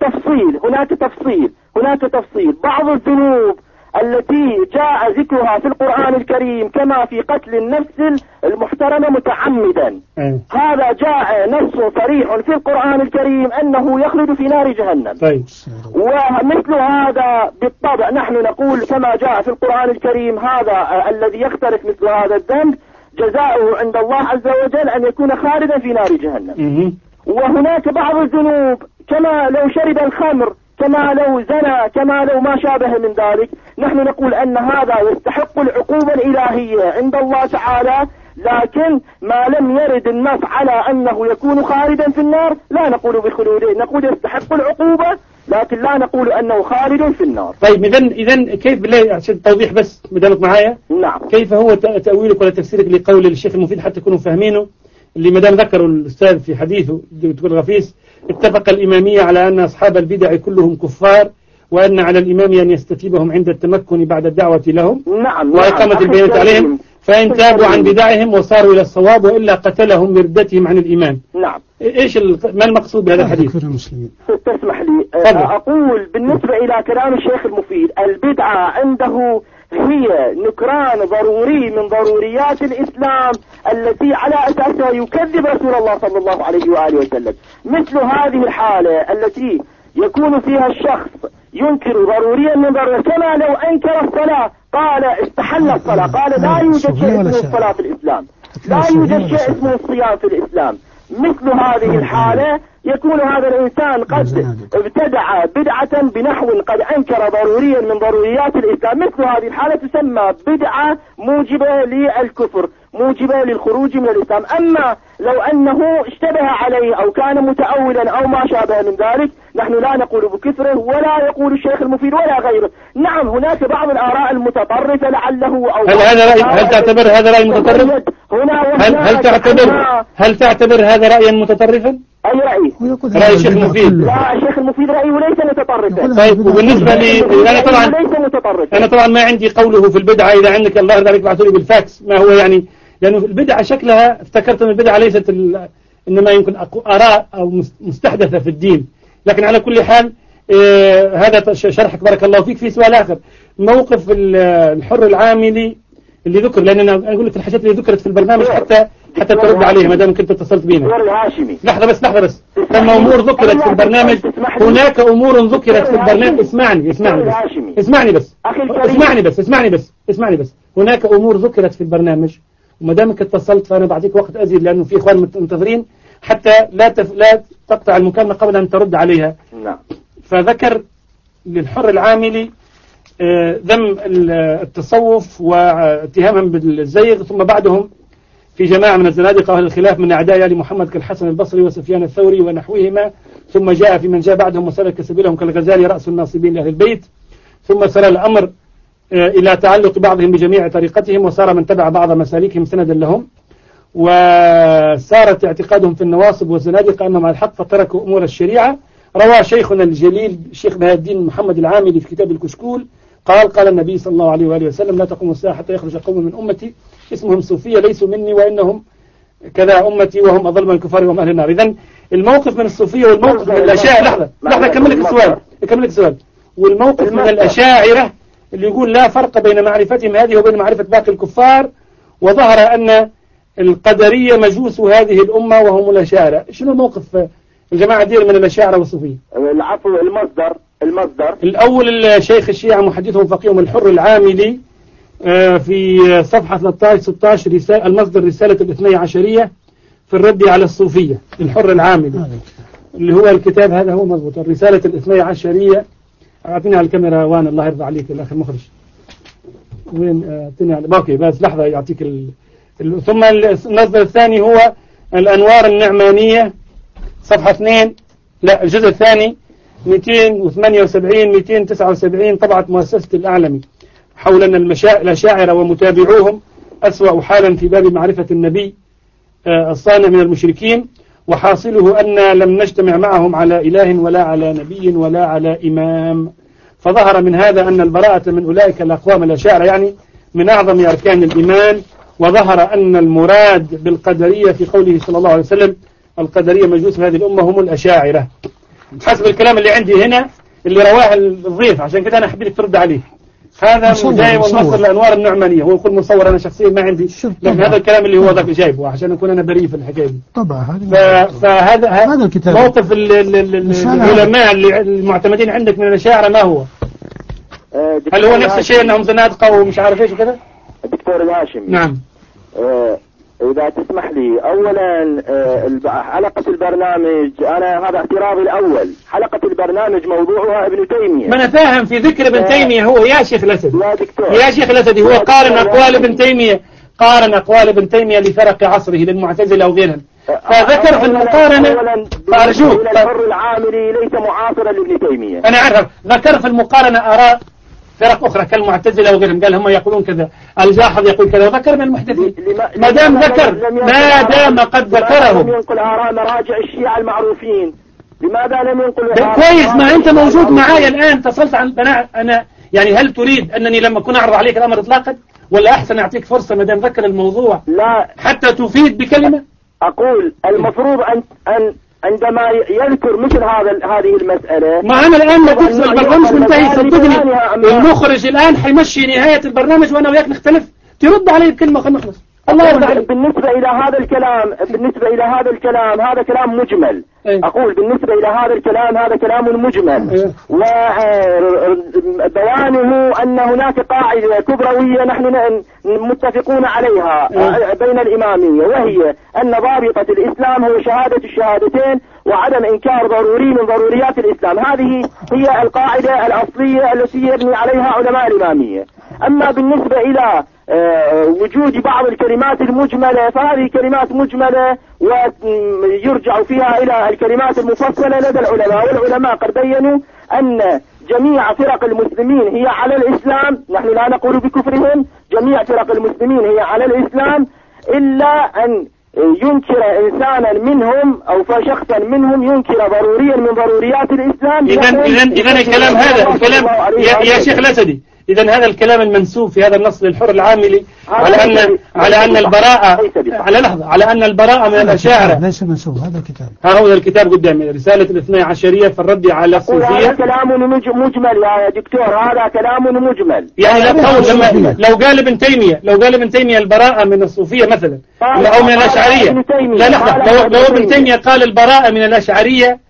تفصيل. بعض الذنوب التي جاء ذكرها في القرآن الكريم كما في قتل النفس المحترمة متعمدا، هذا جاء نص صريح في القرآن الكريم أنه يخلد في نار جهنم. طيب. ومثل هذا بالطبع نحن نقول كما جاء في القرآن الكريم هذا الذي يختلف مثل هذا الذنب جزاؤه عند الله عز وجل أن يكون خالدا في نار جهنم. وهناك بعض الذنوب كما لو شرب الخمر كما لو زنى كما لو ما شابه من ذلك نحن نقول أن هذا يستحق العقوبة الإلهية عند الله تعالى، لكن ما لم يرد النص على أنه يكون خالدا في النار لا نقول بخلوده، نقول يستحق العقوبة لكن لا نقول أنه خالد في النار. طيب إذن كيف بالله عشان توضيح بس مدامك معايا؟ نعم. كيف هو تأويلك ولا تفسيرك لقول الشيخ المفيد حتى تكونوا فاهمينه اللي مدام ذكروا الأستاذ في حديثه دكتور غفيص اتفق الإمامية على أن أصحاب البدع كلهم كفار وأن على الإمام أن يستتيبهم عند التمكن بعد الدعوة لهم. نعم. وإقامة البينة عليهم فإن تابوا عن بدعهم وصاروا إلى الصواب وإلا قتلهم لردتهم عن الإيمان. نعم. ما المقصود بهذا الحديث؟ تسمح لي أقول بالنسبة إلى كلام الشيخ المفيد البدعة عنده هي نكران ضروري من ضروريات الإسلام التي على أساسها يكذب رسول الله صلى الله عليه وآله وسلم. مثل هذه الحالة التي يكون فيها الشخص ينكر ضروريا من ضروريات كما لو أنكر الصلاة قال استحل الصلاة قال لا يوجد شيء اسمه الصلاة في الإسلام، لا يوجد شيء اسمه الصيام في الإسلام. مثل هذه الحالة يكون هذا الإنسان قد ابتدع بدعة بنحو قد أنكر ضروريا من ضروريات الإسلام. مثل هذه الحالة تسمى بدعة موجبة للكفر، موجبة للخروج من الإسلام. أما لو أنه اشتبه عليه أو كان متأولا أو ما شابه من ذلك، نحن لا نقول بكفره ولا يقول الشيخ المفيد ولا غيره. نعم هناك بعض الآراء المتطرفة لعله أو هل تعتبر هذا رأي متطرف؟ هل تعتبر هذا رأيا متطرفا؟ أي رأي؟ رأي الشيخ المفيد. لا الشيخ المفيد رأيه ليس متطرفا. طيب وبالنسبة لي أنا طبعا ما عندي قوله في البدعة. إذا عندك الله يرضى عليك ابعثوا لي بالفاكس ما هو يعني، لأنه البدعة شكلها افتكرت أن البدعة ليست إنما يمكن آراء أو مستحدثة في الدين. لكن على كل حال هذا شرحك بارك الله فيك. في سؤال آخر، موقف الحر العاملي اللي ذكر، لأن أنا أقول لك الحاجات اللي ذكرت في البرنامج حتى ترد عليها ما دام كنت اتصلت بينا. لحظة بس ثم أمور ذكرت في البرنامج. هناك أمور ذكرت في البرنامج. اسمعني بس. هناك أمور ذكرت في البرنامج، وما دامك اتصلت فأنا بعطيك وقت أزيد، لأنه في إخوان منتظرين حتى لا تقطع المكالمة قبل أن ترد عليها. نعم. فذكر للحر العاملي ذم التصوف واتهامهم بالزيغ، ثم بعدهم في جماعة من الزنادقة أهل الخلاف من أعداء آل محمد كالحسن البصري وسفيان الثوري ونحوهما، ثم جاء في من جاء بعدهم وسلك سبيلهم كالغزالي رأس الناصبين لأهل البيت، ثم سر الأمر إلى تعلق بعضهم بجميع طريقتهم، وصار من تبع بعض مسالكهم سندا لهم، وسارت اعتقادهم في النواصب والزنادقة أنهم على الحق فتركوا أمور الشريعة. روى شيخنا الجليل الشيخ بهاء الدين محمد العاملي في كتاب الكشكول قال النبي صلى الله عليه وآله وسلم: لا تقوم الساعة حتى يخرج قوم من أمتي اسمهم صوفية ليسوا مني وإنهم كذا أمتي وهم أضل من الكفار وهم أهل النار. إذن الموقف من الصوفية والموقف من الأشاعرة، لحظة أكمل لك السؤال. والموقف من الأشاعرة اللي يقول لا فرق بين معرفتهم هذه وبين معرفة باقي الكفار، وظهر أن القدرية مجوس هذه الأمة وهم الأشاعرة. شنو موقف الجماعة دير من الأشاعرة والصوفية؟ العفو، المصدر الأول الشيخ الشيعة محدثهم فقيهم الحر العاملي في صفحة 13-16 المصدر رسالة الاثني عشرية في الرد على الصوفية. الحر العاملي اللي هو الكتاب هذا هو مضبوط، الرسالة الاثني عشرية. أعطيني على الكاميرا وان الله يرضى عليك الأخ المخرج. وين أعطيني على باقي بس لحظة يعطيك ثم المصدر الثاني هو الأنوار النعمانية صفحة 2 لا الجزء الثاني 278-279 طبعة مؤسسة الأعلمي حول أن الأشاعرة ومتابعوهم أسوأ حالا في باب معرفة النبي الصانع من المشركين، وحاصله أن لم نجتمع معهم على إله ولا على نبي ولا على إمام. فظهر من هذا أن البراءة من أولئك الأقوام الأشاعرة يعني من أعظم أركان الإيمان. وظهر أن المراد بالقدرية في قوله صلى الله عليه وسلم القدرية مجوس هذه الأمة هم الأشاعرة، حسب الكلام اللي عندي هنا اللي رواه الضيف. عشان كده أنا حبيت ترد عليه. هذا جايب المصدر الأنوار النعمانية، هو يقول مصور، أنا شخصيا ما عندي، لكن هذا الكلام اللي هو ذاك جايبه عشان أكون أنا بريء في الحكاية دي. طبعا فهذا موقف العلماء المعتمدين عندك من الأشاعرة ما هو؟ هل هو نفس الشيء أنهم زنادقة ومش عارف إيش وكذا؟ الدكتور الهاشمي. نعم. إذا تسمح لي، أولا حلقة البرنامج أنا هذا اعتراضي الأول. حلقة البرنامج موضوعها ابن تيمية. ما أنا فاهم في ذكر ابن تيمية هو يا شيخ الأسدي. يا شيخ الأسدي هو قارن أقوال ابن تيمية لفرق عصره للمعتزلة أو غيرهم. فذكر في المقارنة فأرجوك الحر العاملي ليس معاصرا لابن تيمية. أنا أعرف. ذكر في المقارنة آراء فرق أخرى كالمعتزلة وغيرهم، قال هم يقولون كذا، الجاحظ يقول كذا، وذكر من المحدثين. ما دام قد ذكرهم لم ينقل آراء مراجع الشيعة المعروفين. لماذا لم ينقل كويس؟ ما أنت موجود معايا الآن، اتصلت عن أنا يعني هل تريد أنني لما أكون أعرض عليك الأمر إطلاقا، ولا أحسن أعطيك فرصة ما دام ذكر الموضوع لا حتى تفيد بكلمة؟ أقول المفروض أن عندما يذكر مثل هذه المسألة. ما أنا الآن ما تفصل البرنامج منتهي، صدقني المخرج الآن حيمشي نهاية البرنامج وأنا وياك نختلف، ترد علي بكلمة خلينا نخلص. بالنسبة إلى هذا الكلام هذا كلام مجمل. أقول بالنسبة إلى هذا الكلام هذا كلام مجمل، وبيانه أن هناك قاعدة كبروية نحن متفقون عليها بين الإمامية، وهي أن ضابطة الإسلام هو شهادة الشهادتين وعدم إنكار ضروري من ضروريات الإسلام. هذه هي القاعدة الأصلية التي يبني عليها علماء الإمامية. أما بالنسبة إلى وجود بعض الكلمات المجملة فهذه كلمات مجملة ويرجع فيها إلى الكلمات المفصلة لدى العلماء، والعلماء قد بينوا أن جميع فرق المسلمين هي على الإسلام، نحن لا نقول بكفرهم، جميع فرق المسلمين هي على الإسلام إلا أن ينكر إنسانا منهم أو شخصا منهم ينكر ضروريا من ضروريات الإسلام. إذن الكلام هذا الكلام يا شيخ الأسدي، إذن هذا الكلام المنسوب في هذا النص للحر العاملي على أن البراءة على أن البراءة من الأشاعرة ليس منسوب. هذا الكتاب هو الكتاب قدامي، رسالة الاثنى عشرية في الرد على الصوفية. هذا كلام مجمل يا دكتور، هذا كلام مجمل. يعني لو قال ابن تيمية البراءة من الصوفية مثلا أو من الأشعرية، لا لحظة، لو ابن تيمية قال البراءة من الأشعرية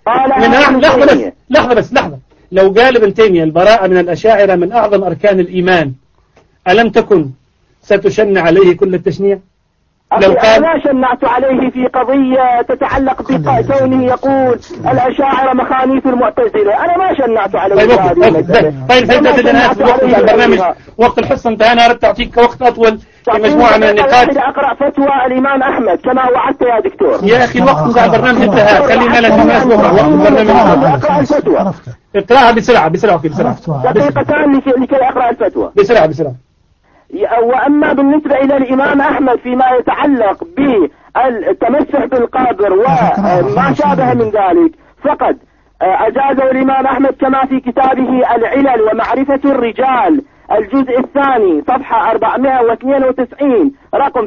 لحظة لو قال ابن تيمية البراءة من الأشاعرة من أعظم أركان الإيمان، ألم تكن ستشن عليه كل التشنيع؟ لو قال أنا شنعت عليه في قضية تتعلق بكونه يقول الأشاعرة مخانيث المعتزلة، أنا ما شنعت عليه. طيب البرنامج وقت الحصة انتهى، أنا أردت أعطيك وقت أطول في مجموعة من النقاط. أقرأ فتوى الإمام أحمد كما وعدت يا دكتور. يا أخي الوقت بتاع البرنامج انتهى، خلينا لك الناس بكرة وقت البرنامج. أقرأ الفتوى. اقرأها بسرعة دقيقتان لكي أقرأ الفتوى بسرعة. وأما بالنسبة إلى الإمام أحمد فيما يتعلق بالتمسح بالقبر وما شابه من ذلك فقد أجازه الإمام أحمد كما في كتابه العلل ومعرفة الرجال الجزء الثاني صفحة 492 رقم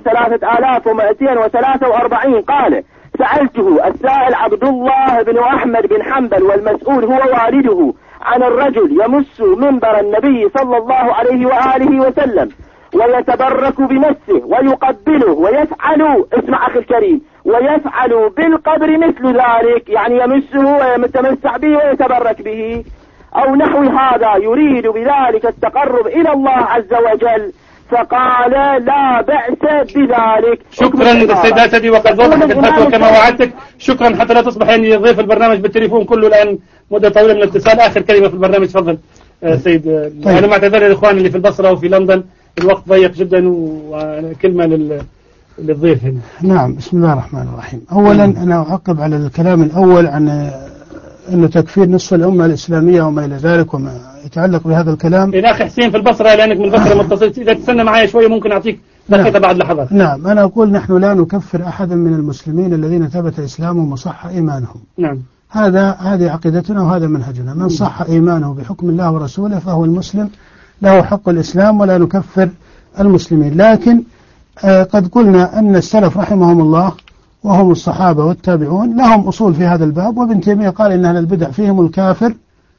3243 قال: سألته السائل عبد الله بن أحمد بن حنبل والمسؤول هو والده عن الرجل يمس منبر النبي صلى الله عليه وآله وسلم ويتبرك بمسه ويقبله ويفعل، اسمع أخي الكريم، ويفعل بالقبر مثل ذلك، يعني يمسه ويتمسح به ويتبرك به أو نحو هذا، يريد بذلك التقرب إلى الله عز وجل، فقال لا بأس بذلك. شكرا سيداتي، وقد وضحت الفتوى كما وعدتك. شكرا، حتى لا تصبح يعني ضيف البرنامج بالتليفون كله الآن مدة طويلة من الاتصال. آخر كلمة في البرنامج، تفضل سيد. أنا معتذر للإخوان اللي في البصرة وفي لندن، الوقت ضيق جدا، وكلمة للضيف هنا. نعم، بسم الله الرحمن الرحيم. أولا أنا أعقب على الكلام الأول عن أنه تكفير نصف الأمة الإسلامية وما إلى ذلك وما يتعلق بهذا الكلام. الأخ حسين في البصرة، لأنك من البصرة متصل، إذا تستنى معي شوية ممكن أعطيك دقيقة بعد لحظات. نعم، أنا أقول نحن لا نكفر أحدا من المسلمين الذين ثبت إسلامهم وصح إيمانهم. نعم، هذه عقيدتنا وهذا منهجنا. من صح إيمانه بحكم الله ورسوله فهو المسلم، له حق الإسلام، ولا نكفر المسلمين. لكن قد قلنا أن السلف رحمهم الله وهم الصحابة والتابعون لهم أصول في هذا الباب، وابن تيمية قال إن أهل البدع فيهم الكافر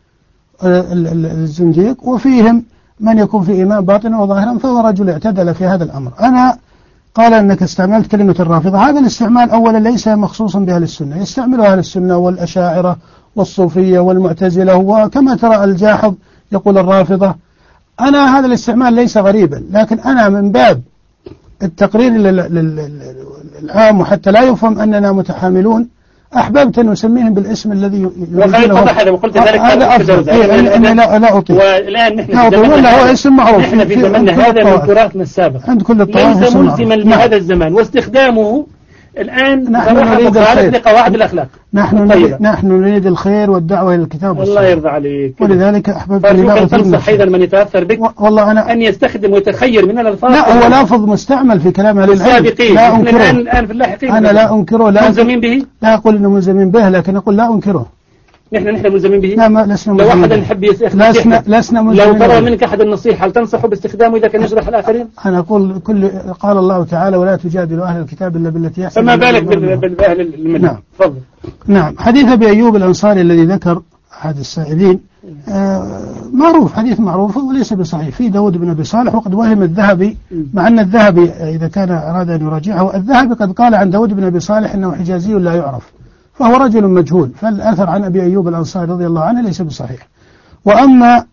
الزنديق وفيهم من يكون في إيمان باطنا وظاهرا، فهو رجل اعتدل في هذا الأمر. أنا قال أنك استعملت كلمة الرافضة، هذا الاستعمال أولا ليس مخصوصا بأهل السنة، يستعملها أهل السنة والأشاعرة والصوفية والمعتزلة، وكما ترى الجاحظ يقول الرافضة. أنا هذا الاستعمال ليس غريبا، لكن أنا من باب التقرير العام وحتى لا يفهم أننا متحاملون أحببت أن نسميهم بالاسم الذي يريدونه. وقلت ذلك هذا أفضل. أنا لا أطيع. والآن نحن هو اسم معروف. نحن في زمننا هذا من تراثنا السابق، عند كل الطوائف ليس ملزما لهذا الزمان، واستخدامه الآن نحن نريد الخير لقواعد الأخلاق. نحن نريد الخير والدعوة إلى الكتاب والسنة. الله يرضى عليك. ولذلك أحببت أن تنصح أيضا من يتأثر بك والله أنا أن يستخدم ويتخير من الألفاظ. لا، هو لافظ مستعمل في كلام أهل العلم، لا أنكره. الآن في اللاحقين أنا لا أنكره، ملزمين به، لا أقول إنه ملزمين به، لكن أقول لا أنكره. نحن ملزمين به. لا، ما لسنا لو ملزمين أحد يحب لسنا ملزمين. لو طلب منك أحد النصيحة هل تنصحه باستخدامه إذا كان يجرح الآخرين؟ أنا أقول قال الله تعالى ولا تجادلوا أهل الكتاب إلا بالتي أحسن. فما بالك بالأهل الملة. نعم، تفضل. نعم، حديث أبي أيوب الأنصاري الذي ذكر أحد السائلين معروف، حديث معروف وليس بصحيح. في داود بن أبي صالح وقد وهم الذهبي، مع أن الذهبي إذا كان أراد أن يراجعه، الذهبي قد قال عن داود بن أبي صالح أنه حجازي لا يعرف، فهو رجل مجهول. فالأثر عن أبي أيوب الأنصاري رضي الله عنه ليس بصحيح. وأما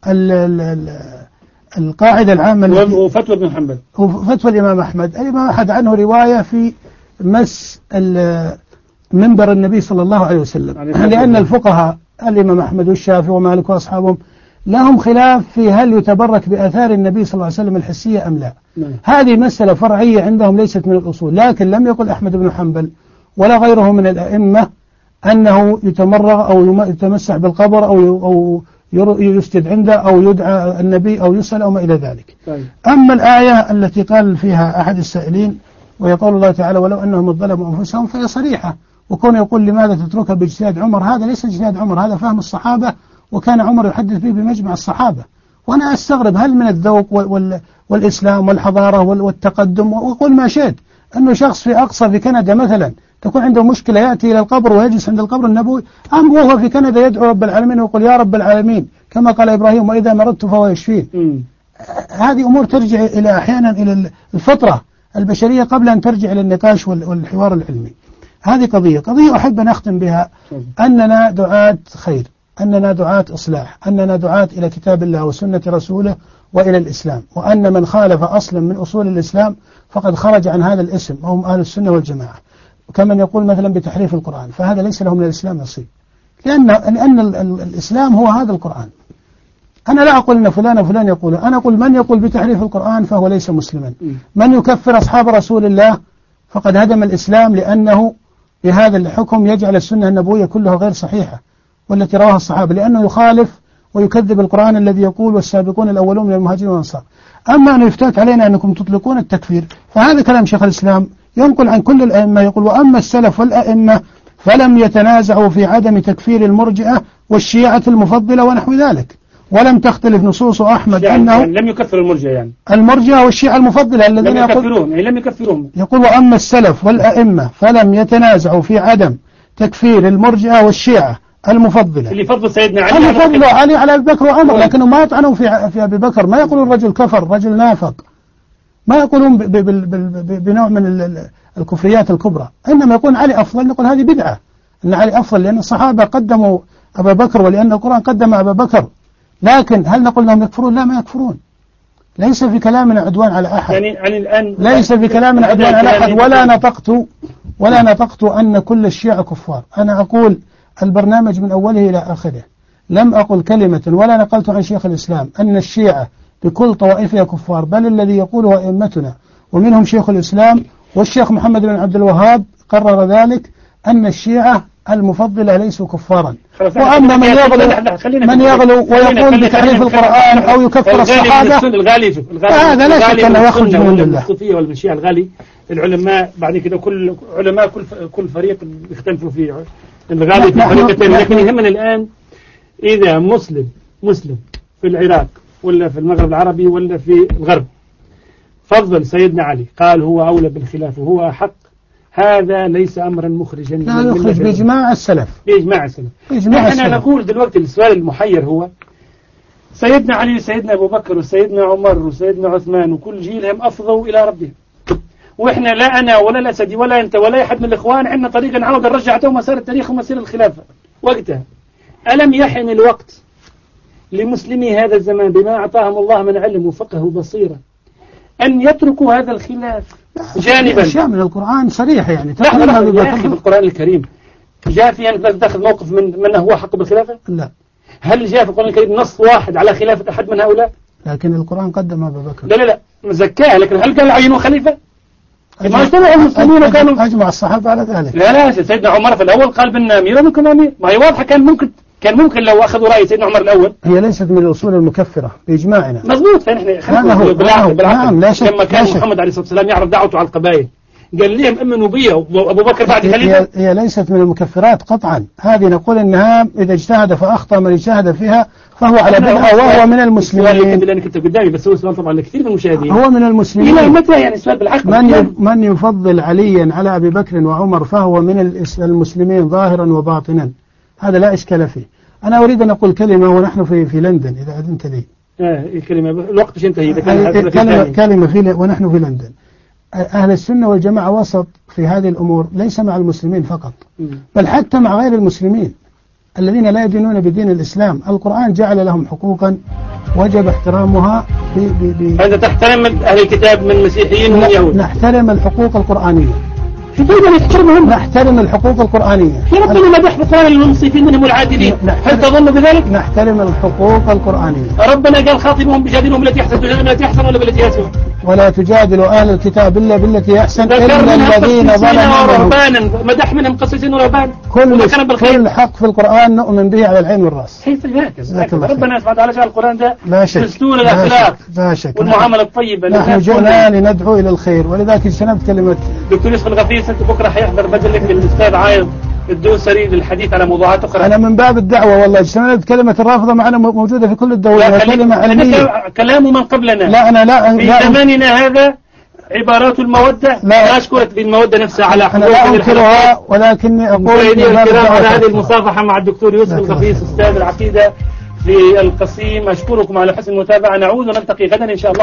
القاعدة العامة وفتوى ابن حنبل وفتوى الإمام أحمد، الإمام أحد عنه رواية في مس منبر النبي صلى الله عليه وسلم، لأن الفقهاء الإمام أحمد والشافعي ومالك وأصحابهم لهم خلاف في هل يتبرك بآثار النبي صلى الله عليه وسلم الحسية أم لا. هذه مسألة فرعية عندهم ليست من الأصول، لكن لم يقل أحمد بن حنبل ولا غيره من الأئمة أنه يتمرغ أو يتمسح بالقبر أو يسجد عنده أو يدعى النبي أو يسأل أو ما إلى ذلك. أما الآية التي قال فيها أحد السائلين ويقول الله تعالى ولو أنهم ظلموا أنفسهم، فهي صريحة. وكون يقول لماذا تتركها باجتهاد عمر، هذا ليس اجتهاد عمر، هذا فهم الصحابة، وكان عمر يحدث به بمجمع الصحابة. وأنا أستغرب هل من الذوق والإسلام والحضارة والتقدم وقل ما شئت أنه شخص في أقصى في كندا مثلا تكون عنده مشكلة يأتي إلى القبر ويجلس عند القبر النبوي، أم وهو في كندا يدعو رب العالمين ويقول يا رب العالمين كما قال إبراهيم وإذا مرضت فهو يشفين. هذه أمور ترجع إلى أحيانا إلى الفطرة البشرية قبل أن ترجع إلى النقاش والحوار العلمي. هذه قضية أحب أن أختم بها، أننا دعاة خير، أننا دعاة إصلاح، أننا دعاة إلى كتاب الله وسنة رسوله وإلى الإسلام، وأن من خالف أصلا من أصول الإسلام فقد خرج عن هذا الاسم وهم أهل السنة والجماعة. وكمن يقول مثلا بتحريف القرآن، فهذا ليس له من الإسلام نصيب، لأن الإسلام هو هذا القرآن. أنا لا أقول أن فلان يقول، أنا أقول من يقول بتحريف القرآن فهو ليس مسلما. من يكفر أصحاب رسول الله فقد هدم الإسلام، لأنه بهذا الحكم يجعل السنة النبوية كلها غير صحيحة والتي رواها الصحابة، لأنه يخالف ويكذب القرآن الذي يقول والسابقون الأولون من المهاجرين والأنصار. أما أن يفتات علينا أنكم تطلقون التكفير، فهذا كلام شيخ الإسلام ينقل عن كل الأئمة، يقول وأما السلف والأئمة فلم يتنازعوا في عدم تكفير المرجئة والشيعة المفضلة ونحو ذلك، ولم تختلف نصوص أحمد أنه لم يكفر المرجئة، يعني المرجئة والشيعة المفضلة الذين لم يكفرون. يقول وأما السلف والأئمة فلم يتنازعوا في عدم تكفير المرجئة والشيعة المفضلة، اللي فضل سيدنا علي على أبي بكر وعمر، لكنه ما يطعنوا في أبي بكر، ما يقولون الرجل كفر، رجل نافق، ما يقولون بنوع من الكفريات الكبرى، إنما يقول علي أفضل، نقول هذه بدعة أن علي أفضل لأن الصحابة قدموا أبا بكر ولأن القرآن قدم أبا بكر. لكن هل نقول لهم يكفرون؟ لا، ما يكفرون. ليس في كلامنا عدوان على أحد، يعني الآن ليس في كلامنا عدوان على أحد، ولا نطقت أن كل الشيعة كفار. أنا أقول البرنامج من أوله إلى آخره، لم أقل كلمة ولا نقلت عن شيخ الإسلام أن الشيعة بكل طوائفها كفار، بل الذي يقوله أئمتنا ومنهم شيخ الإسلام والشيخ محمد بن عبد الوهاب قرر ذلك أن الشيعة المفضلة ليسوا كفارا. وأما من يغلو ويقول بتحريف القرآن أو يكفر الصحابة هذا لا شك أنه يخرج من الله. الصوفية والمشيعة الغالي العلماء بعد كده كل علماء كل فريق يختلفوا في الغالي في فريقتين، لكن يهمنا الآن إذا مسلم في العراق ولا في المغرب العربي ولا في الغرب فضل سيدنا علي قال هو أولى بالخلافة وهو أحق، هذا ليس أمرا مخرجا، لا يخرج بإجماع السلف. احنا نقول دلوقتي السؤال المحير هو سيدنا علي وسيدنا أبو بكر وسيدنا عمر وسيدنا عثمان وكل جيلهم أفضوا إلى ربهم، وإحنا لا أنا ولا الأسدي ولا أنت ولا أحد من الإخوان عندنا طريقة نعود نرجع مسار التاريخ ومسير الخلافة وقتها. ألم يحن الوقت لمسلمي هذا الزمان بما أعطاهم الله من علم وفقه وبصيرة أن يتركوا هذا الخلاف جانبا؟ أشياء من القرآن صريحة، يعني يا أخي بالقرآن الكريم جاء في أن تأخذ موقف من هو حق بالخلافة؟ لا. هل جاء في القرآن الكريم نص واحد على خلافة أحد من هؤلاء؟ لكن القرآن قدم أبا بكر. لا زكاه، لكن هل كان عينه خليفة؟ ما اجتمع المسلمين وكانوا أجمع الصحابة على ذلك. لا سيدنا عمر في الأول قال بأن أمير منكم أمير، ما هي واضحة. كان ممكن لو أخذوا رأي سيدنا عمر الأول. هي ليست من الأصول المكفرة بإجماعنا. مظبوط. فنحن بالعقل نعم لا شك. لما كان محمد عليه الصلاة والسلام يعرف دعوته على القبائل قال لهم أمنوا بي وأبو بكر بعد خليفة. هي ليست من المكفرات قطعا، هذه نقول إنها إذا اجتهد فأخطأ من اجتهد فيها فهو على بدعة وهو من المسلمين. لأنك أنت قدامي بس هو سؤال طبعا لكثير من المشاهدين. هو من المسلمين. إلى متى يعني سؤال بالعقل؟ من يفضل عليا على أبي بكر وعمر فهو من المسلمين ظاهرا وباطنا، هذا لا إشكال فيه. أنا أريد أن أقول كلمة ونحن في لندن إذا أذنت لي. الكلمة الوقت مش انتهي. كلمة ونحن في لندن. أهل السنة والجماعة وسط في هذه الأمور، ليس مع المسلمين فقط بل حتى مع غير المسلمين الذين لا يدينون بدين الإسلام. القرآن جعل لهم حقوقا وجب احترامها. أنت تحترم أهل الكتاب من مسيحيين ومن يهود؟ نحترم الحقوق القرآنية. شو دائما يحترمهم؟ نحترم الحقوق القرآنية. في ربنا مدح بقرآن المنصفين منهم والعادلين، هل تظن بذلك؟ نحترم الحقوق القرآنية. ربنا قال خاطبهم بجادلهم بالتي أحسن، تجادلهم بالتي أحسن ولا بالتي أسوأ؟ ولا تجادلوا أهل الكتاب إلا بالتي أحسن إلا الذين ظلموا ورهبانا، مدح منهم قسيسين ورهبان. كل حق في القرآن نؤمن به على العين والرأس. ربنا سبحانه وتعالى جعل القرآن ده دستور الأخلاق والمعاملة الطيبة. نحن جئنا لندعو إلى الخير، ولذلك اجتنبت كلمة دكتور يوسف الغفيص. أنت بكرة حيحضر بدلك للأستاذ عايض الدوسري للحديث على موضوعات أخرى. أنا من باب الدعوة والله اجتنبت كلمة الرافضة، معنا موجودة في كل الدول، كلمة علمية. كلام من قبلنا. لا أنا لا في زماننا هذا عبارات المودة لا أشكرت بالمودة نفسها على أنا لا أنكرها، ولكني أقول على هذه المصافحة مع الدكتور يوسف الغفيص أستاذ العقيدة في القصيم. أشكركم على حسن المتابعة. نعود ونلتقي غدا إن شاء الله.